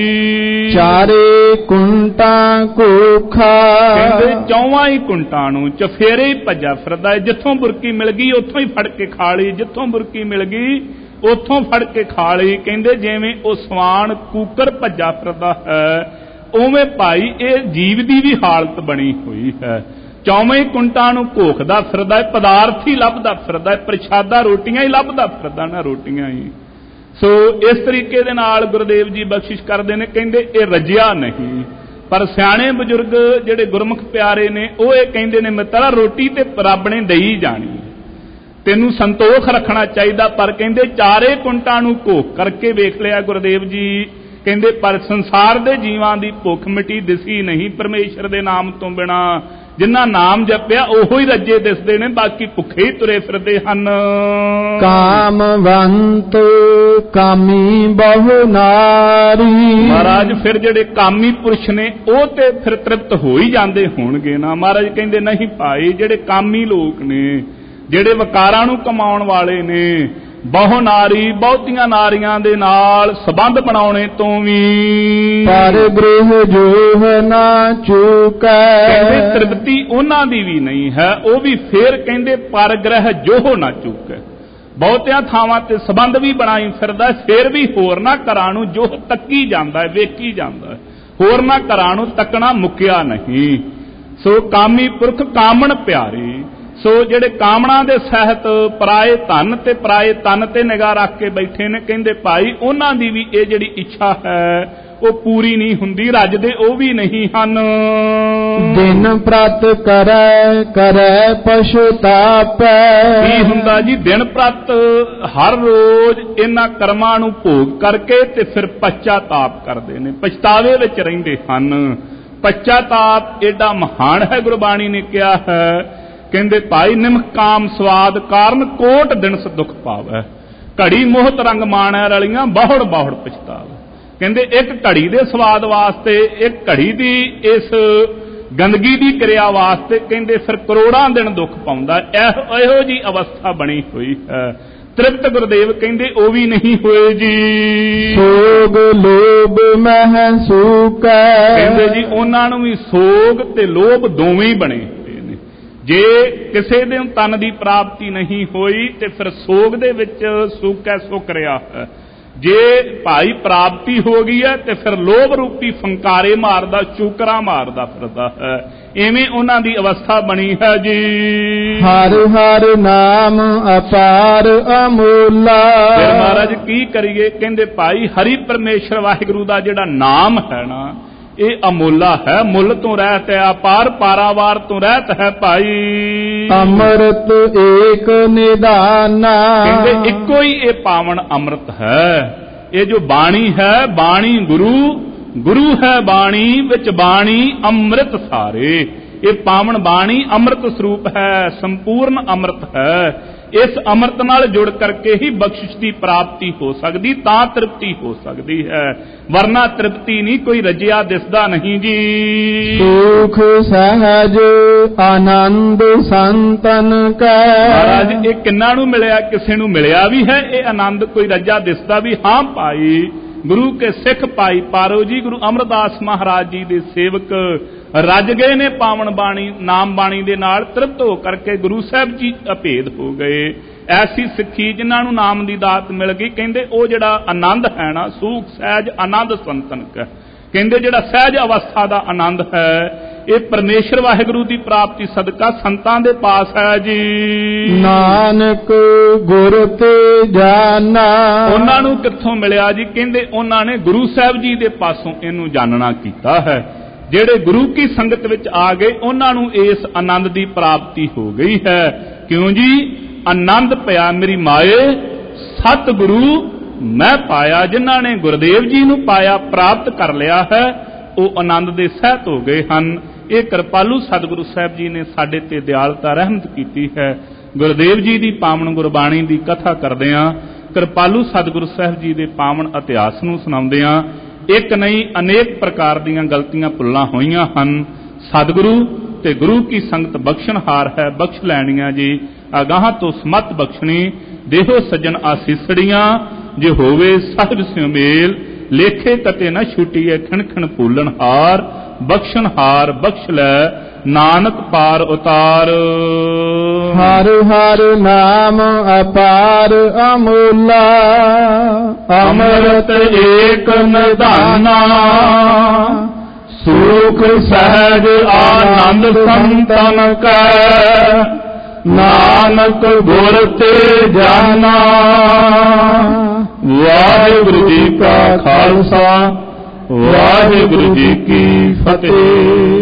ਚਾਰੇ ਕੁੰਟਾਂ ਕੋਖਾ, ਕਹਿੰਦੇ ਚੌਵਾਂ ਹੀ ਕੁੰਟਾਂ ਨੂੰ ਚਫੇਰੇ ਹੀ ਭੱਜਾ ਫਿਰਦਾ ਹੈ। ਜਿੱਥੋਂ ਬੁਰਕੀ ਮਿਲ ਗਈ ਉੱਥੋਂ ਹੀ ਫੜ ਕੇ ਖਾ ਲਈ, ਜਿੱਥੋਂ ਬੁਰਕੀ ਮਿਲ ਗਈ ਉੱਥੋਂ ਫੜ ਕੇ ਖਾ ਲਈ। ਕਹਿੰਦੇ ਜਿਵੇਂ ਉਹ ਸਵਾਨ ਕੂਕਰ ਭੱਜਾ ਫਿਰਦਾ ਹੈ, ਉਵੇਂ ਭਾਈ ਇਹ ਜੀਵ ਦੀ ਵੀ ਹਾਲਤ ਬਣੀ ਹੋਈ ਹੈ। ਚੌਵੇਂ ਕੁੰਟਾਂ ਨੂੰ ਘੋਖਦਾ ਫਿਰਦਾ ਹੈ, ਪਦਾਰਥ ਹੀ ਲੱਭਦਾ ਫਿਰਦਾ ਹੈ, ਪ੍ਰਸ਼ਾਦਾ ਰੋਟੀਆਂ ਹੀ ਲੱਭਦਾ ਫਿਰਦਾ ਨਾ, ਰੋਟੀਆਂ ਹੀ। ਸੋ ਇਸ ਤਰੀਕੇ ਦੇ ਨਾਲ ਗੁਰਦੇਵ ਜੀ ਬਖਸ਼ਿਸ਼ ਕਰਦੇ ਨੇ। ਕਹਿੰਦੇ ਇਹ ਰੱਜਿਆ ਨਹੀਂ, ਪਰ ਸਿਆਣੇ ਬਜ਼ੁਰਗ ਜਿਹੜੇ ਗੁਰਮੁਖ ਪਿਆਰੇ ਨੇ ਉਹ ਇਹ ਕਹਿੰਦੇ ਨੇ ਮਿੱਤਰਾ ਰੋਟੀ ਤੇ ਰੱਬ ਨੇ ਦੇਈ ਜਾਣੀ, ਤੈਨੂੰ ਸੰਤੋਖ ਰੱਖਣਾ ਚਾਹੀਦਾ। ਪਰ ਕਹਿੰਦੇ ਚਾਰੇ ਕੁੰਟਾਂ ਨੂੰ ਘੋਖ ਕਰਕੇ ਵੇਖ ਲਿਆ ਗੁਰਦੇਵ ਜੀ। ਕਹਿੰਦੇ ਪਰ ਸੰਸਾਰ ਦੇ ਜੀਵਾਂ ਦੀ ਭੁੱਖ ਮਿਟੀ ਦਿਸੀ ਨਹੀਂ ਪਰਮੇਸ਼ਰ ਦੇ ਨਾਮ ਤੋਂ ਬਿਨਾ। ਜਿਨ੍ਹਾਂ ਨਾਮ ਜਪਿਆ ਉਹੋ ਹੀ ਰੱਜੇ ਦਿਸਦੇ ਨੇ, ਬਾਕੀ ਭੁੱਖੇ ਹੀ ਤੁਰੇ ਫਿਰਦੇ ਹਨ। ਕਾਮਵੰਤ ਕਾਮੀ ਬਹੁ ਨਾਰੀ। ਮਹਾਰਾਜ ਫਿਰ ਜਿਹੜੇ ਕਾਮੀ ਪੁਰਸ਼ ਨੇ ਉਹ ਤੇ ਫਿਰ ਤ੍ਰਿਪਤ ਹੋ ਹੀ ਜਾਂਦੇ ਹੋਣਗੇ ਨਾ। ਮਹਾਰਾਜ ਕਹਿੰਦੇ ਨਹੀਂ ਭਾਈ, ਜਿਹੜੇ ਕਾਮੀ ਲੋਕ ਨੇ, ਜਿਹੜੇ ਵਕਾਰਾਂ ਨੂੰ ਕਮਾਉਣ ਵਾਲੇ ਨੇ, ਬਹੁ ਨਾਰੀ ਬਹੁਤੀਆਂ ਨਾਰੀਆਂ ਦੇ ਨਾਲ ਸੰਬੰਧ ਬਣਾਉਣੇ ਤੋਂ ਵੀ ਪਰ ਗ੍ਰਹਿ ਜੋਹ ਨਾ ਚੁਕੈ। ਕਹਿੰਦੇ ਤ੍ਰਿਪਤੀ ਉਹਨਾਂ ਦੀ ਵੀ ਨਹੀਂ ਹੈ, ਉਹ ਵੀ ਫੇਰ ਕਹਿੰਦੇ ਪਰ ਗ੍ਰਹਿ ਜੋਹ ਨਾ ਚੁਕੈ। ਬਹੁਤਿਆਂ ਥਾਵਾਂ ਤੇ ਸੰਬੰਧ ਵੀ ਬਣਾਈ ਫਿਰਦਾ, ਫੇਰ ਵੀ ਹੋਰ ਨਾ ਘਰਾਂ ਨੂੰ ਜੋਹ ਤੱਕੀ ਜਾਂਦਾ ਹੈ, ਵੇਖੀ ਜਾਂਦਾ ਹੈ, ਹੋਰ ਨਾ ਘਰਾਂ ਨੂੰ ਤੱਕਣਾ ਮੁੱਕਿਆ ਨਹੀਂ। ਸੋ ਕਾਮੀ ਪੁਰਖ ਕਾਮਣ ਪਿਆਰੇ। ਸੋ ਜਿਹੜੇ ਕਾਮਣਾ ਦੇ ਸਹਿਤ ਪਰਾਏ ਧਨ ਤੇ ਪਰਾਏ ਤਨ ਤੇ ਨਿਗਾਹ ਰੱਖ ਕੇ ਬੈਠੇ ਨੇ, ਕਹਿੰਦੇ ਭਾਈ ਉਹਨਾਂ ਦੀ ਵੀ ਇਹ ਜਿਹੜੀ ਇੱਛਾ ਹੈ ਉਹ ਪੂਰੀ ਨਹੀਂ ਹੁੰਦੀ, ਰੱਜਦੇ ਉਹ ਵੀ ਨਹੀਂ ਹਨ। ਦਿਨ ਪ੍ਰਤ ਕਰੈ ਕਰੈ ਪਛਤਾਪੈ। ਕੀ ਹੁੰਦਾ ਜੀ? ਦਿਨ ਪ੍ਰਤ ਹਰ ਰੋਜ਼ ਇਹਨਾਂ ਕਰਮਾਂ ਨੂੰ ਭੋਗ ਕਰਕੇ ਤੇ ਫਿਰ ਪਛਤਾਪ ਕਰਦੇ ਨੇ, ਪਛਤਾਵੇ ਵਿੱਚ ਰਹਿੰਦੇ ਹਨ। ਪਛਤਾਪ ਏਡਾ ਮਹਾਨ ਹੈ, ਗੁਰਬਾਣੀ ਨੇ ਕਿਹਾ ਹੈ। ਕਹਿੰਦੇ ਭਾਈ ਨਿਮਕ ਕਾਮ ਸਵਾਦ ਕਾਰਨ ਕੋਟ ਦਿਨਸ ਦੁੱਖ ਪਾਵੈ। ਘੜੀ ਮੋਹਤ ਰੰਗ ਮਾਣੈ ਰਲੀਆਂ ਬਹੁੜ ਬਹੁੜ ਪਛਤਾਵੇ। ਕਹਿੰਦੇ ਇੱਕ ਘੜੀ ਦੇ ਸਵਾਦ ਵਾਸਤੇ, ਇੱਕ ਘੜੀ ਦੀ ਇਸ ਗੰਦਗੀ ਦੀ ਕਿਰਿਆ ਵਾਸਤੇ ਕਹਿੰਦੇ ਫਿਰ ਕਰੋੜਾਂ ਦਿਨ ਦੁੱਖ ਪਾਉਂਦਾ। ਇਹੋ ਜੀ ਅਵਸਥਾ ਬਣੀ ਹੋਈ ਹੈ। ਤ੍ਰਿਪਤ ਗੁਰਦੇਵ ਕਹਿੰਦੇ ਉਹ ਵੀ ਨਹੀਂ ਹੋਏ ਜੀ। ਸੋਗ ਲੋਭ ਮਹਿ ਸੂਕੈ। ਕਹਿੰਦੇ ਜੀ ਉਹਨਾਂ ਨੂੰ ਵੀ ਸੋਗ ਤੇ ਲੋਭ ਦੋਵੇਂ ਹੀ ਬਣੇ। ਜੇ ਕਿਸੇ ਦੇ ਤਨ ਦੀ ਪ੍ਰਾਪਤੀ ਨਹੀਂ ਹੋਈ ਤੇ ਫਿਰ ਸੋਗ ਦੇ ਵਿੱਚ ਸੂਕੈ ਸੁੱਕ ਰਿਹਾ ਹੈ। ਜੇ ਭਾਈ ਪ੍ਰਾਪਤੀ ਹੋ ਗਈ ਹੈ ਤੇ ਫਿਰ ਲੋਭ ਰੂਪੀ ਫੰਕਾਰੇ ਮਾਰਦਾ, ਚੂਕਰਾ ਮਾਰਦਾ ਫਿਰਦਾ ਹੈ। ਐਵੇਂ ਉਹਨਾਂ ਦੀ ਅਵਸਥਾ ਬਣੀ ਹੈ ਜੀ। ਹਰ ਹਰ ਨਾਮ ਅਪਾਰ ਅਮੋਲਾ। ਫਿਰ ਮਹਾਰਾਜ ਕੀ ਕਰੀਏ? ਕਹਿੰਦੇ ਭਾਈ ਹਰੀ ਪਰਮੇਸ਼ਰ ਵਾਹਿਗੁਰੂ ਦਾ ਜਿਹੜਾ ਨਾਮ ਹੈ ਨਾ, ਇਹ ਅਮੋਲਾ ਹੈ, ਮੁੱਲ ਤੋਂ ਰਹਿਤ ਹੈ, ਅਪਾਰ ਪਾਰਾਵਾਰ ਤੋਂ ਰਹਿਤ ਹੈ ਭਾਈ। ਅੰਮ੍ਰਿਤ ਏਕ ਨਿਦਾਨਾ। ਕਹਿੰਦੇ ਇੱਕੋ ਹੀ ਇਹ ਪਾਵਨ ਅੰਮ੍ਰਿਤ ਹੈ। ਇਹ ਜੋ ਬਾਣੀ ਹੈ, ਬਾਣੀ ਗੁਰੂ, ਗੁਰੂ ਹੈ ਬਾਣੀ, ਵਿੱਚ ਬਾਣੀ ਅੰਮ੍ਰਿਤ ਸਾਰੇ। ਇਹ ਪਾਵਨ ਬਾਣੀ ਅੰਮ੍ਰਿਤ ਸਰੂਪ ਹੈ, ਸੰਪੂਰਨ ਅੰਮ੍ਰਿਤ ਹੈ। ਇਸ ਅੰਮ੍ਰਿਤ ਨਾਲ ਜੁੜ ਕਰਕੇ ਹੀ ਬਖਸ਼ਿਸ਼ ਦੀ ਪ੍ਰਾਪਤੀ ਹੋ ਸਕਦੀ, ਤਾਂ ਤ੍ਰਿਪਤੀ ਹੋ ਸਕਦੀ ਹੈ, ਵਰਨਾ ਤ੍ਰਿਪਤੀ ਨਹੀਂ, ਕੋਈ ਰੱਜਿਆ ਦਿਸਦਾ ਨਹੀਂ ਜੀ। ਸੁਖ ਸਹਿਜ ਆਨੰਦ ਸੰਤਨ ਕੈ। ਮਹਾਰਾਜ ਇਹ ਕਿੰਨਾਂ ਨੂੰ ਮਿਲਿਆ? ਕਿਸੇ ਨੂੰ ਮਿਲਿਆ ਵੀ ਹੈ ਇਹ ਆਨੰਦ, ਕੋਈ ਰੱਜਾ ਦਿਸਦਾ ਵੀ ਹਾਂ ਭਾਈ ਗੁਰੂ ਕੇ ਸਿੱਖ ਭਾਈ ਪਾਰੋ ਜੀ ਗੁਰੂ ਅਮਰਦਾਸ ਮਹਾਰਾਜ ਜੀ ਦੇ ਸੇਵਕ ਰੱਜ ਗਏ ਨੇ ਪਾਵਨ ਬਾਣੀ ਨਾਮ ਬਾਣੀ ਦੇ ਨਾਲ ਤ੍ਰਿਪਤ ਹੋ ਕਰਕੇ ਗੁਰੂ ਸਾਹਿਬ ਜੀ ਅਭੇਦ ਹੋ ਗਏ। ਐਸੀ ਸਿੱਖੀ ਜਿਨ੍ਹਾਂ ਨੂੰ ਨਾਮ ਦੀ ਦਾਤ ਮਿਲ ਗਈ, ਕਹਿੰਦੇ ਉਹ ਜਿਹੜਾ ਆਨੰਦ ਹੈ ਨਾ ਸੂਖ ਸਹਿਜ ਆਨੰਦ ਸੰਤਨ ਕਾ, ਕਹਿੰਦੇ ਜਿਹੜਾ ਸਹਿਜ ਅਵਸਥਾ ਦਾ ਆਨੰਦ ਹੈ ਇਹ ਪਰਮੇਸ਼ਰ ਵਾਹਿਗੁਰੂ ਦੀ ਪ੍ਰਾਪਤੀ ਸਦਕਾ ਸੰਤਾਂ ਦੇ ਪਾਸ ਹੈ ਜੀ। ਨਾਨਕ ਗੁਰ ਤੇ ਜਾਣਾ, ਉਹਨਾਂ ਨੂੰ ਕਿੱਥੋਂ ਮਿਲਿਆ ਜੀ? ਕਹਿੰਦੇ ਉਹਨਾਂ ਨੇ ਗੁਰੂ ਸਾਹਿਬ ਜੀ ਦੇ ਪਾਸੋਂ ਇਹਨੂੰ ਜਾਣਨਾ ਕੀਤਾ ਹੈ। ਜਿਹੜੇ ਗੁਰੂ ਕੀ ਸੰਗਤ ਵਿੱਚ ਆ ਗਏ ਉਹਨਾਂ ਨੂੰ ਇਸ ਆਨੰਦ ਦੀ ਪ੍ਰਾਪਤੀ ਹੋ ਗਈ ਹੈ। ਕਿਉਂ ਜੀ? ਆਨੰਦ ਪਿਆ ਮੇਰੀ ਮਾਏ ਸਤਿਗੁਰੂ ਮੈਂ ਪਾਇਆ। ਜਿਨ੍ਹਾਂ ਨੇ ਗੁਰਦੇਵ ਜੀ ਨੂੰ ਪਾਇਆ ਪ੍ਰਾਪਤ ਕਰ ਲਿਆ ਹੈ ਉਹ ਆਨੰਦ ਦੇ ਸਹਿਤ ਹੋ ਗਏ ਹਨ। ਇਹ ਕਿਰਪਾਲੂ ਸਤਿਗੁਰੂ ਸਾਹਿਬ ਜੀ ਨੇ ਸਾਡੇ ਤੇ ਦਿਆਲਤਾ ਰਹਿਮਤ ਕੀਤੀ ਹੈ। ਗੁਰਦੇਵ ਜੀ ਦੀ ਪਾਵਨ ਗੁਰਬਾਣੀ ਦੀ ਕਥਾ ਕਰਦਿਆਂ ਕਿਰਪਾਲੂ ਸਤਿਗੁਰੂ ਸਾਹਿਬ ਜੀ ਦੇ ਪਾਵਨ ਇਤਿਹਾਸ ਨੂੰ ਸੁਣਾਉਂਦਿਆਂ ਇੱਕ ਨਹੀਂ ਅਨੇਕ ਪ੍ਰਕਾਰ ਦੀਆਂ ਗਲਤੀਆਂ ਭੁੱਲਾਂ ਹੋਈਆਂ ਹਨ। ਸਤਿਗੁਰੂ ਤੇ ਗੁਰੂ ਕੀ ਸੰਗਤ ਬਖਸ਼ਣਹਾਰ ਹੈ, ਬਖਸ਼ ਲੈਣੀਆਂ ਜੀ। ਅਗਾਹ ਤੋਂ ਸਮਤ ਬਖਸ਼ਣੀ ਦੇਹੋ ਸੱਜਣ ਆਸੀਸੜੀਆਂ, ਜੇ ਹੋਵੇ ਸਾਹਿਬ ਸਿਉ ਮੇਲ ਲੇਖੇ ਕਤੇ ਨਾ ਛੁਟੀਏ ਖਣ ਖਣ ਭੂਲਣਹਾਰ। ਬਖਸ਼ਣਹਾਰ ਬਖਸ਼ ਲੈ ਨਾਨਕ ਪਾਰ ਉਤਾਰ। ਹਰ ਹਰ ਨਾਮ ਅਪਾਰ ਅਮੂਲਾ, ਅੰਮ੍ਰਿਤ ਏਕ ਨਿਧਾਨਾ। ਸੁਖ ਸਹਿਜ ਆਨੰਦ ਸੰਤਨ ਕੈ, ਨਾਨਕ ਗੁਰ ਤੇ ਜਾਣਾ। ਵਾਹਿਗੁਰੂ ਜੀ ਕਾ ਖਾਲਸਾ, ਵਾਹਿਗੁਰੂ ਜੀ ਕੀ ਫਤਿਹ।